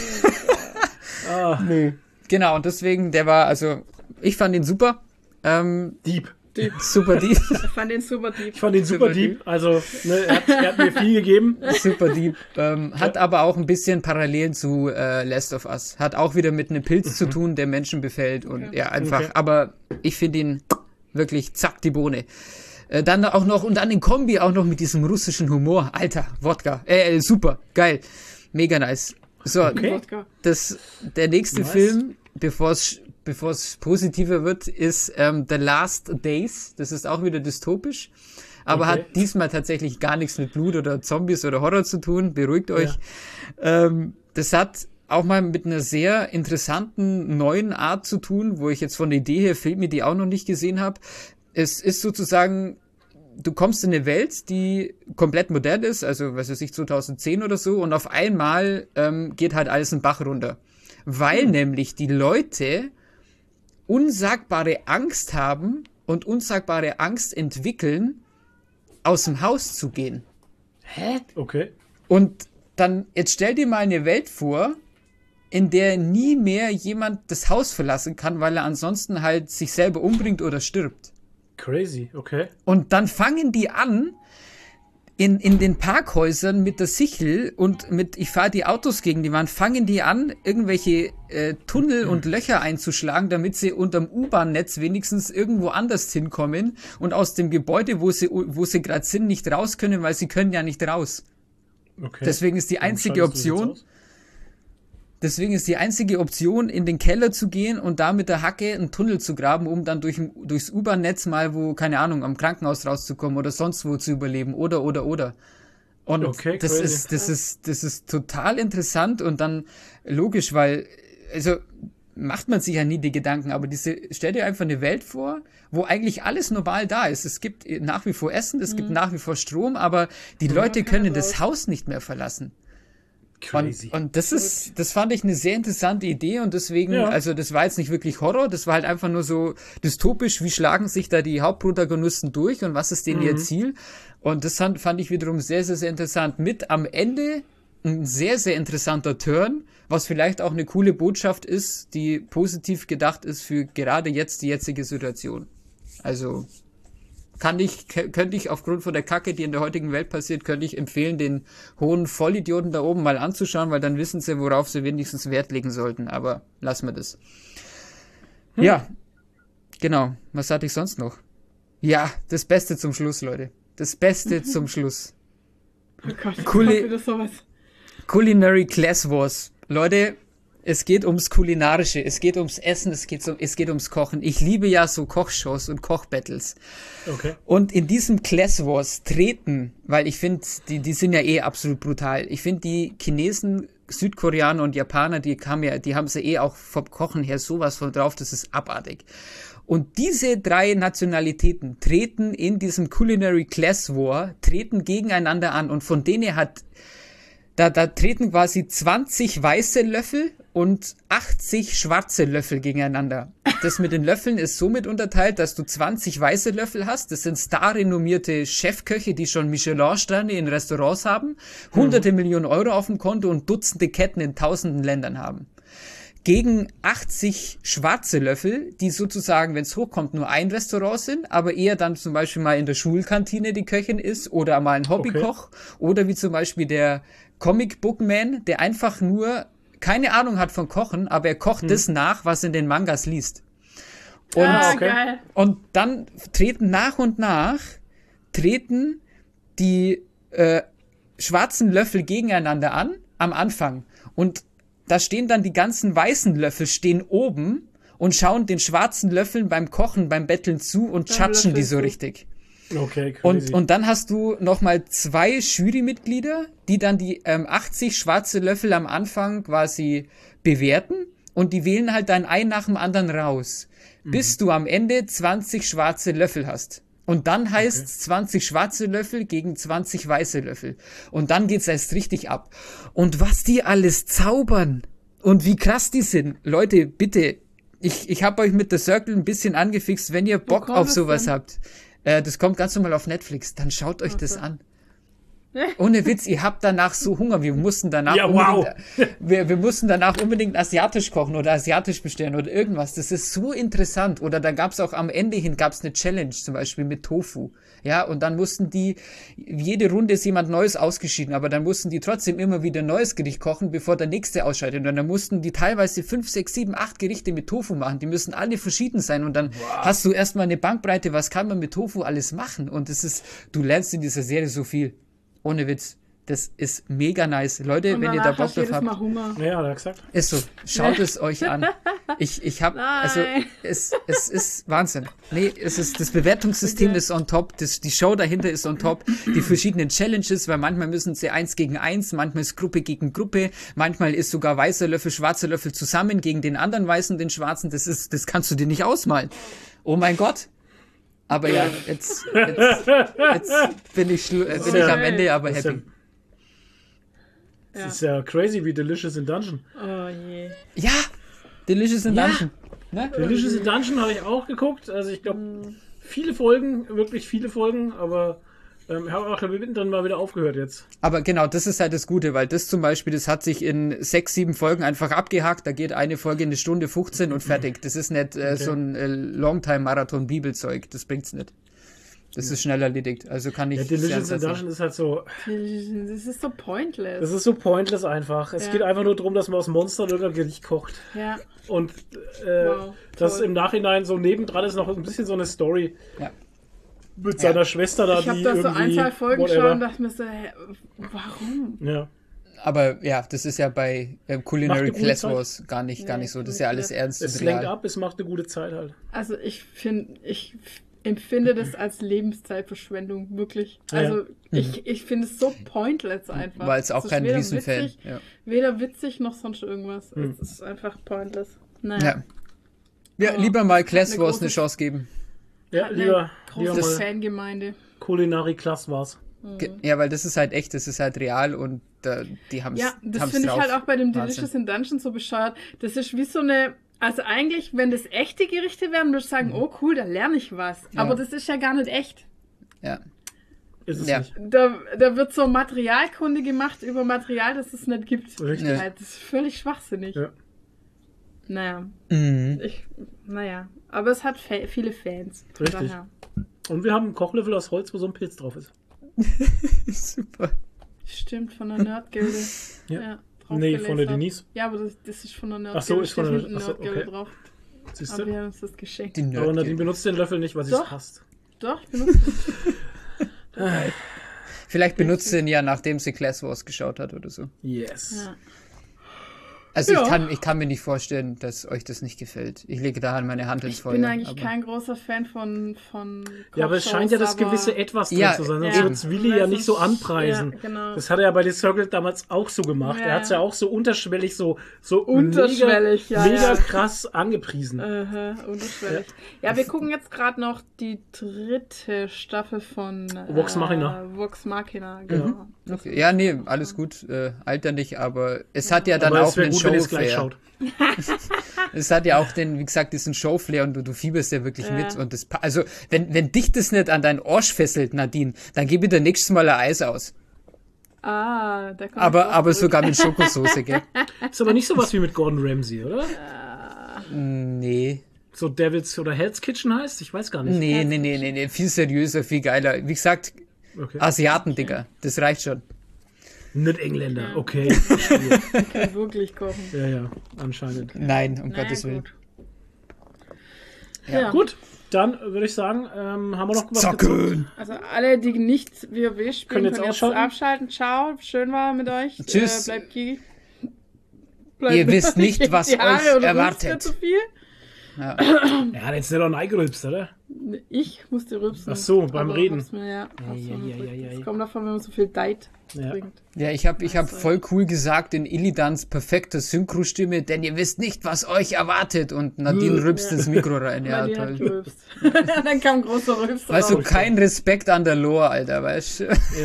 Ah, Genau, und deswegen, der war, also, ich fand ihn super. Ähm, Deep. Deep. Super deep. Ich fand den super deep. Ich fand ihn super Super deep. Also, ne, er, hat, er hat mir viel gegeben. Super deep. Ähm, hat aber auch ein bisschen Parallelen zu äh, Last of Us. Hat auch wieder mit einem Pilz zu tun, der Menschen befällt. Und Okay. ja, einfach. Okay. Aber ich finde ihn wirklich zack, die Bohne. Äh, dann auch noch, und dann den Kombi auch noch mit diesem russischen Humor. Alter, Wodka. Äh, äh, super. Geil. Mega nice. So, Okay. Wodka. das, der nächste Nice. Film, bevor es bevor es positiver wird, ist ähm, The Last Days. Das ist auch wieder dystopisch, aber Okay. hat diesmal tatsächlich gar nichts mit Blut oder Zombies oder Horror zu tun. Beruhigt euch. Ähm, das hat auch mal mit einer sehr interessanten neuen Art zu tun, wo ich jetzt von der Idee her fehlt mir, die auch noch nicht gesehen habe. Es ist sozusagen, du kommst in eine Welt, die komplett modern ist, also was weiß ich, zweitausendzehn oder so, und auf einmal ähm, geht halt alles einen Bach runter. Weil nämlich die Leute unsagbare Angst haben und unsagbare Angst entwickeln, aus dem Haus zu gehen. Okay. Und dann, jetzt stell dir mal eine Welt vor, in der nie mehr jemand das Haus verlassen kann, weil er ansonsten halt sich selber umbringt oder stirbt. Crazy. Okay. Und dann fangen die an, in, in den Parkhäusern mit der Sichel und mit, ich fahre die Autos gegen die Wand, fangen die an, irgendwelche äh, Tunnel und Löcher einzuschlagen, damit sie unterm U-Bahn-Netz wenigstens irgendwo anders hinkommen und aus dem Gebäude, wo sie, wo sie gerade sind, nicht raus können, weil sie können ja nicht raus. Okay. Deswegen ist die Warum einzige schaltest du das Option, aus? deswegen ist die einzige Option, in den Keller zu gehen und da mit der Hacke einen Tunnel zu graben, um dann durch, durchs U-Bahn-Netz mal, wo, keine Ahnung, am Krankenhaus rauszukommen oder sonst wo zu überleben oder, oder, oder. Und Okay, das crazy. ist, das ist, das ist total interessant und dann logisch, weil, also, macht man sich ja nie die Gedanken, aber diese, stell dir einfach eine Welt vor, wo eigentlich alles normal da ist. Es gibt nach wie vor Essen, es gibt nach wie vor Strom, aber die Leute keiner können das raus. Haus nicht mehr verlassen. Crazy. Und, und das ist, das fand ich eine sehr interessante Idee und deswegen, Ja. also das war jetzt nicht wirklich Horror, das war halt einfach nur so dystopisch, wie schlagen sich da die Hauptprotagonisten durch und was ist denen ihr Ziel? Und das fand, fand ich wiederum sehr, sehr, sehr interessant. Mit am Ende ein sehr, sehr interessanter Turn, was vielleicht auch eine coole Botschaft ist, die positiv gedacht ist für gerade jetzt die jetzige Situation. Also kann ich, k- könnte ich aufgrund von der Kacke, die in der heutigen Welt passiert, könnte ich empfehlen, den hohen Vollidioten da oben mal anzuschauen, weil dann wissen sie, worauf sie wenigstens Wert legen sollten. Aber lassen wir das. Ja, genau. Was hatte ich sonst noch? Ja, das Beste zum Schluss, Leute. Das Beste zum Schluss. Oh Gott, Coole- kommt wieder sowas. Culinary Class Wars. Leute, es geht ums Kulinarische, es geht ums Essen, es geht, um, es geht ums Kochen. Ich liebe ja so Kochshows und Kochbattles. Okay. Und in diesem Class Wars treten, weil ich finde, die, die sind ja eh absolut brutal. Ich finde, die Chinesen, Südkoreaner und Japaner, die haben ja, die haben sie eh auch vom Kochen her sowas von drauf, das ist abartig. Und diese drei Nationalitäten treten in diesem Culinary Class War, treten gegeneinander an und von denen hat Da, da treten quasi zwanzig weiße Löffel und achtzig schwarze Löffel gegeneinander. Das mit den Löffeln ist somit unterteilt, dass du zwanzig weiße Löffel hast. Das sind starrenommierte Chefköche, die schon Michelin-Sterne in Restaurants haben, hunderte Millionen Euro auf dem Konto und Dutzende Ketten in tausenden Ländern haben. Gegen achtzig schwarze Löffel, die sozusagen, wenn es hochkommt, nur ein Restaurant sind, aber eher dann zum Beispiel mal in der Schulkantine die Köchin ist oder mal ein Hobbykoch oder wie zum Beispiel der Comic Book Man, der einfach nur keine Ahnung hat von Kochen, aber er kocht das nach, was in den Mangas liest. Und, Ah, okay. geil. und dann treten nach und nach, treten die äh, schwarzen Löffel gegeneinander an, am Anfang. Und da stehen dann die ganzen weißen Löffel, stehen oben und schauen den schwarzen Löffeln beim Kochen, beim Betteln zu und Beim tschatschen die Löffeln so zu. richtig. Okay, crazy. Und, und dann hast du nochmal zwei Jurymitglieder, die dann die ähm, achtzig schwarze Löffel am Anfang quasi bewerten und die wählen halt dann ein nach dem anderen raus, bis du am Ende zwanzig schwarze Löffel hast. Und dann heißt es zwanzig schwarze Löffel gegen zwanzig weiße Löffel. Und dann geht's erst richtig ab. Und was die alles zaubern und wie krass die sind. Leute, bitte, ich, ich habe euch mit The Circle ein bisschen angefixt, wenn ihr Bock kommt auf das sowas denn? habt. Äh, das kommt ganz normal auf Netflix. Dann schaut euch das so. an. Ohne Witz, ihr habt danach so Hunger. Wir mussten danach Ja, unbedingt, wow. wir, wir mussten danach unbedingt asiatisch kochen oder asiatisch bestellen oder irgendwas. Das ist so interessant. Oder da gab es auch am Ende hin gab's eine Challenge, zum Beispiel mit Tofu. Ja, und dann mussten die, jede Runde ist jemand Neues ausgeschieden, aber dann mussten die trotzdem immer wieder ein neues Gericht kochen, bevor der nächste ausscheidet. Und dann mussten die teilweise fünf, sechs, sieben, acht Gerichte mit Tofu machen. Die müssen alle verschieden sein. Und dann wow. hast du erstmal eine Bandbreite, was kann man mit Tofu alles machen? Und das ist, du lernst in dieser Serie so viel. Ohne Witz. Das ist mega nice. Leute, Und wenn ihr da Bock drauf habt. Mal Hunger. Ja, hat er gesagt. Ist so. Schaut es euch an. Ich, ich hab, also, es, es ist Wahnsinn. Nee, es ist, das Bewertungssystem Okay. ist on top. Das, die Show dahinter ist on top. Die verschiedenen Challenges, weil manchmal müssen sie eins gegen eins, manchmal ist Gruppe gegen Gruppe, manchmal ist sogar weißer Löffel, schwarzer Löffel zusammen gegen den anderen weißen, den schwarzen. Das ist, das kannst du dir nicht ausmalen. Oh mein Gott. Aber ja, jetzt, jetzt, jetzt bin ich, schlu- äh, bin ich am Ende aber Das ist ja, happy. das Ja. ist ja crazy wie Delicious in Dungeon. Oh je. Ja, Delicious in Ja. Dungeon. Ne? Delicious in Dungeon habe ich auch geguckt. Also ich glaube, viele Folgen, wirklich viele Folgen, aber ähm, ich habe auch mittendrin mal wieder aufgehört jetzt. Aber genau, das ist halt das Gute, weil das zum Beispiel, das hat sich in sechs, sieben Folgen einfach abgehakt. Da geht eine Folge in eine Stunde fünfzehn und fertig. Das ist nicht äh, Okay. so ein äh, Longtime-Marathon-Bibelzeug. Das bringt's nicht. Das ist schnell erledigt. Also kann ich Ja, sehr Delicious in ans Herz Dungeon ist halt so, Das ist so pointless. das ist so pointless einfach. Es Ja. geht einfach nur darum, dass man aus Monstern irgendein Gericht kocht. ja. Und äh, Wow, das toll. im Nachhinein so nebendran ist noch ein bisschen so eine Story Ja. mit Ja. seiner Schwester da, Ich habe die da so irgendwie ein, zwei Folgen whatever. geschaut und dachte mir so, hä, warum? Ja. Aber ja, das ist ja bei äh, Macht Culinary eine gute Class Zeit. Wars gar nicht, gar Nee, nicht so. Das ist nicht ja alles nett. ernst Es und lenkt real. ab, es macht eine gute Zeit halt. Also ich finde, ich empfinde das als Lebenszeitverschwendung, wirklich. Ja. Also ich, ich finde es so pointless einfach. War jetzt auch Es ist kein weder Riesenfan. witzig, Ja. Weder witzig noch sonst irgendwas. Hm. Es ist einfach pointless. Naja. Ja. Ja, Aber lieber mal hat Class eine Wars große- eine Chance geben. Ja, Hat lieber, eine lieber große mal Fangemeinde. Culinary Class war's. Ge- Ja, weil das ist halt echt, das ist halt real und äh, die haben es Ja, das haben's finde ich drauf. halt auch bei dem Wahnsinn. Delicious in Dungeon so bescheuert. Das ist wie so eine, also eigentlich, wenn das echte Gerichte wären, würde ich sagen, oh cool, da lerne ich was. Ja. Aber das ist ja gar nicht echt. Ja. Ist es Ja. nicht. Da, da wird so Materialkunde gemacht über Material, das es nicht gibt. Richtig. Ja. Halt, das ist völlig schwachsinnig. Ja. Naja, Mhm. ich, naja. Aber es hat fa- viele Fans. Von Richtig. daher. Und wir haben einen Kochlöffel aus Holz, wo so ein Pilz drauf ist. Super. Stimmt, von der Nerdgilde. Ja. ja Nee, von der draufgelasert. Denise. Ja, aber das, das ist von der Nerdgilde. Ach so, ist von Steht der- hinten ach so, Nerdgilde okay. drauf. Siehst Aber du? wir haben uns das geschenkt. Die Aber Nadine Nerd benutzt den Löffel nicht, weil sie es Doch. hasst. Doch, ich benutze das. Vielleicht benutzt sie ihn ja, nachdem sie Class Wars geschaut hat oder so. Yes. Ja. Also Ja. ich, kann, ich kann mir nicht vorstellen, dass euch das nicht gefällt. Ich lege daran meine Hand ins Ich Feuer. bin eigentlich aber- kein großer Fan von, von Ja, aber es Kochshows, scheint ja das aber- gewisse Etwas drin Ja, zu sein. Sonst ja. würde es Willi ja Weil nicht so sonst- anpreisen. ja, genau. Das hat er ja bei The Circle damals auch so gemacht. Ja, er hat es ja ja. auch so unterschwellig, so, so Unterschwellig, mega, ja, mega ja. krass angepriesen. Aha, unterschwellig. Ja. wir gucken jetzt gerade noch die dritte Staffel von äh, Vox Machina. Vox Machina, genau. Okay. Ja, nee, alles gut. Äh, alter nicht, aber es hat ja dann Aber auch es wäre einen gut, wenn ihr es gleich Showflair. schaut. Es hat ja auch den, wie gesagt, diesen Showflair und du, du fieberst ja wirklich Ja. mit. Und das, pa- also, wenn, wenn dich das nicht an deinen Arsch fesselt, Nadine, dann gib dir nächstes Mal ein Eis aus. Ah, da kommt Aber, was aber zurück. sogar mit Schokosauce, gell? Ist aber nicht sowas wie mit Gordon Ramsay, oder? Nee. So Devil's oder Hell's Kitchen heißt? Ich weiß gar nicht. Nee, nee, nee, nee, nee, viel seriöser, viel geiler. Wie gesagt, Okay. Asiaten, Digga, das reicht schon. Nicht Engländer, okay. Ich kann wirklich kochen. ja, ja, anscheinend. Nein, um Na, Gottes Willen. gut. Ja. Ja. Gut, dann würde ich sagen, ähm, haben wir noch was gezockt? Zocken! Also alle, die nicht WoW spielen, Können können jetzt jetzt, ausschalten? abschalten. Ciao, schön war mit euch. Tschüss. Äh, bleibt Kiki. Bleibt Ihr wisst nicht, was die Haare euch oder erwartet. rülpst ihr zu viel? Ja. Er hat jetzt nicht auch reingerülpst, oder? Ich musste rülpsen. Ach so, beim Aber Reden. hab's Mir, ja, hab's Ja, mir ja, ja, gedrückt. ja, ja. Das kommt davon, wenn man so viel Diet Ja. trinkt. Ja, ich habe ich hab voll cool gesagt in Illidans perfekter Synchro-Stimme, denn ihr wisst nicht, was euch erwartet. Und Nadine rülpst ins Mikro rein. Ja, Nadine hat toll. gerülpst. Dann kam ein großer Rülps Weißt du, raus. kein Respekt an der Lore, Alter, weißt du?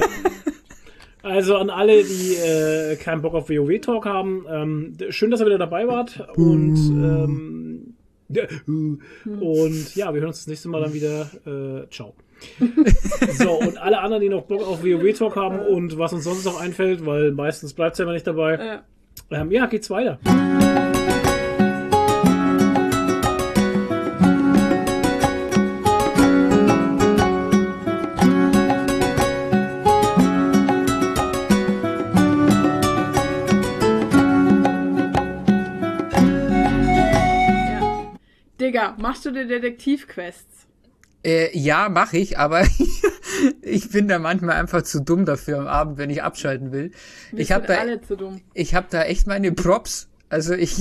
Also an alle, die äh, keinen Bock auf WoW-Talk haben, ähm, d- schön, dass ihr wieder dabei wart. Und ähm, Und ja, wir hören uns das nächste Mal dann wieder. Äh, ciao. So, und alle anderen, die noch Bock auf WoW-Talk haben und was uns sonst noch einfällt, weil meistens bleibt es ja immer nicht dabei. Ja. Ähm, ja, geht's weiter. Digga, machst du die Detektivquests? Äh, ja, mache ich, aber ich bin da manchmal einfach zu dumm dafür am Abend, wenn ich abschalten will. Wir ich habe sind da, alle zu dumm. ich habe da echt meine Props. Also ich,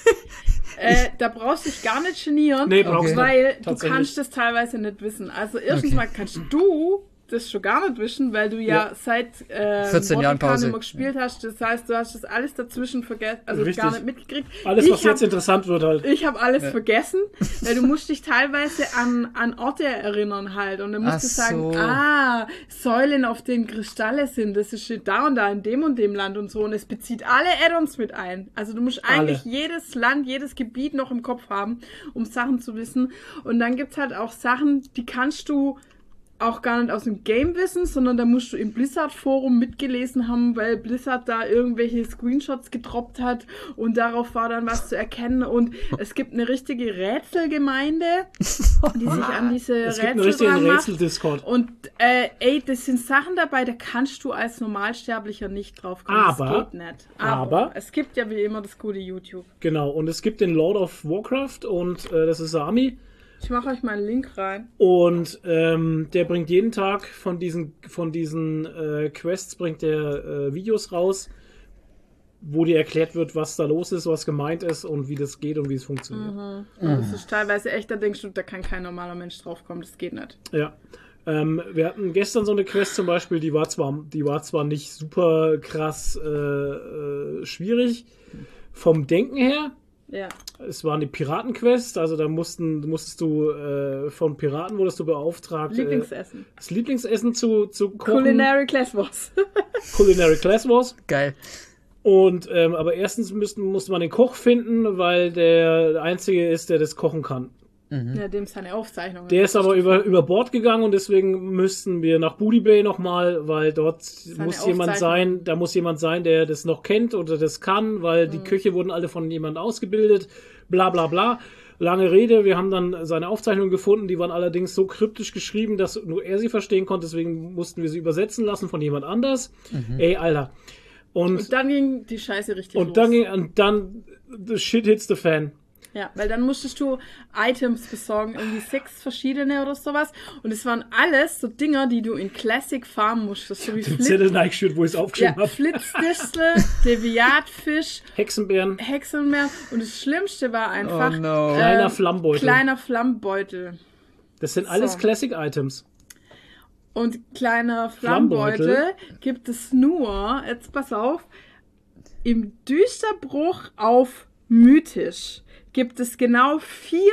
Äh, da brauchst du dich gar nicht genieren, Nee, brauchst Okay. weil du Tatsächlich. kannst das teilweise nicht wissen. Also erstens Okay. mal kannst du das schon gar nicht wissen, weil du ja, Ja. seit äh, vierzehn Jahren Mordecai Pause. nicht mehr gespielt hast. Das heißt, du hast das alles dazwischen vergessen, also Richtig. gar nicht mitgekriegt. Alles, ich was jetzt hab, interessant wird, halt. Ich habe alles vergessen, weil du musst dich teilweise an, an Orte erinnern halt. Und dann musst Ach du sagen, so. ah, Säulen, auf denen Kristalle sind, das ist da und da in dem und dem Land und so. Und es bezieht alle Add-ons mit ein. Also du musst eigentlich Alle. jedes Land, jedes Gebiet noch im Kopf haben, um Sachen zu wissen. Und dann gibt's halt auch Sachen, die kannst du auch gar nicht aus dem Game wissen, sondern da musst du im Blizzard-Forum mitgelesen haben, weil Blizzard da irgendwelche Screenshots gedroppt hat und darauf war dann was zu erkennen und es gibt eine richtige Rätselgemeinde, die sich an diese Es gibt einen Rätsel richtigen dran macht. Rätsel-Discord. Und äh, ey, das sind Sachen dabei, da kannst du als Normalsterblicher nicht drauf kommen. Aber- das geht nicht. aber- es gibt ja wie immer das gute YouTube. Genau, und es gibt den Lord of Warcraft und äh, das ist Sami. Ich mache euch mal einen Link rein. Und ähm, der bringt jeden Tag von diesen, von diesen äh, Quests bringt der äh, Videos raus, wo dir erklärt wird, was da los ist, was gemeint ist und wie das geht und wie es funktioniert. Und das ist teilweise echt, da denkst du, da kann kein normaler Mensch draufkommen, das geht nicht. Ja. Ähm, wir hatten gestern so eine Quest zum Beispiel, die war zwar, die war zwar nicht super krass äh, äh, schwierig vom Denken her. Ja. Es war eine Piratenquest, also da mussten, musstest du äh, von Piraten wurdest du beauftragt, äh, Lieblingsessen. das Lieblingsessen zu, zu kochen. Culinary Class Wars. Culinary Class Wars. geil. Und ähm, aber erstens müssten, musste man den Koch finden, weil der, der Einzige ist, der das kochen kann. Ja, dem seine Aufzeichnung. Der ist aber über, über Bord gegangen und deswegen müssten wir nach Booty Bay nochmal, weil dort muss jemand Aufzeichnung. sein, da muss jemand sein, der das noch kennt oder das kann, weil die Köche wurden alle von jemandem ausgebildet, bla bla bla. Lange Rede, wir haben dann seine Aufzeichnungen gefunden, die waren allerdings so kryptisch geschrieben, dass nur er sie verstehen konnte, deswegen mussten wir sie übersetzen lassen von jemand anders. Ey, Alter. Und, Und dann ging die Scheiße richtig und los. dann ging, und dann, the shit hits the fan. Ja, weil dann musstest du Items besorgen, irgendwie sechs verschiedene oder sowas. Und es waren alles so Dinger, die du in Classic farmen musstest. So wie Den Flip, Zettel Nike-Shirt, wo ich es ja, aufgeschrieben habe. Flitzdistel, Deviatfisch, Hexenbären, Hexenmeer. Und das Schlimmste war einfach Oh no. kleiner ähm, Flammbeutel. kleiner Flammbeutel. Das sind alles So. Classic-Items. Und kleiner Flammbeutel, Flammbeutel. gibt es nur, jetzt pass auf, im Düsterbruch auf mythisch gibt es genau vier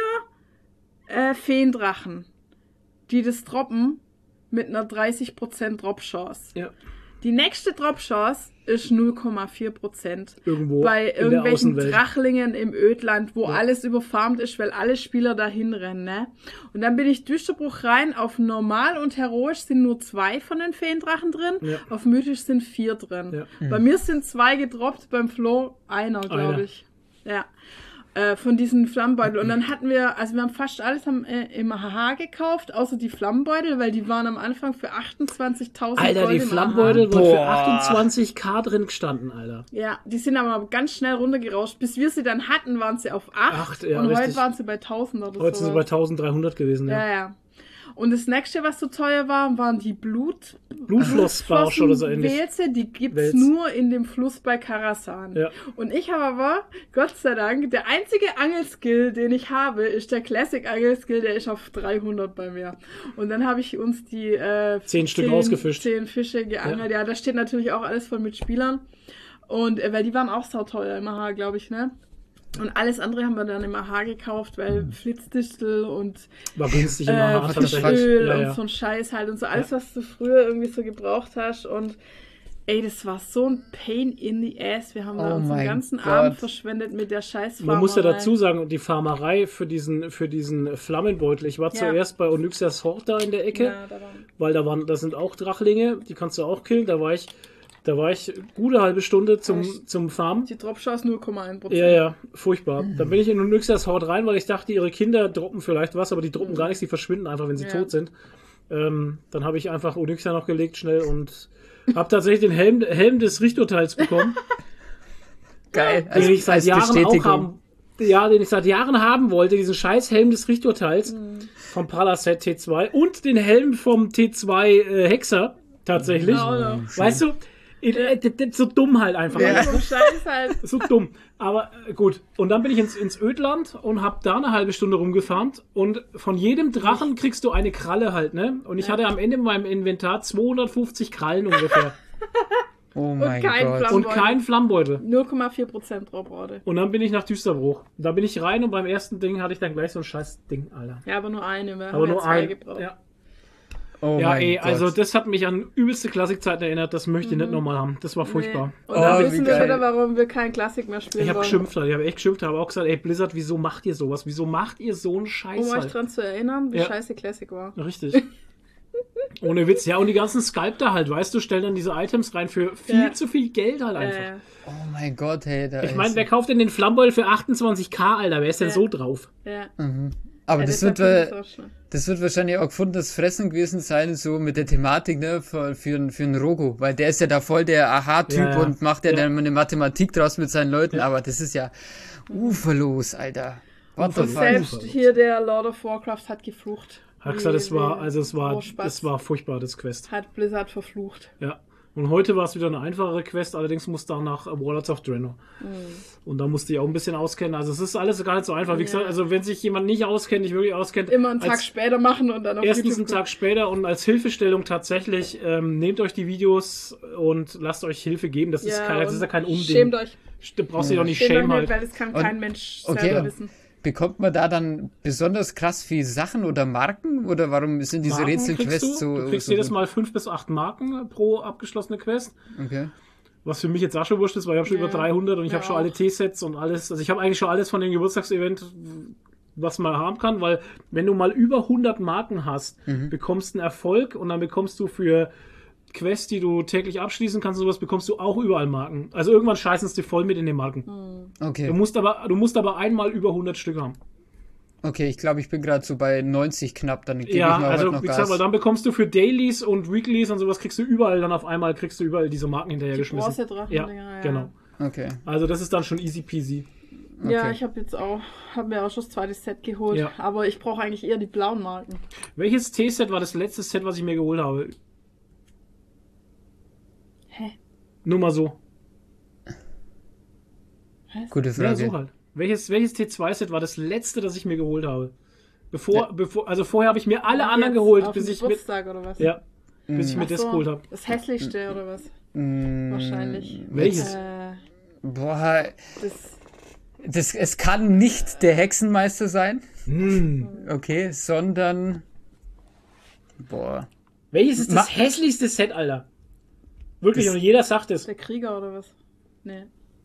äh, Feendrachen, die das droppen mit einer dreißig Prozent Drop-Chance. Ja. Die nächste Drop-Chance ist null Komma vier Prozent. Irgendwo Bei in der irgendwelchen Außenwelt. Drachlingen im Ödland, wo Ja. alles überfarmt ist, weil alle Spieler dahin rennen. Ne? Und dann bin ich Düsterbruch rein. Auf Normal und Heroisch sind nur zwei von den Feendrachen drin. Ja. Auf Mythisch sind vier drin. Ja. Bei mir sind zwei gedroppt, beim Flo einer, Einer. glaube ich. Ja. Äh, von diesen Flammbeutel. Und dann hatten wir, also wir haben fast alles am, äh, im A H gekauft, außer die Flammbeutel, weil die waren am Anfang für achtundzwanzigtausend Alter, Gold die im A H. Flammbeutel waren für Boah. achtundzwanzig K drin gestanden, Alter. Ja, die sind aber ganz schnell runtergerauscht. Bis wir sie dann hatten, waren sie auf acht. Acht, ja, und heute richtig. waren sie bei tausend oder Heute so. sind sie bei tausenddreihundert gewesen, ja. Ja, ja. Und das nächste, was so teuer war, waren die Blut Blutflossbarsch oder so ähnlich. Wälze, die gibt's Wels. nur in dem Fluss bei Karasan. Ja. Und ich habe aber, Gott sei Dank, der einzige Angelskill, den ich habe, ist der Classic Angelskill, der ist auf dreihundert bei mir. Und dann habe ich uns die äh, Zehn Stück rausgefischt. Zehn Fische geangelt. Ja. ja, da steht natürlich auch alles von Mitspielern. Und äh, weil die waren auch sauteuer im A H, glaube ich, ne? Und alles andere haben wir dann im A H gekauft, weil Flitzdistel und War günstig im äh, A H tatsächlich. Fischöl Ja, und ja. so ein Scheiß halt und so alles, was du früher irgendwie so gebraucht hast. Und Ey, das war so ein Pain in the ass. Wir haben da Oh unseren mein ganzen Gott. Abend verschwendet mit der scheiß Man muss ja Farmerei. dazu sagen, die Farmerei für diesen, für diesen Flammenbeutel. Ich war Ja. zuerst bei Onyxias Hort da in der Ecke, Ja, da waren weil da waren, da sind auch Drachlinge, die kannst du auch killen. Da war ich, da war ich gute halbe Stunde zum, Echt? zum Farmen. die Dropshots null Komma eins Prozent. Ja, ja, furchtbar. Dann bin ich in Onyxias Hort rein, weil ich dachte, ihre Kinder droppen vielleicht was, aber die droppen gar nichts, die verschwinden einfach, wenn sie Ja. tot sind. Ähm, dann habe ich einfach Onyxia noch gelegt schnell und habe tatsächlich den Helm, Helm des Richturteils bekommen. Geil. den ich seit Jahren auch Bestätigung. haben, ja, den ich seit Jahren haben wollte, diesen scheiß Helm des Richturteils vom Palaset T zwei und den Helm vom T zwei äh, Hexer tatsächlich. Ja, Weißt du, äh, d- d- so dumm halt einfach. Ja. So Scheiß halt. So dumm. Aber äh, gut. Und dann bin ich ins, ins Ödland und hab da eine halbe Stunde rumgefarmt und von jedem Drachen kriegst du eine Kralle halt, ne? Und ich hatte am Ende in meinem Inventar zweihundertfünfzig Krallen ungefähr. Oh mein kein Gott. Flamm- Und kein Flammbeutel. null Komma vier Prozent Droprate. Und dann bin ich nach Düsterbruch. Da bin ich rein und beim ersten Ding hatte ich dann gleich so ein scheiß Ding, Alter. Ja, aber nur eine. Wir Aber haben ja nur zwei ein. gebraucht. Ja, Oh ja mein ey, Gott. also das hat mich an übelste Klassikzeiten erinnert. Das möchte ich nicht nochmal haben. Das war furchtbar. Nee. Und Oh, dann wie wissen wir geil. wieder, warum wir kein Klassik mehr spielen Ich habe wollen. geschimpft, Alter. Ich habe echt geschimpft, habe auch gesagt, ey Blizzard, wieso macht ihr sowas? Wieso macht ihr so einen Scheiß Um euch halt? dran zu erinnern, wie Ja. scheiße Classic war. Richtig. Ohne Witz. Ja, und die ganzen Sculptor halt, weißt du, stellen dann diese Items rein für viel Ja. zu viel Geld halt einfach. Äh, Oh mein Gott, hey. Da Ich ist- meine, wer kauft denn den Flammbeutel für achtundzwanzig K, Alter? Wer ist denn Ja. so drauf? ja. Aber Ja, das, deshalb wird, ist wa- es auch schnell. das wird wahrscheinlich auch gefundenes Fressen gewesen sein, so mit der Thematik, ne, für, für, einen- für einen Rogo. Weil der ist ja da voll der Aha-Typ Ja, ja. und macht ja, Ja. dann eine Mathematik draus mit seinen Leuten. Aber das ist ja uferlos, Alter. What the Und fuck? selbst hier der Lord of Warcraft hat geflucht. Hat gesagt, es Wie- war, wie also es war, Rohrspatz es war furchtbar, das Quest. Hat Blizzard verflucht. Ja. Und heute war es wieder eine einfachere Quest, allerdings musste auch nach Warlords of Draenor. Und da musste ich auch ein bisschen auskennen. Also es ist alles gar nicht so einfach. Wie Ja. gesagt, also wenn sich jemand nicht auskennt, nicht wirklich auskennt, Immer einen Tag als, später machen und dann auf erstens YouTube einen Tag später und als Hilfestellung tatsächlich, ähm, nehmt euch die Videos und lasst euch Hilfe geben. Das, ist, kein, das ist ja kein Unding. Schämt euch. Du brauchst dich auch nicht Schämt schämen euch halt. nicht, weil das kann Und- kein Mensch okay. selber wissen. Bekommt man da dann besonders krass viel Sachen oder Marken? Oder warum sind diese Marken kriegst Rätselquests du, so... du kriegst so jedes Mal fünf bis acht Marken pro abgeschlossene Quest. Okay. Was für mich jetzt auch schon wurscht ist, weil ich habe schon Ja, über dreihundert und ich ja habe schon auch. alle T-Sets und alles. Also ich habe eigentlich schon alles von dem Geburtstagsevent, was man haben kann, weil wenn du mal über hundert Marken hast, bekommst du einen Erfolg und dann bekommst du für Quests, die du täglich abschließen kannst und sowas, bekommst du auch überall Marken. Also irgendwann scheißen es dir voll mit in den Marken. Okay. Du musst aber, du musst aber einmal über hundert Stück haben. Okay, ich glaube, ich bin gerade so bei neunzig knapp, dann gebe Ja, ich mal also heute noch wie gesagt, Gas. weil dann bekommst du für Dailies und Weeklies und sowas kriegst du überall dann auf einmal, kriegst du überall diese Marken hinterhergeschmissen. Bronzedrachen, Ja, Dinger, ja. genau. Okay. Also das ist dann schon easy peasy. Ja, Okay. ich habe jetzt auch, habe mir auch schon das zweite Set geholt, Ja. aber ich brauche eigentlich eher die blauen Marken. Welches T-Set war das letzte Set, was ich mir geholt habe? Hä? Nur mal so. Gute Ja, Frage. so halt. Welches, welches T zwei Set war das letzte, das ich mir geholt habe? Bevor, bevor, also vorher habe ich mir alle anderen Jetzt geholt, auf bis den ich mit, Geburtstag oder was? ja, bis ich mir Ach das so, geholt habe. Das hässlichste oder was? Mm, Wahrscheinlich. Welches? Äh, Boah, das, das, es kann nicht der Hexenmeister sein, Hm. okay, sondern... Boah. Welches ist das Ma- hässlichste Set, Alter? Wirklich, Das- und jeder sagt es. der Krieger oder was? Nee.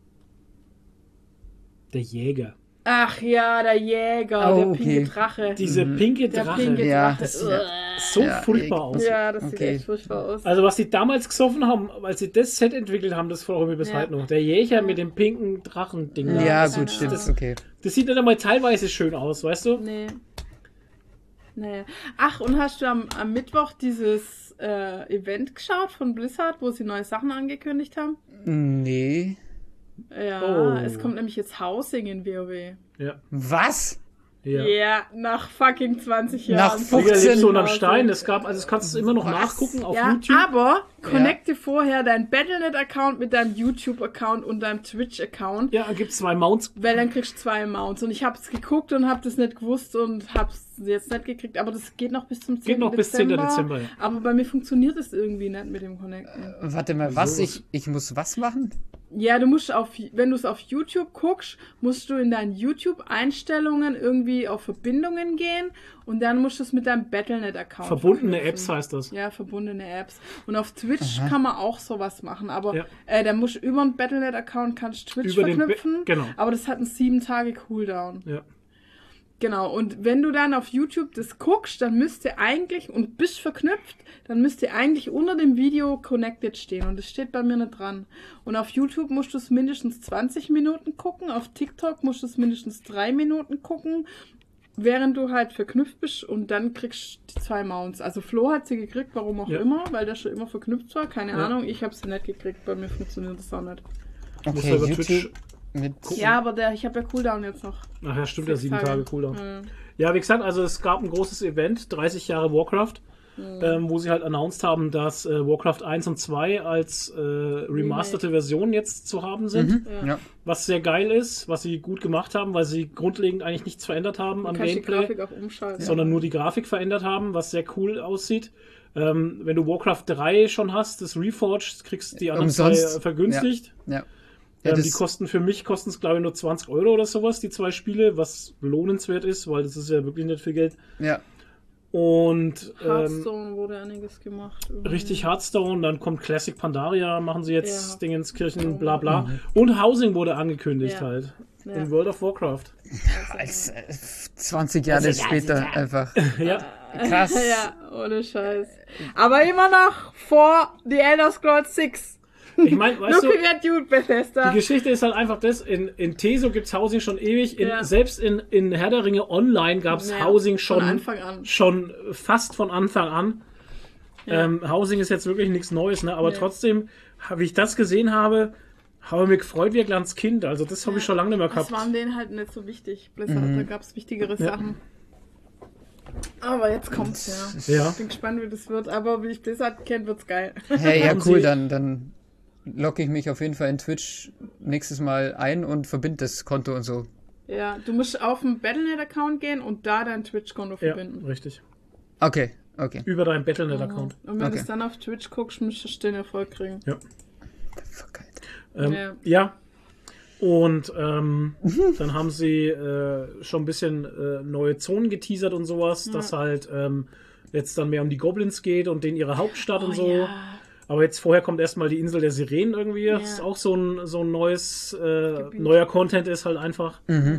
Der Jäger. Ach ja, der Jäger, Oh, der okay. pinke Drache. Diese pinke der Drache. pinke Ja, Drache. das- Uah. So Ja, furchtbar ich- aus. Ja, das sieht Okay. echt furchtbar aus. Also was die damals gesoffen haben, als sie das Set entwickelt haben, das freue ich mich bis Ja. heute noch. Der Jäger mit dem pinken Drachen-Ding. Ja, da. das gut, ist- stimmt, das- okay. Das sieht nicht einmal teilweise schön aus, weißt du? Nee. Nee. Ach, und hast du am, am Mittwoch dieses äh, Event geschaut von Blizzard, wo sie neue Sachen angekündigt haben? Nee. Ja, Oh. es kommt nämlich jetzt Housing in WoW. Ja. Was? ja. Ja, nach fucking zwanzig Nach Jahren. fünfzehn Digga, lebst du unterm Housing. Stein. Es gab, also das kannst du immer noch Was? nachgucken auf Ja, YouTube. aber connecte vorher dein Battle Punkt net-Account mit deinem YouTube-Account und deinem Twitch-Account, Ja, gibt zwei Mounts. weil dann kriegst du zwei Mounts. Und ich hab's geguckt und hab das nicht gewusst und hab's sie jetzt nicht gekriegt, aber das geht noch bis zum zehnten Geht noch bis zehnten Dezember, ja. Aber bei mir funktioniert es irgendwie nicht mit dem Connecten. Warte mal, was? So. Ich, ich muss was machen? Ja, du musst auf, wenn du es auf YouTube guckst, musst du in deinen YouTube-Einstellungen irgendwie auf Verbindungen gehen und dann musst du es mit deinem Battle Punkt net-Account Verbundene verknüpfen. Apps heißt das. Ja, verbundene Apps. Und auf Twitch kann man auch sowas machen, aber Ja. äh, da musst du über einen Battle Punkt net-Account kannst du Twitch Über den Ba- verknüpfen, genau. aber das hat einen sieben Tage Cooldown. Ja. Genau, und wenn du dann auf YouTube das guckst, dann müsste eigentlich, und bist verknüpft, dann müsste eigentlich unter dem Video Connected stehen. Und das steht bei mir nicht dran. Und auf YouTube musst du es mindestens zwanzig Minuten gucken, auf TikTok musst du es mindestens drei Minuten gucken, während du halt verknüpft bist und dann kriegst du die zwei Mounts. Also Flo hat sie gekriegt, warum auch Ja. immer, weil der schon immer verknüpft war, keine Ja. Ahnung. Ich habe sie nicht gekriegt, bei mir funktioniert das auch nicht. Musst Okay, du über YouTube Twitch. mit... Ja, aber der, ich habe ja Cooldown jetzt noch. Ach ja, stimmt, ja, Sechs sieben Tage. Tage Cooldown. Ja. Ja, wie gesagt, also es gab ein großes Event, dreißig Jahre Warcraft, ähm, wo sie halt announced haben, dass äh, Warcraft eins und zwei als äh, remasterte Version jetzt zu haben sind. Ja. Ja. Was sehr geil ist, was sie gut gemacht haben, weil sie grundlegend eigentlich nichts verändert haben am Du kannst die Gameplay, Grafik auch umschalten. sondern nur die Grafik verändert haben, was sehr cool aussieht. Ähm, wenn du Warcraft drei schon hast, das Reforged, kriegst du die anderen Umsonst. zwei äh, vergünstigt. Ja. Ja, Ähm, das, die kosten für mich, kosten es glaube ich nur zwanzig Euro oder sowas, die zwei Spiele, was lohnenswert ist, weil das ist ja wirklich nicht viel Geld. ja. Und ähm, Hearthstone wurde einiges gemacht. irgendwie. richtig Hearthstone, dann kommt Classic Pandaria, machen sie jetzt Ja. Dingenskirchen, bla bla. Und Housing wurde angekündigt Ja. halt. Ja. In World of Warcraft. Als, äh, zwanzig Jahre später einfach. Ja, Krass. Ja, ohne Scheiß. Aber immer noch vor The Elder Scrolls sechs. ich meine, weißt du, Looking at you, Bethesda. die Geschichte ist halt einfach das, in, in Teso gibt's Housing schon ewig, in, Ja. selbst in, in Herr der Ringe Online gab's Ja, Housing von schon, Anfang an. schon fast von Anfang an. Ja. Ähm, Housing ist jetzt wirklich nichts Neues, ne? aber Nee. trotzdem, wie ich das gesehen habe, habe ich mich gefreut wie ein kleines Kind. Also das habe ich schon lange nicht mehr Das gehabt. waren denen halt nicht so wichtig. Blizzard, Mhm. da gab es wichtigere Ja. Sachen. Aber jetzt kommt's, ja. Ja. Ich bin gespannt, wie das wird. Aber wie ich Blizzard kenne, wird's geil. Hey, ja, Haben cool, Sie- dann, dann logge ich mich auf jeden Fall in Twitch nächstes Mal ein und verbinde das Konto und so. Ja, du musst auf den Battle Punkt net-Account gehen und da dein Twitch-Konto Ja, verbinden. richtig. Okay, okay. Über deinen Battle Punkt net-Account. Und wenn Okay. du es dann auf Twitch guckst, müsstest du den Erfolg kriegen. Ja. Fuck, Alter. Ähm, Ja. ja. Und ähm, dann haben sie äh, schon ein bisschen äh, neue Zonen geteasert und sowas, dass halt ähm, jetzt dann mehr um die Goblins geht und denen ihre Hauptstadt und so. Oh, ja. Aber jetzt vorher kommt erstmal die Insel der Sirenen irgendwie. Das ist auch so ein, so ein neues, äh, neuer Content ist halt einfach. Mhm.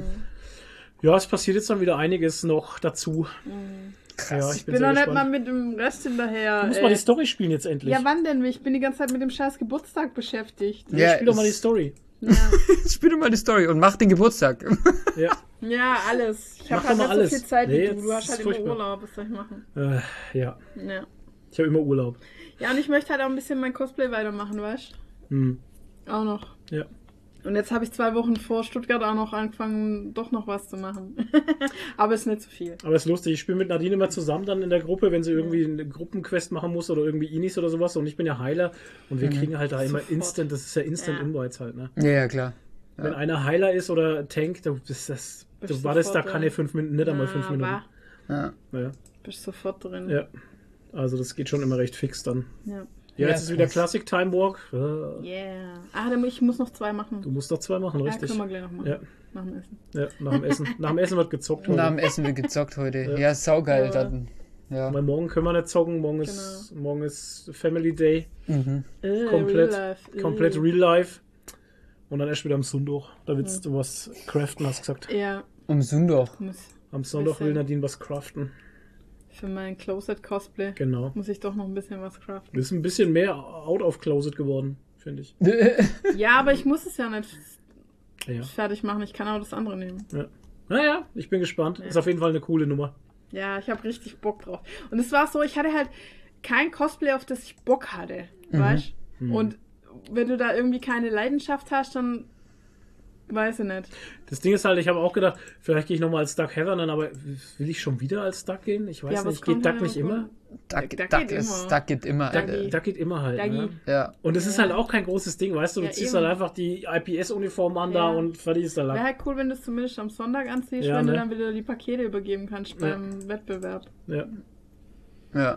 Ja, es passiert jetzt dann wieder einiges noch dazu. Krass. Ja, Ich bin noch sehr nicht mal gespannt. mit dem Rest hinterher. Du musst ey. mal die Story spielen jetzt endlich. Ja, wann denn? Ich bin die ganze Zeit mit dem scheiß Geburtstag beschäftigt. Ja, Spiel doch mal die es- Story. Ja, Spiel doch mal die Story und mach den Geburtstag. Ja. ja alles. Ich Mach habe halt doch mal nicht alles. so viel Zeit Nee, wie du. jetzt Du hast ist halt immer furchtbar. Urlaub. Was soll ich machen? Äh, ja. Ja. Ich habe immer Urlaub. Ja, und ich möchte halt auch ein bisschen mein Cosplay weitermachen, weißt Hm. du? Auch noch. Ja. Und jetzt habe ich zwei Wochen vor Stuttgart auch noch angefangen, doch noch was zu machen. Aber ist nicht so viel. Aber ist lustig, ich spiele mit Nadine immer zusammen dann in der Gruppe, wenn sie irgendwie eine Gruppenquest machen muss oder irgendwie Inis oder sowas. Und ich bin ja Heiler und wir kriegen halt da immer Sofort. Instant, das ist ja Instant Ja. Invites halt, ne? Ja, ja, klar. Wenn einer Heiler ist oder Tank, du bist das, Bist du wartest da sofort keine drin. fünf Minuten, nicht einmal fünf Ah, Minuten. war. Ja. Ja. Bist sofort drin. ja. Also das geht schon immer recht fix dann. Ja. Ja, Ja, jetzt ist wieder krass. Classic Time Walk. Äh, Yeah. Ah, dann muss ich muss noch zwei machen. Du musst noch zwei machen, Ja, richtig. können wir gleich noch machen. Ja, Nach dem Essen. ja, nach dem Essen. Nach dem Essen wird gezockt heute. Nach dem Essen wird gezockt heute. Ja. Ja, saugeil Ja. dann. Ja. Weil morgen können wir nicht zocken, morgen ist, morgen ist Family Day. Mhm. Äh, Komplett- Real Life. Äh. Komplett real life. Und dann erst wieder am Sonntag. Da willst du was craften, hast du gesagt. Ja, Um Sonntag. muss Am Sonntag will Bisschen. Nadine was craften. für mein Closet-Cosplay Genau. muss ich doch noch ein bisschen was craften. Ist ein bisschen mehr out of closet geworden, finde ich. Ja, aber ich muss es ja nicht Ja. fertig machen. Ich kann auch das andere nehmen. ja. Naja, ich bin gespannt. Ist auf jeden Fall eine coole Nummer. Ja, ich habe richtig Bock drauf. Und es war so, ich hatte halt kein Cosplay, auf das ich Bock hatte. Weißt du? Und wenn du da irgendwie keine Leidenschaft hast, dann Weiß ich nicht. Das Ding ist halt, ich habe auch gedacht, vielleicht gehe ich nochmal als Doug Heffernan, aber will ich schon wieder als Doug gehen? Ich weiß Ja, aber nicht, es geht kommt Doug halt nicht immer immer? Duck, Duck Duck, geht ist, immer. Duck geht immer. Duck Äh, Doug geht immer halt. Duggy. Ne? ja. Und es ist Ja. halt auch kein großes Ding, weißt du, du Ja, ziehst eben. halt einfach die I P S-Uniform an da Ja. und fertig ist der Wäre Lack. halt cool, wenn du es zumindest am Sonntag anziehst, Ja, wenn ne? du dann wieder die Pakete übergeben kannst beim Wettbewerb. Ja. ja.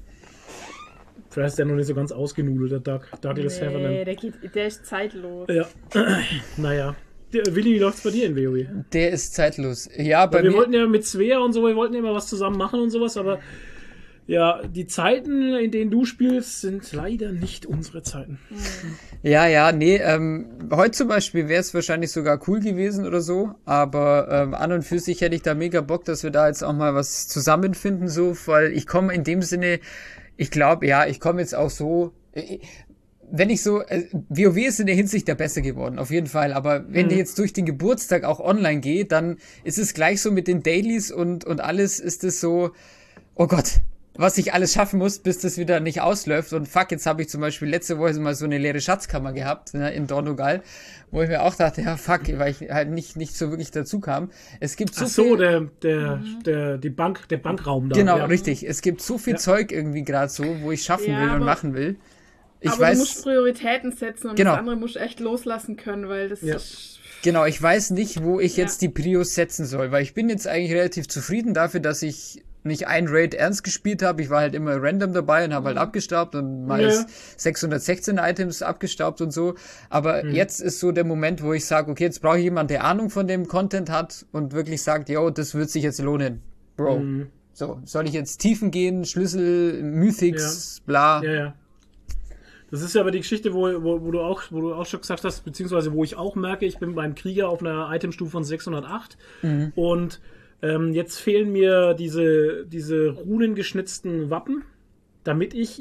Vielleicht ist der noch nicht so ganz ausgenudelt, der Doug. Douglas Nee, Heffernan. der, geht, der ist zeitlos. Ja. Naja. Der- Willi, wie läuft's bei dir in WoW? Der ist zeitlos. Ja, bei Weil wir mir. wollten ja mit Svea und so, wir wollten immer was zusammen machen und sowas, aber ja, die Zeiten, in denen du spielst, sind leider nicht unsere Zeiten. Ja, ja, nee, ähm, heute zum Beispiel wäre es wahrscheinlich sogar cool gewesen oder so, aber ähm, an und für sich hätte ich da mega Bock, dass wir da jetzt auch mal was zusammenfinden, so, weil ich komme in dem Sinne, ich glaube, ja, ich komme jetzt auch so, äh, wenn ich so, äh, WoW ist in der Hinsicht ja besser geworden, auf jeden Fall, aber wenn Mhm. ich jetzt durch den Geburtstag auch online gehe, dann ist es gleich so mit den Dailies und, und alles ist es so, oh Gott, was ich alles schaffen muss, bis das wieder nicht ausläuft. Und fuck, jetzt habe ich zum Beispiel letzte Woche mal so eine leere Schatzkammer gehabt, ne, in Dornogal, wo ich mir auch dachte, ja fuck, weil ich halt nicht, nicht so wirklich dazu kam. Es gibt so Ach so, viel, der, der, der, die Bank, der Bankraum da. genau, ja. richtig. Es gibt so viel Ja. Zeug irgendwie gerade so, wo ich schaffen Ja, will und aber- machen will. Ich Aber weiß, du musst Prioritäten setzen und Genau. das andere musst du echt loslassen können, weil das Ja. ist... genau, ich weiß nicht, wo ich Ja. jetzt die Prios setzen soll, weil ich bin jetzt eigentlich relativ zufrieden dafür, dass ich nicht ein Raid ernst gespielt habe. Ich war halt immer random dabei und habe halt abgestaubt und mal Ja. ist sechshundertsechzehn Items abgestaubt und so. Aber jetzt ist so der Moment, wo ich sage, okay, jetzt brauche ich jemanden, der Ahnung von dem Content hat und wirklich sagt, yo, das wird sich jetzt lohnen, Bro. Mhm. So, soll ich jetzt Tiefen gehen, Schlüssel, Mythics, bla. Ja, ja. Das ist ja aber die Geschichte, wo, wo, wo, du auch, wo du auch schon gesagt hast, beziehungsweise wo ich auch merke, ich bin beim Krieger auf einer Itemstufe von sechshundertacht und ähm, jetzt fehlen mir diese, diese runengeschnitzten Wappen, damit ich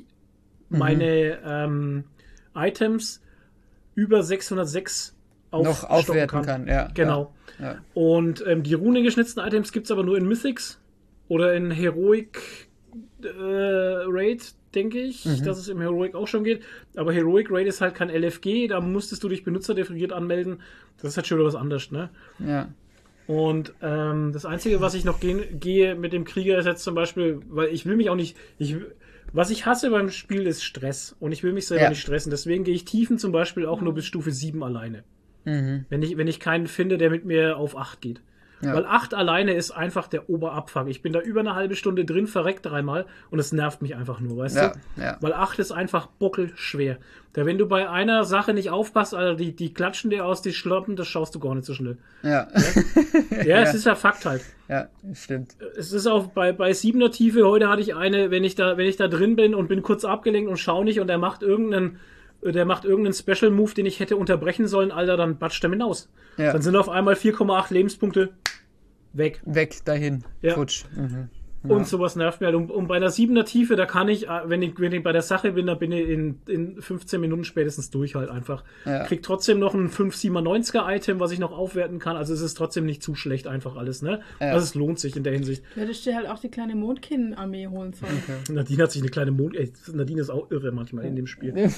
meine ähm, Items über sechshundertsechs Noch aufstocken aufwerten kann, ja. Genau. Ja, ja. Und ähm, die runengeschnitzten Items gibt es aber nur in Mythics oder in Heroic äh, Raid, denke ich, dass es im Heroic auch schon geht. Aber Heroic Raid ist halt kein L F G, da musstest du dich benutzerdefiniert anmelden. Das ist halt schon wieder was anderes, ne? Ja. Und ähm, das Einzige, was ich noch gehen, gehe mit dem Krieger, ist jetzt zum Beispiel, weil ich will mich auch nicht, ich, was ich hasse beim Spiel ist Stress und ich will mich selber Ja. nicht stressen. Deswegen gehe ich Tiefen zum Beispiel auch nur bis Stufe sieben alleine. Mhm. Wenn ich, wenn ich keinen finde, der mit mir auf acht geht. Ja. Weil acht alleine ist einfach der Oberabfuck. Ich bin da über eine halbe Stunde drin, verreckt dreimal und es nervt mich einfach nur, weißt Ja, du? ja. Weil acht ist einfach buckelschwer. Da wenn du bei einer Sache nicht aufpasst, also die, die klatschen dir aus, die schloppen, das schaust du gar nicht so schnell. Ja. Ja, es ist ja Fakt halt. Ja, stimmt. Es ist auch bei, bei siebener Tiefe, heute hatte ich eine, wenn ich da, wenn ich da drin bin und bin kurz abgelenkt und schau nicht und der macht irgendeinen, der macht irgendeinen Special Move, den ich hätte unterbrechen sollen, Alter, dann batscht er mir hinaus. Ja. Dann sind auf einmal vier Komma acht Lebenspunkte weg. Weg dahin. Ja. Futsch. Mhm. Und sowas nervt mir halt. Und, und bei einer siebener Tiefe, da kann ich, äh, wenn ich, wenn ich bei der Sache bin, da bin ich in, in fünfzehn Minuten spätestens durch halt einfach. Ja. Krieg trotzdem noch ein fünf siebenundneunziger Item, was ich noch aufwerten kann. Also es ist trotzdem nicht zu schlecht einfach alles, ne? Ja. Also es lohnt sich in der Hinsicht. Du hättest dir halt auch die kleine Mondkin-Armee holen sollen. Nadine hat sich eine kleine Mond... Ey, Nadine ist auch irre manchmal in dem Spiel.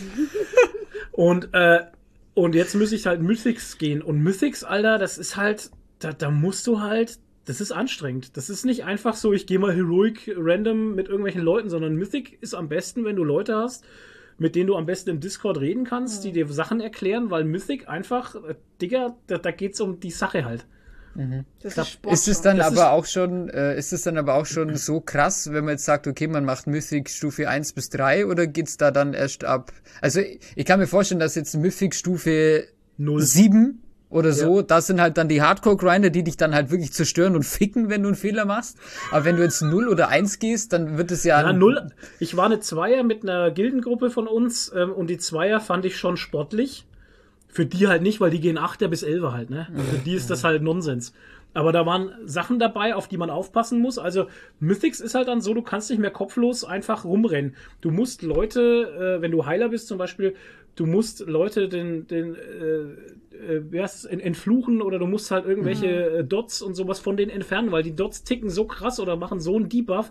Und, äh, und jetzt muss ich halt Mythics gehen. Und Mythics, Alter, das ist halt... Da, da musst du halt... Das ist anstrengend. Das ist nicht einfach so, ich gehe mal Heroic random mit irgendwelchen Leuten, sondern Mythic ist am besten, wenn du Leute hast, mit denen du am besten im Discord reden kannst, die dir Sachen erklären, weil Mythic einfach, äh, Digga, da, da geht's um die Sache halt. Das glaub, ist Sport. Ist es dann Das aber ist- auch schon, äh, ist es dann aber auch schon so krass, wenn man jetzt sagt, okay, man macht Mythic Stufe eins bis drei oder geht's da dann erst ab? Also ich, ich kann mir vorstellen, dass jetzt Mythic Stufe Null. sieben oder so, das sind halt dann die Hardcore-Grinder, die dich dann halt wirklich zerstören und ficken, wenn du einen Fehler machst. Aber wenn du jetzt null oder eins gehst, dann wird es ja... Ja, null. Ich war eine Zweier mit einer Gildengruppe von uns ähm, und die Zweier fand ich schon sportlich. Für die halt nicht, weil die gehen Achter bis Elfer halt, ne? Für die ist das halt Nonsens. Aber da waren Sachen dabei, auf die man aufpassen muss. Also Mythics ist halt dann so, du kannst nicht mehr kopflos einfach rumrennen. Du musst Leute, äh, wenn du Heiler bist zum Beispiel, du musst Leute den, den äh, äh, wie heißt es, entfluchen oder du musst halt irgendwelche äh, Dots und sowas von denen entfernen, weil die Dots ticken so krass oder machen so einen Debuff.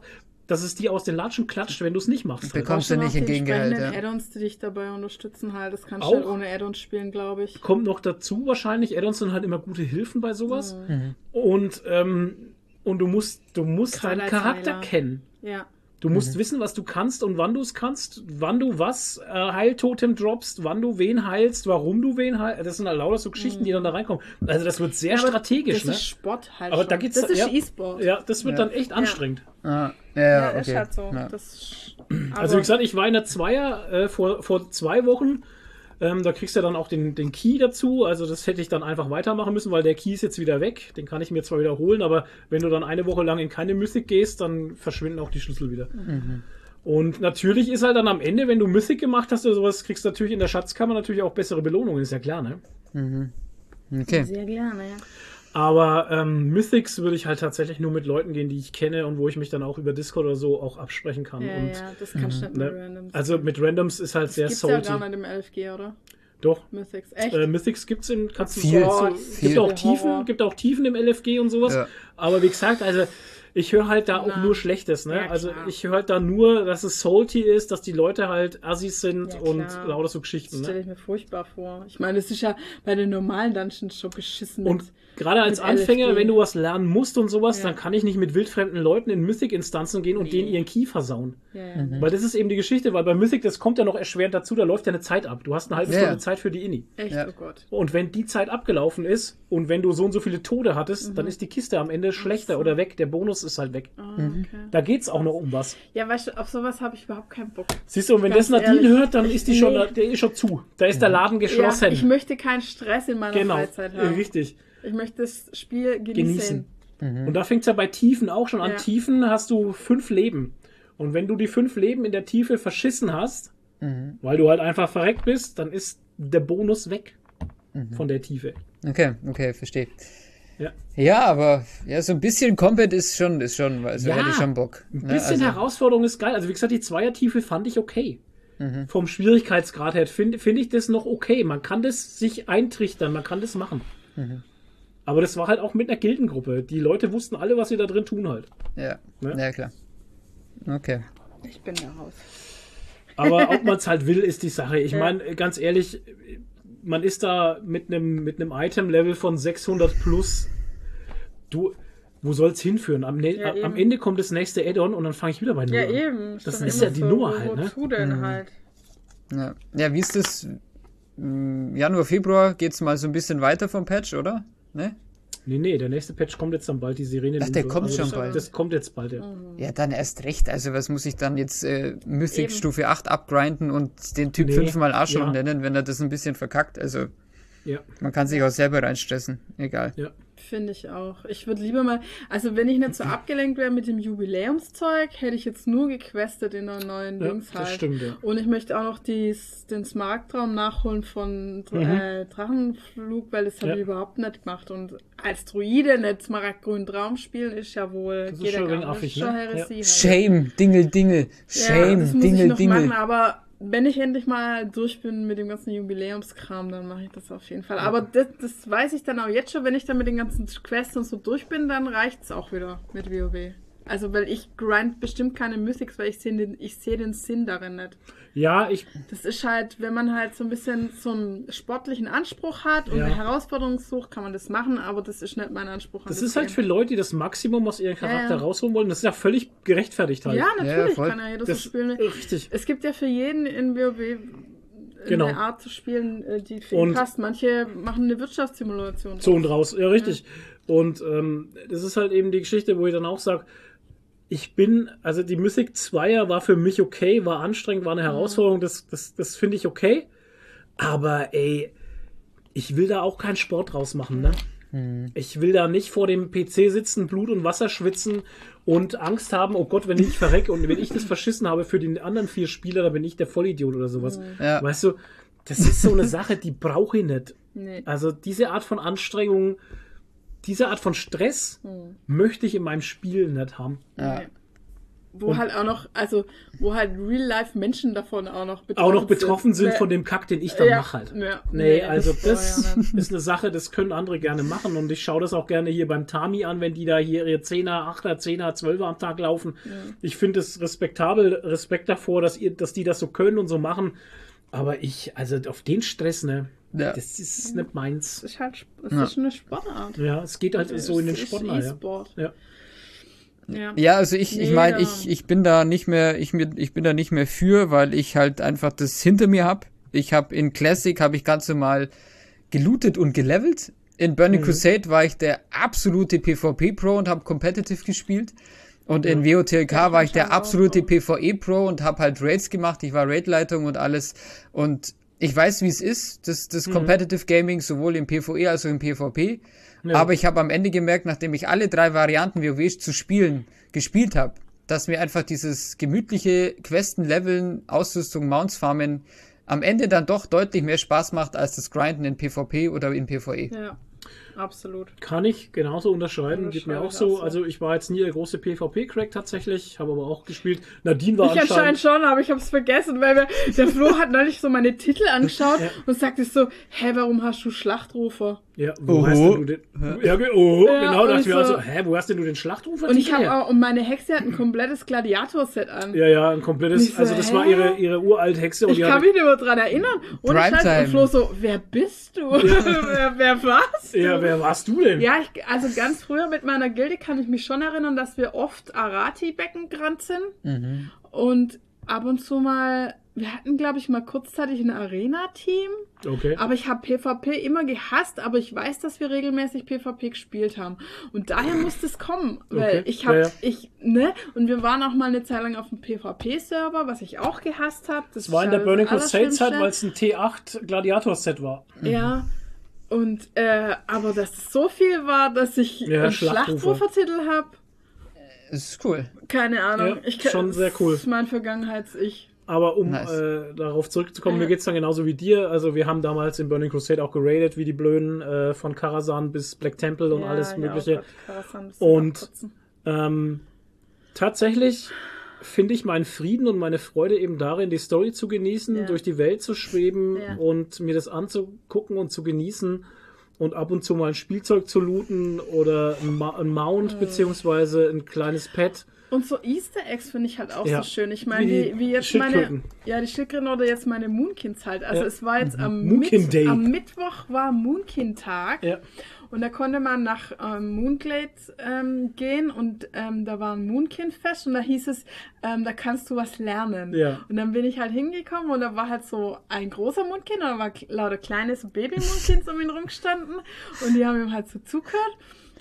dass es dir aus den Latschen klatscht, wenn du es nicht machst. Halt. Bekommst du nicht entgegengehalt, ja. ja. Add-ons, die dich dabei unterstützen halt. Das kannst Auch? du halt ohne Add-ons spielen, glaube ich. Kommt noch dazu wahrscheinlich, Add-ons sind halt immer gute Hilfen bei sowas. Mhm. Und, ähm, und du musst, du musst Gerade deinen als Charakter Heiler. kennen. Ja. Du musst wissen, was du kannst und wann du es kannst, wann du was äh, Heiltotem droppst, wann du wen heilst, warum du wen heilst. Das sind halt lauter so Geschichten, die dann da reinkommen. Also das wird sehr Ja, aber strategisch, das ne? ist Sport halt Aber schon. da geht's das ist ja, E-Sport. Ja, das wird Ja. dann echt anstrengend. Ah, ja, Ja, okay. ist halt so. Ja. Das ist, Also wie gesagt, ich war in der Zweier äh, vor, vor zwei Wochen. Ähm, da kriegst du dann auch den, den Key dazu. Also das hätte ich dann einfach weitermachen müssen, weil der Key ist jetzt wieder weg. Den kann ich mir zwar wiederholen, aber wenn du dann eine Woche lang in keine Mythic gehst, dann verschwinden auch die Schlüssel wieder. Mhm. Und natürlich ist halt dann am Ende, wenn du Mythic gemacht hast oder sowas, kriegst du natürlich in der Schatzkammer natürlich auch bessere Belohnungen, ist ja klar, ne? Mhm. Okay. sehr gerne, ja. Aber ähm, Mythics würde ich halt tatsächlich nur mit Leuten gehen, die ich kenne und wo ich mich dann auch über Discord oder so auch absprechen kann. Ja, und, ja, das kannst du nicht mit ne? Randoms. Also mit Randoms ist halt das sehr gibt's ja salty. gar nicht im L F G, oder? Doch. Mythics. Echt? Äh, Mythics gibt's in kannst du Viel. so, so, Viel. gibt auch Horror. Tiefen, gibt auch Tiefen im L F G und sowas. Ja. Aber wie gesagt, also ich höre halt da auch Na. nur Schlechtes, ne? Ja, also klar. ich höre halt da nur, dass es salty ist, dass die Leute halt Assis sind Ja, und klar. lauter so Das Geschichten, stelle ne? ich mir furchtbar vor. Ich meine, es ist ja bei den normalen Dungeons schon beschissen. Und mit- gerade als mit Anfänger, L F G. wenn du was lernen musst und sowas, Ja. dann kann ich nicht mit wildfremden Leuten in Mythic-Instanzen gehen und Nee. denen ihren Key versauen. Ja, ja. Weil das ist eben die Geschichte, weil bei Mythic, das kommt ja noch erschwerend dazu, da läuft ja eine Zeit ab. Du hast eine halbe Ja. Stunde Zeit für die Inni. Echt, Ja. oh Gott. Und wenn die Zeit abgelaufen ist und wenn du so und so viele Tode hattest, Mhm. dann ist die Kiste am Ende schlechter oder weg. Der Bonus ist halt weg. Ah, okay. Da geht's auch noch um was. Ja, weißt du, auf sowas habe ich überhaupt keinen Bock. Siehst du, und wenn Ganz das Nadine ehrlich, hört, dann ist die schon, nee. der ist schon zu. Da ist der Laden geschlossen. Ja, ich möchte keinen Stress in meiner genau, Freizeit haben. richtig. Ich möchte das Spiel genießen. Genießen. Und da fängt's ja bei Tiefen auch schon an. Ja. Tiefen hast du fünf Leben. Und wenn du die fünf Leben in der Tiefe verschissen hast, weil du halt einfach verreckt bist, dann ist der Bonus weg von der Tiefe. Okay, okay, verstehe. Ja. Ja, aber ja, so ein bisschen Combat ist schon, ist schon, also Ja, hätte ich schon Bock. Ein ne? bisschen also, Herausforderung ist geil. Also wie gesagt, die Zweiertiefe fand ich okay. Vom Schwierigkeitsgrad her finde find ich das noch okay. Man kann das sich eintrichtern, man kann das machen. Aber das war halt auch mit einer Gildengruppe. Die Leute wussten alle, was sie da drin tun halt. Ja, Ne? ja klar. Okay. Ich bin da raus. Aber ob man es halt will, ist die Sache. Ich Ja. meine, ganz ehrlich, man ist da mit einem mit einem Item-Level von sechshundert plus. Du, wo soll es hinführen? Am, ne Ja, am eben. Ende kommt das nächste Add-on und dann fange ich wieder bei Null Ja, an. eben. Das doch ist immer ja die so, Nummer wo- halt, ne? Wozu denn halt? Ja, ja wie ist das? Hm, Januar, Februar geht's mal so ein bisschen weiter vom Patch, oder? Ne? Nee, nee, der nächste Patch kommt jetzt dann bald, die Sirenen. Ach, der kommt schon das, bald. Das kommt jetzt bald, ja. Ja, dann erst recht. Also was muss ich dann jetzt äh, Mythic Eben. Stufe acht abgrinden und den Typ Nee, fünfmal Arschloch ja. nennen, wenn er das ein bisschen verkackt. Also Ja, man kann sich auch selber reinstressen. Egal. ja. Finde ich auch. Ich würde lieber mal, also wenn ich nicht so abgelenkt wäre mit dem Jubiläumszeug, hätte ich jetzt nur gequestet in der neuen Ja, Dings das halt. stimmt, ja. Und ich möchte auch noch dies, den Smaragdraum nachholen von Mhm. äh, Drachenflug, weil das habe Ja. ich überhaupt nicht gemacht. Und als Druide nicht smaragdgrünen Traum spielen, ist ja wohl, Das ist geht ja schon ein gar wenig nicht. affig, Schon ne? Heresie halt. Shame, Dingel, Dingel. Ja, Shame, das muss ich Dingel, noch Dingel. machen, aber wenn ich endlich mal durch bin mit dem ganzen Jubiläumskram, dann mache ich das auf jeden Fall. Aber das, das weiß ich dann auch jetzt schon, wenn ich dann mit den ganzen Quests und so durch bin, dann reicht es auch wieder mit WoW. Also, weil ich grind bestimmt keine Mythics, weil ich sehe den, ich seh den Sinn darin nicht. Ja, ich, Das ist halt, wenn man halt so ein bisschen so einen sportlichen Anspruch hat und Ja. eine Herausforderung sucht, kann man das machen, aber das ist nicht mein Anspruch. an das ist halt für Game. Leute, die das Maximum aus ihrem Charakter Ja, ja. rausholen wollen. Das ist ja völlig gerechtfertigt halt. Ja, natürlich voll. kann ja jeder das so spielen. richtig. Es gibt ja für jeden in WoW Genau. eine Art zu spielen, äh, die für ihn Und- passt. Manche machen eine Wirtschaftssimulation. So und raus, ja, richtig. Und ähm, das ist halt eben die Geschichte, wo ich dann auch sage, ich bin, also die Mythic Zweier war für mich okay, war anstrengend, war eine Herausforderung, das, das, das finde ich okay. Aber ey, ich will da auch keinen Sport draus machen, ne? Ich will da nicht vor dem P C sitzen, Blut und Wasser schwitzen und Angst haben, oh Gott, wenn ich verrecke und wenn ich das verschissen habe für die anderen vier Spieler, dann bin ich der Vollidiot oder sowas. Ja. Weißt du, das ist so eine Sache, die brauche ich nicht. Nee. Also diese Art von Anstrengung, diese Art von Stress Hm. möchte ich in meinem Spiel nicht haben. Ja. wo Und halt auch noch, also wo halt Real-Life-Menschen davon auch noch betroffen auch noch betroffen sind, sind. von dem Kack, den ich dann Ja, mache halt. ja, nee, nee, also das das war ja ist eine Sache, das können andere gerne machen und ich schaue das auch gerne hier beim Tami an, wenn die da hier ihre Zehner, Achter, Zehner, Zwölfer am Tag laufen. Ja. Ich finde es respektabel, Respekt davor, dass ihr, dass die das so können und so machen. Aber ich, also auf den Stress, ne, Ja. das ist nicht meins. Es ist halt, es Ja. ist eine Sportart. Ja, es geht halt so in den Es ist Sport rein. Ja. E-Sport. Ja. Ja. Ja, also ich, ich Nee, meine, da- ich, ich bin da nicht mehr, ich, mir, ich bin da nicht mehr für, weil ich halt einfach das hinter mir hab. Ich habe in Classic habe ich ganz normal gelootet und gelevelt. In Burning Mhm. Crusade war ich der absolute PvP-Pro und habe competitive gespielt. Und in W O T L K war ich der anscheinend auch, absolute auch. PvE-Pro und habe halt Raids gemacht. Ich war Raidleitung und alles. Und ich weiß, wie es ist, das, das Competitive Gaming, sowohl im PvE als auch im PvP. Ja. Aber ich habe am Ende gemerkt, nachdem ich alle drei Varianten WoW zu spielen gespielt habe, dass mir einfach dieses gemütliche Questen, Leveln, Ausrüstung, Mounts farmen am Ende dann doch deutlich mehr Spaß macht als das Grinden in PvP oder in PvE. Ja, absolut. Kann ich genauso unterschreiben, geht mir Unterschreibe auch ich so. auch so. Also ich war jetzt nie der große PvP-Crack tatsächlich, habe aber auch gespielt. Nadine war Ich anscheinend anscheinend... schon, aber ich habe es vergessen, weil wir, der Flo hat neulich so meine Titel angeschaut Ja. und sagte so, hä, warum hast du Schlachtrufer? Ja, wo Oho. hast denn du den... Ja, ge- oh, Ja, genau, und dachte ich ich mir so- also, hä, wo hast denn du den Schlachtrufer? Und ich habe auch, und meine Hexe hat ein komplettes Gladiator-Set an. Ja, ja, ein komplettes... Und ich so, also das war hä? ihre, ihre uralte Hexe. Und Ich die kann hatte, mich nicht mehr dran erinnern. Und ich Primetime. halt, und Flo so, wer bist du? wer, wer warst du? ja, wer warst du denn? Ja, ich, also ganz früher mit meiner Gilde kann ich mich schon erinnern, dass wir oft Arati-Becken gerannt sind. Mhm. Und ab und zu mal, wir hatten, glaube ich, mal kurzzeitig ein Arena-Team. Okay. Aber ich habe PvP immer gehasst, aber ich weiß, dass wir regelmäßig PvP gespielt haben. Und daher musste es kommen. Weil Okay. ich habe, Ja, ja. ich, ne? Und wir waren auch mal eine Zeit lang auf dem PvP-Server, was ich auch gehasst habe. Das war in der ist Burning das Crusade-Zeit, Allerschlimmste. weil es ein T acht Gladiator-Set war. Ja. Und, äh, aber dass es so viel war, dass ich Ja, einen Schlachtrufer. Schlachtrufer-Titel habe, Das ist cool. keine Ahnung. Ja, ich, schon sehr cool. Das ist mein Vergangenheits-Ich. Aber um Nice. äh, darauf zurückzukommen, Ja. mir geht's dann genauso wie dir. Also wir haben damals in Burning Crusade auch geradet, wie die Blöden, äh, von Karasan bis Black Temple und Ja, alles ja, Mögliche. oh Gott, Karasan, das ist Und- abkotzen. Ähm, tatsächlich finde ich meinen Frieden und meine Freude eben darin, die Story zu genießen, Ja. durch die Welt zu schweben Ja. und mir das anzugucken und zu genießen und ab und zu mal ein Spielzeug zu looten oder ein, Ma ein Mount beziehungsweise ein kleines Pet. Und so Easter Eggs finde ich halt auch Ja. so schön. Ich meine, Wie wie, wie jetzt meine. Schildkröten. Ja, die Schildkröten oder jetzt meine Moonkinds halt. Also Ja. es war jetzt am, Moonkin Mit Day. am Mittwoch war Moonkin-Tag. Ja. Und da konnte man nach ähm, Moonglade ähm, gehen und ähm, da war ein Moonkin-Fest und da hieß es, ähm, da kannst du was lernen. Ja. Und dann bin ich halt hingekommen und da war halt so ein großer Moonkin und da war lauter kleine so Baby-Moonkins um ihn rumgestanden und die haben ihm halt so zugehört.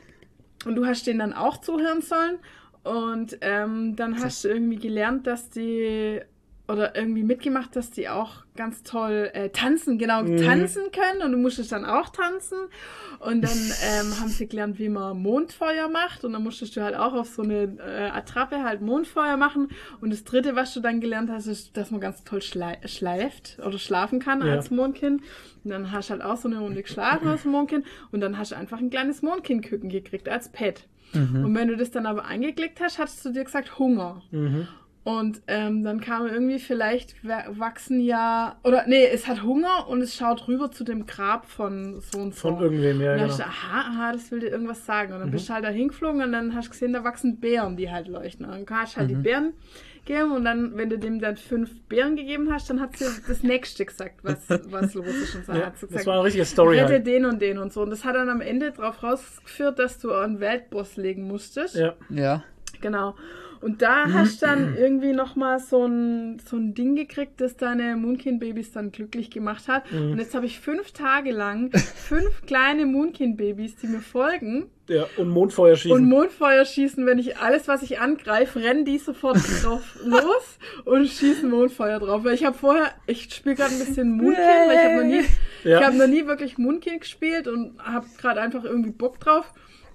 Und du hast denen dann auch zuhören sollen. Und ähm, dann hast du irgendwie gelernt, dass die, oder irgendwie mitgemacht, dass die auch ganz toll äh, tanzen, genau, Mhm. tanzen können. Und du musstest dann auch tanzen. Und dann ähm, haben sie gelernt, wie man Mondfeuer macht. Und dann musstest du halt auch auf so eine äh, Attrappe halt Mondfeuer machen. Und das dritte, was du dann gelernt hast, ist, dass man ganz toll schlei schleift oder schlafen kann Ja. als Mondkind. Und dann hast du halt auch so eine Runde geschlafen als Mondkind. Und dann hast du einfach ein kleines Mondkindküken gekriegt als Pet. Und wenn du das dann aber eingeklickt hast, hattest du dir gesagt Hunger. Mhm. Und ähm, dann kam irgendwie vielleicht wa- wachsen ja, oder nee, es hat Hunger und es schaut rüber zu dem Grab von so und so. Von irgendwem, ja, Und dann genau. hast du, aha, aha, das will dir irgendwas sagen. Und dann bist du halt da hingeflogen und dann hast du gesehen, da wachsen Beeren, die halt leuchten. Und dann kannst du halt die Beeren geben und dann, wenn du dem dann fünf Beeren gegeben hast, dann hat sie das nächste gesagt, was, was los ist. Und so Ja, hat sie das gesagt, war eine richtige Story rette halt. den und den und so. Und das hat dann am Ende darauf rausgeführt, dass du einen Weltboss legen musstest. Ja. Ja. Genau. Und da hast du dann irgendwie nochmal so ein, so ein Ding gekriegt, das deine Moonkin-Babys dann glücklich gemacht hat. Mhm. Und jetzt habe ich fünf Tage lang fünf kleine Moonkin-Babys, die mir folgen Ja, und Mondfeuer schießen. und Mondfeuer schießen. Wenn ich alles, was ich angreife, rennen die sofort drauf los und schießen Mondfeuer drauf. Weil ich habe vorher, ich spiele gerade ein bisschen Moonkin, weil ich habe noch nie, Ja. ich habe noch nie wirklich Moonkin gespielt und habe gerade einfach irgendwie Bock drauf.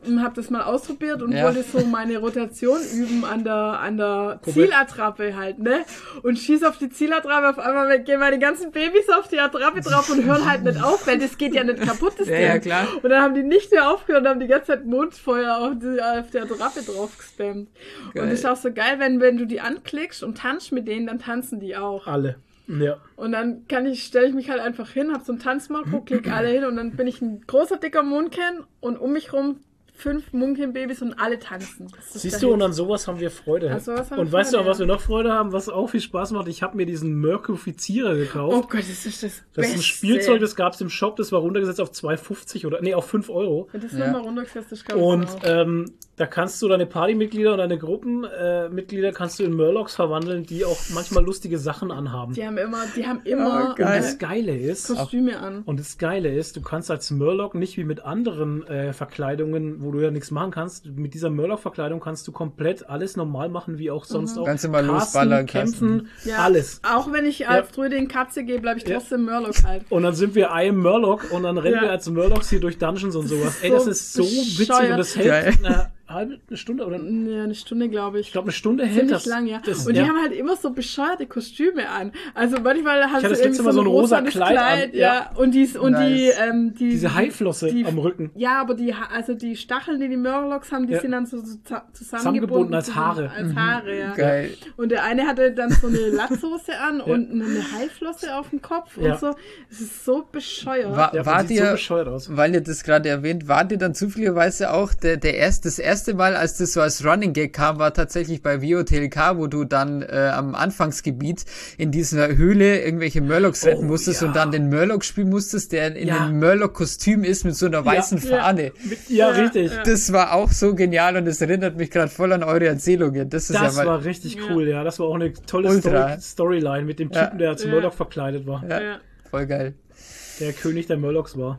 habe das mal ausprobiert und Ja. wollte so meine Rotation üben an der, an der Zielattrappe halt, ne? Und schieß auf die Zielattrappe, auf einmal gehen meine ganzen Babys auf die Attrappe drauf und hören halt nicht auf, weil das geht ja nicht kaputt, das Ja, Ding. ja, klar. Und dann haben die nicht mehr aufgehört und haben die ganze Zeit Mondfeuer auf die, auf die Attrappe drauf gespammt. Geil. Und das ist auch so geil, wenn, wenn du die anklickst und tanzt mit denen, dann tanzen die auch. Alle. Ja. Und dann kann ich, stelle ich mich halt einfach hin, hab so ein Tanzmarco, klick alle hin und dann bin ich ein großer, dicker Mondken und um mich rum fünf Munkeln-Babys und alle tanzen. Das ist Siehst der du, Hit. und an sowas haben wir Freude. An sowas haben wir Und weißt du Freude, auch, was ja. wir noch Freude haben, was auch viel Spaß macht? Ich habe mir diesen Mörkifizierer gekauft. Oh Gott, das ist das Das ist ein Beste. Spielzeug, das gab es im Shop, das war runtergesetzt auf zwei fünfzig oder, nee, auf fünf Euro. Wenn das Ja. nochmal runtergesetzt ist, glaube ich Und auch. ähm, da kannst du deine Partymitglieder und deine Gruppenmitglieder äh, Mitglieder kannst du in Murlocs verwandeln, die auch manchmal lustige Sachen anhaben. Die haben immer, die haben immer Oh, geil. Und das Geile ist, Kostüme an. und das Geile ist, du kannst als Murloc nicht wie mit anderen äh, Verkleidungen, wo du ja nichts machen kannst, mit dieser Murloc-Verkleidung kannst du komplett alles normal machen, wie auch sonst auch. Kannst du mal Casten, losballern, kämpfen, Ja, alles. Auch wenn ich als Druidin Katze gehe, bleibe ich Ja. trotzdem Murloc halt. Und dann sind wir I am Murloc und dann rennen Ja. wir als Murlocs hier durch Dungeons und sowas. Ey, so das ist so witzig bescheuert. und das Geil. hält eine halbe eine Stunde oder Ja, eine Stunde, glaube ich. ich glaube eine Stunde hält Ziemlich das. lang, ja. das und die ja. haben halt immer so bescheuerte Kostüme an. Also manchmal hast hatte du das irgendwie letzte so Mal ein so ein rosa rosanes Kleid Kleid, an, ja. ja. Und die, und die, Nice. ähm, die, Diese Haiflosse die, am Rücken. Ja, aber die, Ha- also die Stacheln, die die Murlocs haben, die Ja. sind dann so, so za- Zusammengebunden zusammengebunden. als zu- Haare. Als Haare, ja. Geil. Und der eine hatte dann so eine Latzhose an und eine Haiflosse auf dem Kopf Ja. und so. Es ist so bescheuert. War, Ja, war sieht so dir, bescheuert aus. weil ihr das gerade erwähnt, war dir dann zufälligerweise auch der, der erste, das erste Mal, als das so als Running Gag kam, war tatsächlich bei V O T L K, wo du dann äh, am Anfangsgebiet in dieser Höhle irgendwelche Murlocs retten Oh, musstest ja. und dann den Murloc spielen musstest, der in Ja. einem Murloc-Kostüm ist mit so einer weißen Ja. Fahne. Mit, ja, Ja, richtig. ja. Das war auch so genial und es erinnert mich gerade voll an eure Erzählungen. Das ist Das ja mal, war richtig cool, ja. Das war auch eine tolle Ultra. Story Storyline mit dem Ja. Typen, der als Ja. Murloc verkleidet war. ja, Ja. voll geil. Der König der Murlocs war.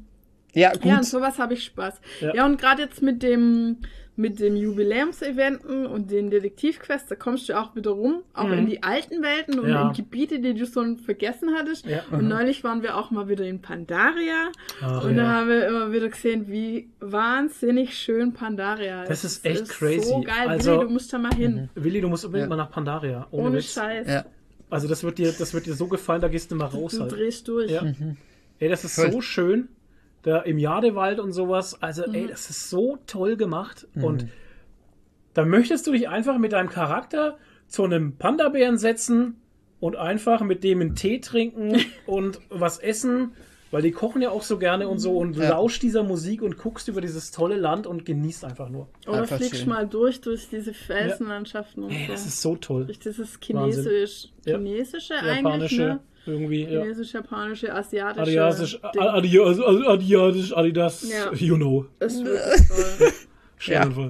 Ja, gut. Ja, und sowas habe ich Spaß. Ja. Ja, und gerade jetzt mit dem mit dem Jubiläumseventen und den Detektivquests, da kommst du auch wieder rum, auch Mhm. in die alten Welten und Ja. in Gebiete, die du schon vergessen hattest. Ja. Und neulich waren wir auch mal wieder in Pandaria Ach, und da ja. haben wir immer wieder gesehen, wie wahnsinnig schön Pandaria ist. Das ist echt Es crazy. so geil, Also- Willi, du musst da mal hin. Willi, du musst unbedingt Ja. mal nach Pandaria. Ohne, Ohne Witz. Scheiß. Ja. Also das wird dir, das wird dir so gefallen, da gehst du mal raus Du halt. drehst durch. Ja. Ey, das ist Voll. so schön. Da im Jadewald und sowas. Also, ey, das ist so toll gemacht. Und da möchtest du dich einfach mit deinem Charakter zu einem Panda-Bären setzen und einfach mit dem einen Tee trinken und was essen, weil die kochen ja auch so gerne und so und Ja. lauscht dieser Musik und guckst über dieses tolle Land und genießt einfach nur. Oder Einfach fliegst schön. mal durch, durch diese Felsenlandschaften und Ey, so. das ist so toll. Durch dieses Wahnsinn. Chinesisch, Ja. Chinesische eigentlich, Japanische, ne? irgendwie, ja. Chinesisch, japanische, asiatische. Adiasisch, Ding. Adias, Adiasisch, Adidas, Ja. you know. Ist wirklich toll. Schlaganfall.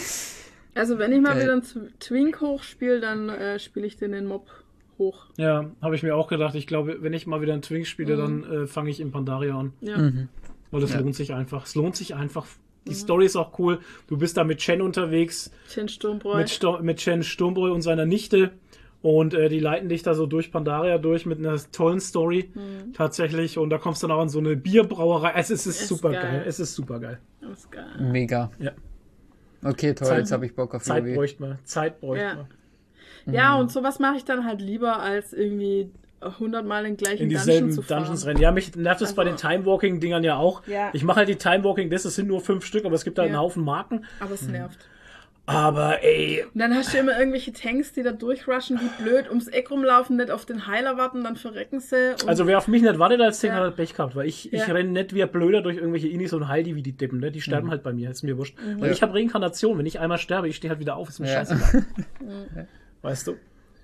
Also wenn ich mal Geil. wieder einen Zw- Twink hochspiele, dann äh, spiele ich den, den Mob hoch. Ja, habe ich mir auch gedacht. Ich glaube, wenn ich mal wieder einen Twink spiele, dann äh, fange ich in Pandaria an. Ja. Weil das Ja. lohnt sich einfach. Es lohnt sich einfach. Die Story ist auch cool. Du bist da mit Chen unterwegs, Chen Sturmbräu. mit, Sto mit Chen Sturmbräu und seiner Nichte. Und äh, die leiten dich da so durch Pandaria durch mit einer tollen Story. Tatsächlich. Und da kommst du dann auch in so eine Bierbrauerei. Es ist, es ist Ist super geil. geil. Es ist super geil. Das ist geil. Mega. Ja. Okay, toll, Zeit- jetzt habe ich Bock auf Zeit W W. bräuchte man. Zeit bräuchte Ja. man. Ja, Mhm. und sowas mache ich dann halt lieber, als irgendwie hundertmal den gleichen In Dungeon dieselben zu fahren. Dungeons rennen. Ja, mich nervt es bei den Also- Time-Walking-Dingern ja auch. Ja. Ich mache halt die Time-Walking, das sind nur fünf Stück, aber es gibt halt Ja. einen Haufen Marken. Aber es nervt. Aber ey, Und dann hast du immer irgendwelche Tanks, die da durchrushen, die blöd ums Eck rumlaufen, nicht auf den Heiler warten, dann verrecken sie. Und also wer auf mich nicht wartet als Ding, Ja. hat halt Pech gehabt, weil ich, ich Ja. renne nicht wie ein Blöder durch irgendwelche Inis und heil die wie die Dippen, ne? Die sterben halt bei mir, ist mir wurscht. Weil Ja. ich habe Reinkarnation, wenn ich einmal sterbe, ich stehe halt wieder auf, ist mir Ja. scheißegal. Weißt du?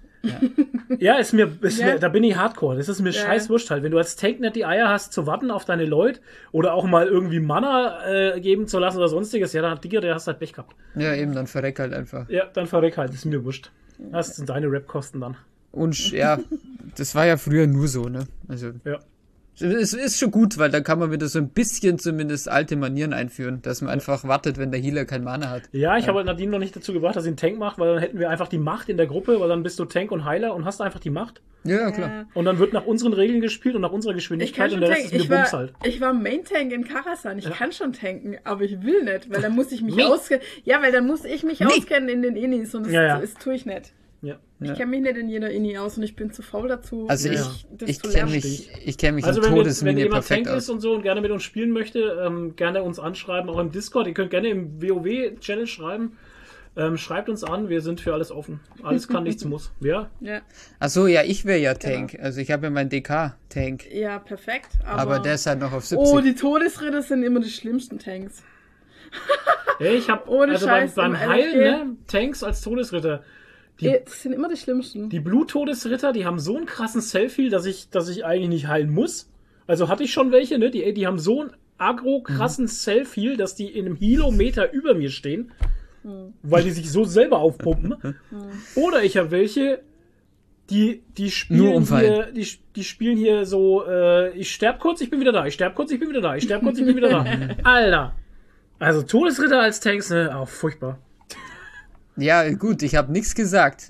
Ja, ist mir, ist Ja. mir, da bin ich Hardcore. Das ist mir Ja. scheiß wurscht halt. Wenn du als Tank nicht die Eier hast, zu warten auf deine Leute oder auch mal irgendwie Mana äh, geben zu lassen oder sonstiges, ja, dann Digga, der hast halt Pech gehabt. Ja, eben, dann verreck halt einfach. Ja, dann verreck halt, ist mir wurscht. Das sind deine Rap-Kosten dann. Und sch- ja, das war ja früher nur so, ne? Also, Ja. Es ist schon gut, weil dann kann man wieder so ein bisschen zumindest alte Manieren einführen, dass man einfach wartet, wenn der Healer kein Mana hat. Ja, ich habe halt Nadine noch nicht dazu gebracht, dass sie einen Tank macht, weil dann hätten wir einfach die Macht in der Gruppe, weil dann bist du Tank und Heiler und hast einfach die Macht. Ja, klar. Äh, Und dann wird nach unseren Regeln gespielt und nach unserer ich Geschwindigkeit kann schon und der Rest tanken. ist Ich mir Bums war, halt. ich war Main-Tank in Karasan. Ich Ja. kann schon tanken, aber ich will nicht, weil dann muss ich mich Nee. auskennen. Ja, weil dann muss ich mich Nee. auskennen in den Innis und das, Ja, ja. das tue ich nicht. Ja. Ich Ja. kenne mich nicht in jeder Inni aus und ich bin zu faul dazu. Also Ja. ich, das ich zu kenne lernen. mich, ich kenn mich Also in wenn, wir, wenn Todesmine jemand perfekt Tank aus. ist und so und gerne mit uns spielen möchte, ähm, gerne uns anschreiben, auch im Discord. Ihr könnt gerne im WoW-Channel schreiben. Ähm, schreibt uns an, wir sind für alles offen. Alles kann, nichts muss. Ja? Ja. Achso, ja, ich wäre ja Tank. Also ich habe ja meinen D K-Tank. ja, perfekt. Aber, Aber der ist halt noch auf siebzig. oh, die Todesritter sind immer die schlimmsten Tanks. Ja, ich habe Ohne also beim, Scheiß, beim im Heilen, L F G. ne, Tanks als Todesritter. Die, Eh, Das sind immer die schlimmsten. die Bluttodesritter, die haben so einen krassen Self-Heal, dass ich, dass ich eigentlich nicht heilen muss. Also hatte ich schon welche, ne? Die, die haben so einen aggro krassen Self-Heal, dass die in einem Healometer über mir stehen. Weil die sich so selber aufpumpen. Oder ich habe welche, die, die Nur spielen umfallen. hier, die, die spielen hier so, äh, ich sterb kurz, ich bin wieder da, ich sterb kurz, ich bin wieder da, ich sterb kurz, ich bin wieder da. Alter. Also Todesritter als Tanks, ne? Auch furchtbar. Ja, gut, ich habe nichts gesagt.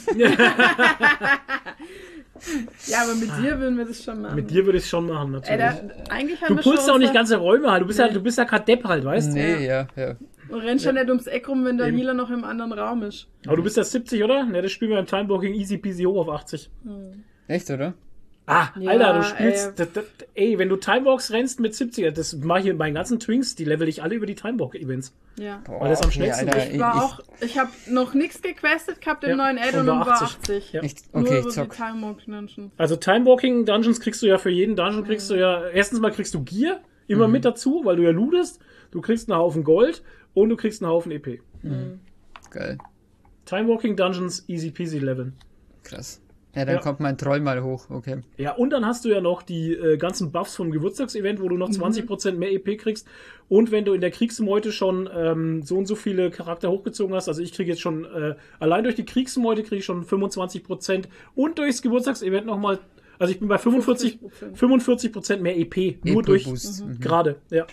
Ja, aber mit dir würden wir das schon machen. Mit dir würde ich es schon machen, Ey, natürlich. da, eigentlich haben Du wir pulst schon auch nicht unser- ganze Räume halt. Du bist ja, Nee. du bist ja gerade Depp halt, weißt du? Nee, ja, ja. Du rennst schon nicht ums Eck rum, wenn der Eben. Healer noch im anderen Raum ist. Aber du bist ja siebzig, oder? Ne, das spielen wir im Timeblocking easy peasy hoch auf achtzig. Echt, oder? Ah, Ja, Alter, du spielst. ey. Das, das, ey, wenn du Timewalks rennst mit siebzig, das mache ich in meinen ganzen Twinks, die level ich alle über die Timewalk-Events. Ja. Weil das am schnellsten Alter, Ich war auch, ich habe noch nichts gequestet gehabt im Ja, neuen und Add-on war und war achtzig. achtzig. Ja. Ich, Nur okay, ich über die zock. Time Walk Dungeons. Also Timewalking Dungeons kriegst du ja für jeden Dungeon kriegst du ja, erstens mal kriegst du Gear immer mit dazu, weil du ja lootest. Du kriegst einen Haufen Gold und du kriegst einen Haufen E P. Geil. Timewalking Dungeons easy peasy leveln. Krass. Ja, dann Ja. kommt mein Troll mal hoch, okay. Ja, und dann hast du ja noch die äh, ganzen Buffs vom Geburtstagsevent, wo du noch zwanzig Prozent mehr E P kriegst. Und wenn du in der Kriegsmeute schon ähm, so und so viele Charakter hochgezogen hast, also ich kriege jetzt schon, äh, allein durch die Kriegsmeute kriege ich schon fünfundzwanzig Prozent und durchs Geburtstagsevent nochmal, also ich bin bei fünfundvierzig Prozent fünfundvierzig Prozent mehr E P. Nur durch, E-Boost. Mhm. gerade, ja.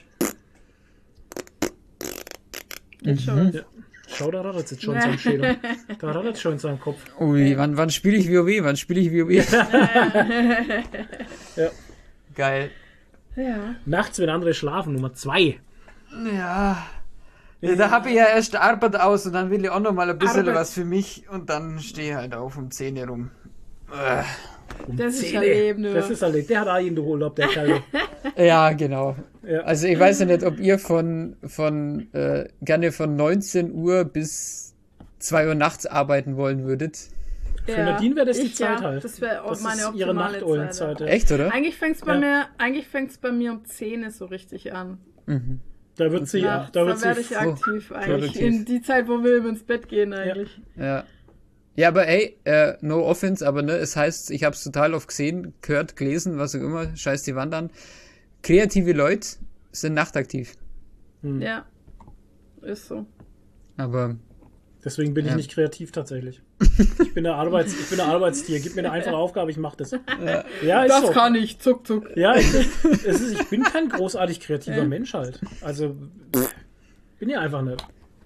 Geht schon. ja. Schau, da rattert jetzt schon in seinem Schädel. Da rattert schon in seinem Kopf. Ui, wann, wann spiele ich WoW? Wann spiele ich WoW? Ja. Geil. Ja. Nachts, wenn andere schlafen, Nummer zwei. Ja. Ja, da habe ich ja erst Arbeit aus und dann will ich auch noch mal ein bisschen Arbeit. was für mich und dann stehe ich halt auf um zehn Uhr rum. Äh. Das ist Zähne. ein Leben, du. Das ist halt, der hat auch jeden Urlaub, der Kerl. Ja, genau. Ja. Also ich weiß ja nicht, ob ihr von, von äh, gerne von neunzehn Uhr bis zwei Uhr nachts arbeiten wollen würdet. Für Nadine wäre das die ich, Zeit ja, halt. Das wäre auch Das meine ist optimale ihre Zeit. Nachteulenzeit. Ja. Ja. Echt, oder? Eigentlich fängt es bei, Ja. mir, eigentlich fängt's bei mir um zehn so richtig an. Da wird sie, Ja, da da wird sie werde ich froh. aktiv eigentlich. Produktiv. In die Zeit, wo wir ins Bett gehen eigentlich. Ja. Ja, aber ey, äh, no offense, aber ne, es heißt, ich hab's total oft gesehen, gehört, gelesen, was auch immer, scheiß die Wand an. Kreative Leute sind nachtaktiv. Ja. Ist so. Aber Deswegen bin ich Ja. nicht kreativ tatsächlich. Ich bin der Arbeits, ich bin der Arbeitstier. Gib mir eine einfache Aufgabe, ich mach das. Ja, ist Das so. kann ich, zuck, zuck. Ja, ich, es ist, ich bin kein großartig kreativer Ja. Mensch halt. Also bin ja einfach nicht.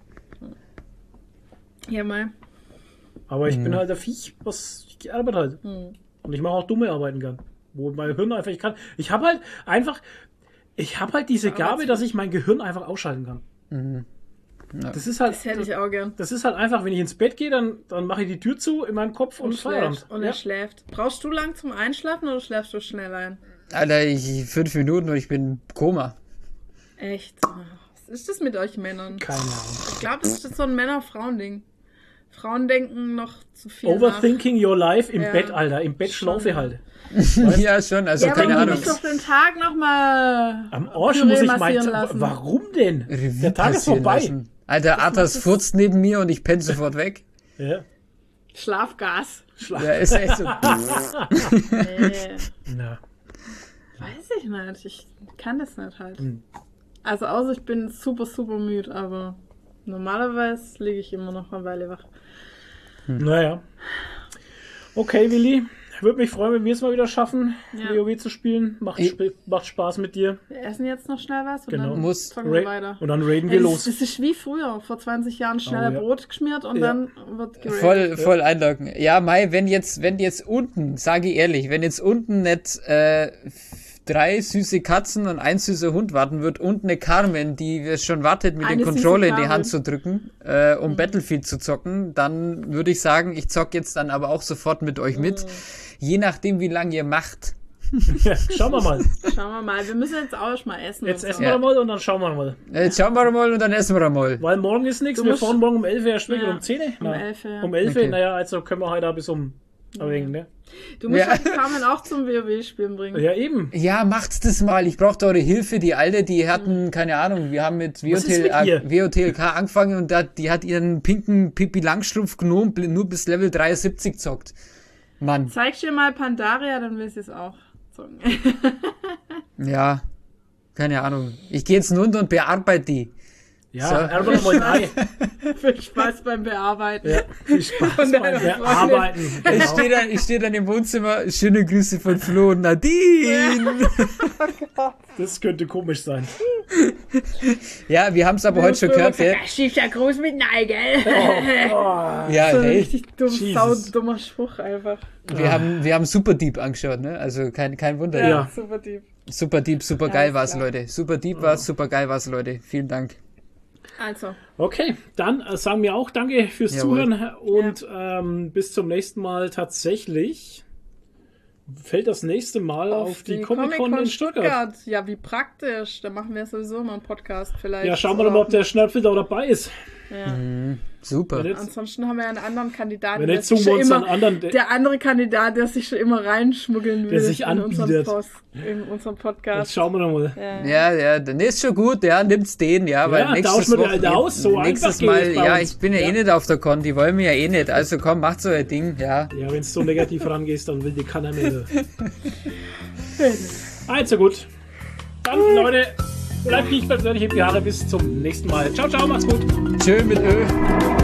Ja, mal. Aber ich bin halt der Viech, was ich arbeite halt. Und ich mache auch dumme Arbeiten gern. Wo mein Gehirn einfach, ich kann, ich habe halt einfach, ich habe halt diese Gabe, dass ich mein Gehirn einfach ausschalten kann. Das ist halt, Das hätte ich auch gern. das ist halt einfach, wenn ich ins Bett gehe, dann, dann mache ich die Tür zu in meinem Kopf und, Und, Feierabend. schläft. Und Ja. er schläft. Brauchst du lang zum Einschlafen oder schläfst du schnell ein? Alter, ich, fünf Minuten und ich bin im Koma. Echt? Was ist das mit euch Männern? Keine Ahnung. Ich glaube, das ist so ein Männer-Frauen-Ding. Frauen denken noch zu viel Overthinking your life im Ja. Bett, Alter. Im Bett Schon. schlaufe halt. Ja, schon, also nach. Ja, keine aber du Ahnung. musst doch den Tag nochmal Am Arsch Püree muss ich mein. massieren lassen. Warum denn? Revue Der Tag ist passieren vorbei. lassen. Alter, Arthas furzt neben mir und ich penne sofort weg. Ja. Schlafgas. Schlag. Ja, ist echt so. Nee, Na. weiß ich nicht. Ich kann das nicht halt. Hm. Also außer ich bin super, super müde, aber normalerweise liege ich immer noch eine Weile wach. Naja. Okay, Willi. Würde mich freuen, wenn wir es mal wieder schaffen, Ja. WoW zu spielen. Macht, Ich- sp- macht Spaß mit dir. Wir essen jetzt noch schnell was und Genau. dann Muss- zocken wir Ra- weiter. Und dann raiden Ja, wir das, los. das ist wie früher, vor zwanzig Jahren schneller Oh, ja. Brot geschmiert und Ja. dann wird geradet. Voll, voll einloggen. Ja, Mai, wenn jetzt, wenn jetzt unten, sage ich ehrlich, wenn jetzt unten nicht äh, drei süße Katzen und ein süßer Hund warten wird und eine Carmen, die schon wartet, mit Eine dem süße Controller in die Carmen. Hand zu drücken, äh, um Battlefield zu zocken, dann würde ich sagen, ich zock jetzt dann aber auch sofort mit euch mit. Je nachdem, wie lange ihr macht. Ja, schauen wir mal. Schauen wir mal, wir müssen jetzt auch mal essen. Jetzt und essen so. wir mal und dann schauen wir mal. Jetzt schauen wir mal und dann essen wir mal. Weil morgen ist nichts. Du Wir musst- fahren morgen um elf Uhr erst weg Ja, oder um zehn Uhr? um Na, elf Uhr, ja. Um elf Uhr, Okay. naja, also können wir heute bis um. Aber wegen, ne? Du musst Ja. ja. Carmen auch zum WoW-Spielen bringen. Ja, eben. Ja, macht's das mal. Ich brauchte eure Hilfe. Die Alte, die hatten, keine Ahnung, wir haben mit Was ist mit ihr? W O T L K angefangen und da, die hat ihren pinken Pippi Langstrumpf genommen, nur bis Level dreiundsiebzig zockt. Mann, Zeig dir mal Pandaria, dann willst du es auch zocken. ja, keine Ahnung. Ich gehe jetzt runter und bearbeite die. Ja, So. einfach mal ein Ei. Viel Spaß beim Bearbeiten. Ja, viel Spaß Von beim deiner Bearbeiten. Ich Genau. stehe dann, ich steh dann im Wohnzimmer, schöne Grüße von Flo und Nadine. Das könnte komisch sein. Ja, wir haben es aber heute schon gehört, gell? Da schiebt ja groß mit Nein, gell? Oh, Ja, So ein hey, richtig dumm, Jesus. saudummer Spruch einfach. wir haben, wir haben Super Deep angeschaut, ne? Also kein, kein Wunder. Ja, Ja. super deep. Super Deep, super geil Alles war's, klar. Leute. Super Deep war's, super geil war's, Leute. Vielen Dank. Also, okay, dann äh, sagen wir auch danke fürs Jawohl. Zuhören und ähm, bis zum nächsten Mal. Tatsächlich fällt das nächste Mal auf, die, Comic-Con in Stuttgart. Ja, wie praktisch. Da machen wir sowieso mal einen Podcast vielleicht. Ja, schauen wir doch mal, ob der Schnörpfel da dabei ist. Ja. Super. Wenn nicht, Ansonsten haben wir einen anderen Kandidaten. wenn der nicht sich suchen wir schon uns immer, einen anderen, der, der andere Kandidat, der sich schon immer reinschmuggeln will sich in unseren, anbietet. Post, in unserem jetzt Podcast. schauen wir doch mal. Ja. Ja, ja, dann ist schon gut, ja, nimmt's den, ja, weil Ja, nächstes tauschen wir die Woche, Alte aus, so nächstes einfach geht Mal, es bei ja, uns. ich bin ja, Ja. eh nicht auf der Con, die wollen mir ja eh nicht, also komm, macht so ein Ding, ja. Ja, wenn du so negativ rangehst, dann will dir keiner mehr. Also gut. Dann, Leute, bleibt nicht persönlich, hebt die Haare. Bis zum nächsten Mal. Ciao, ciao, macht's gut. Tschö mit Ö.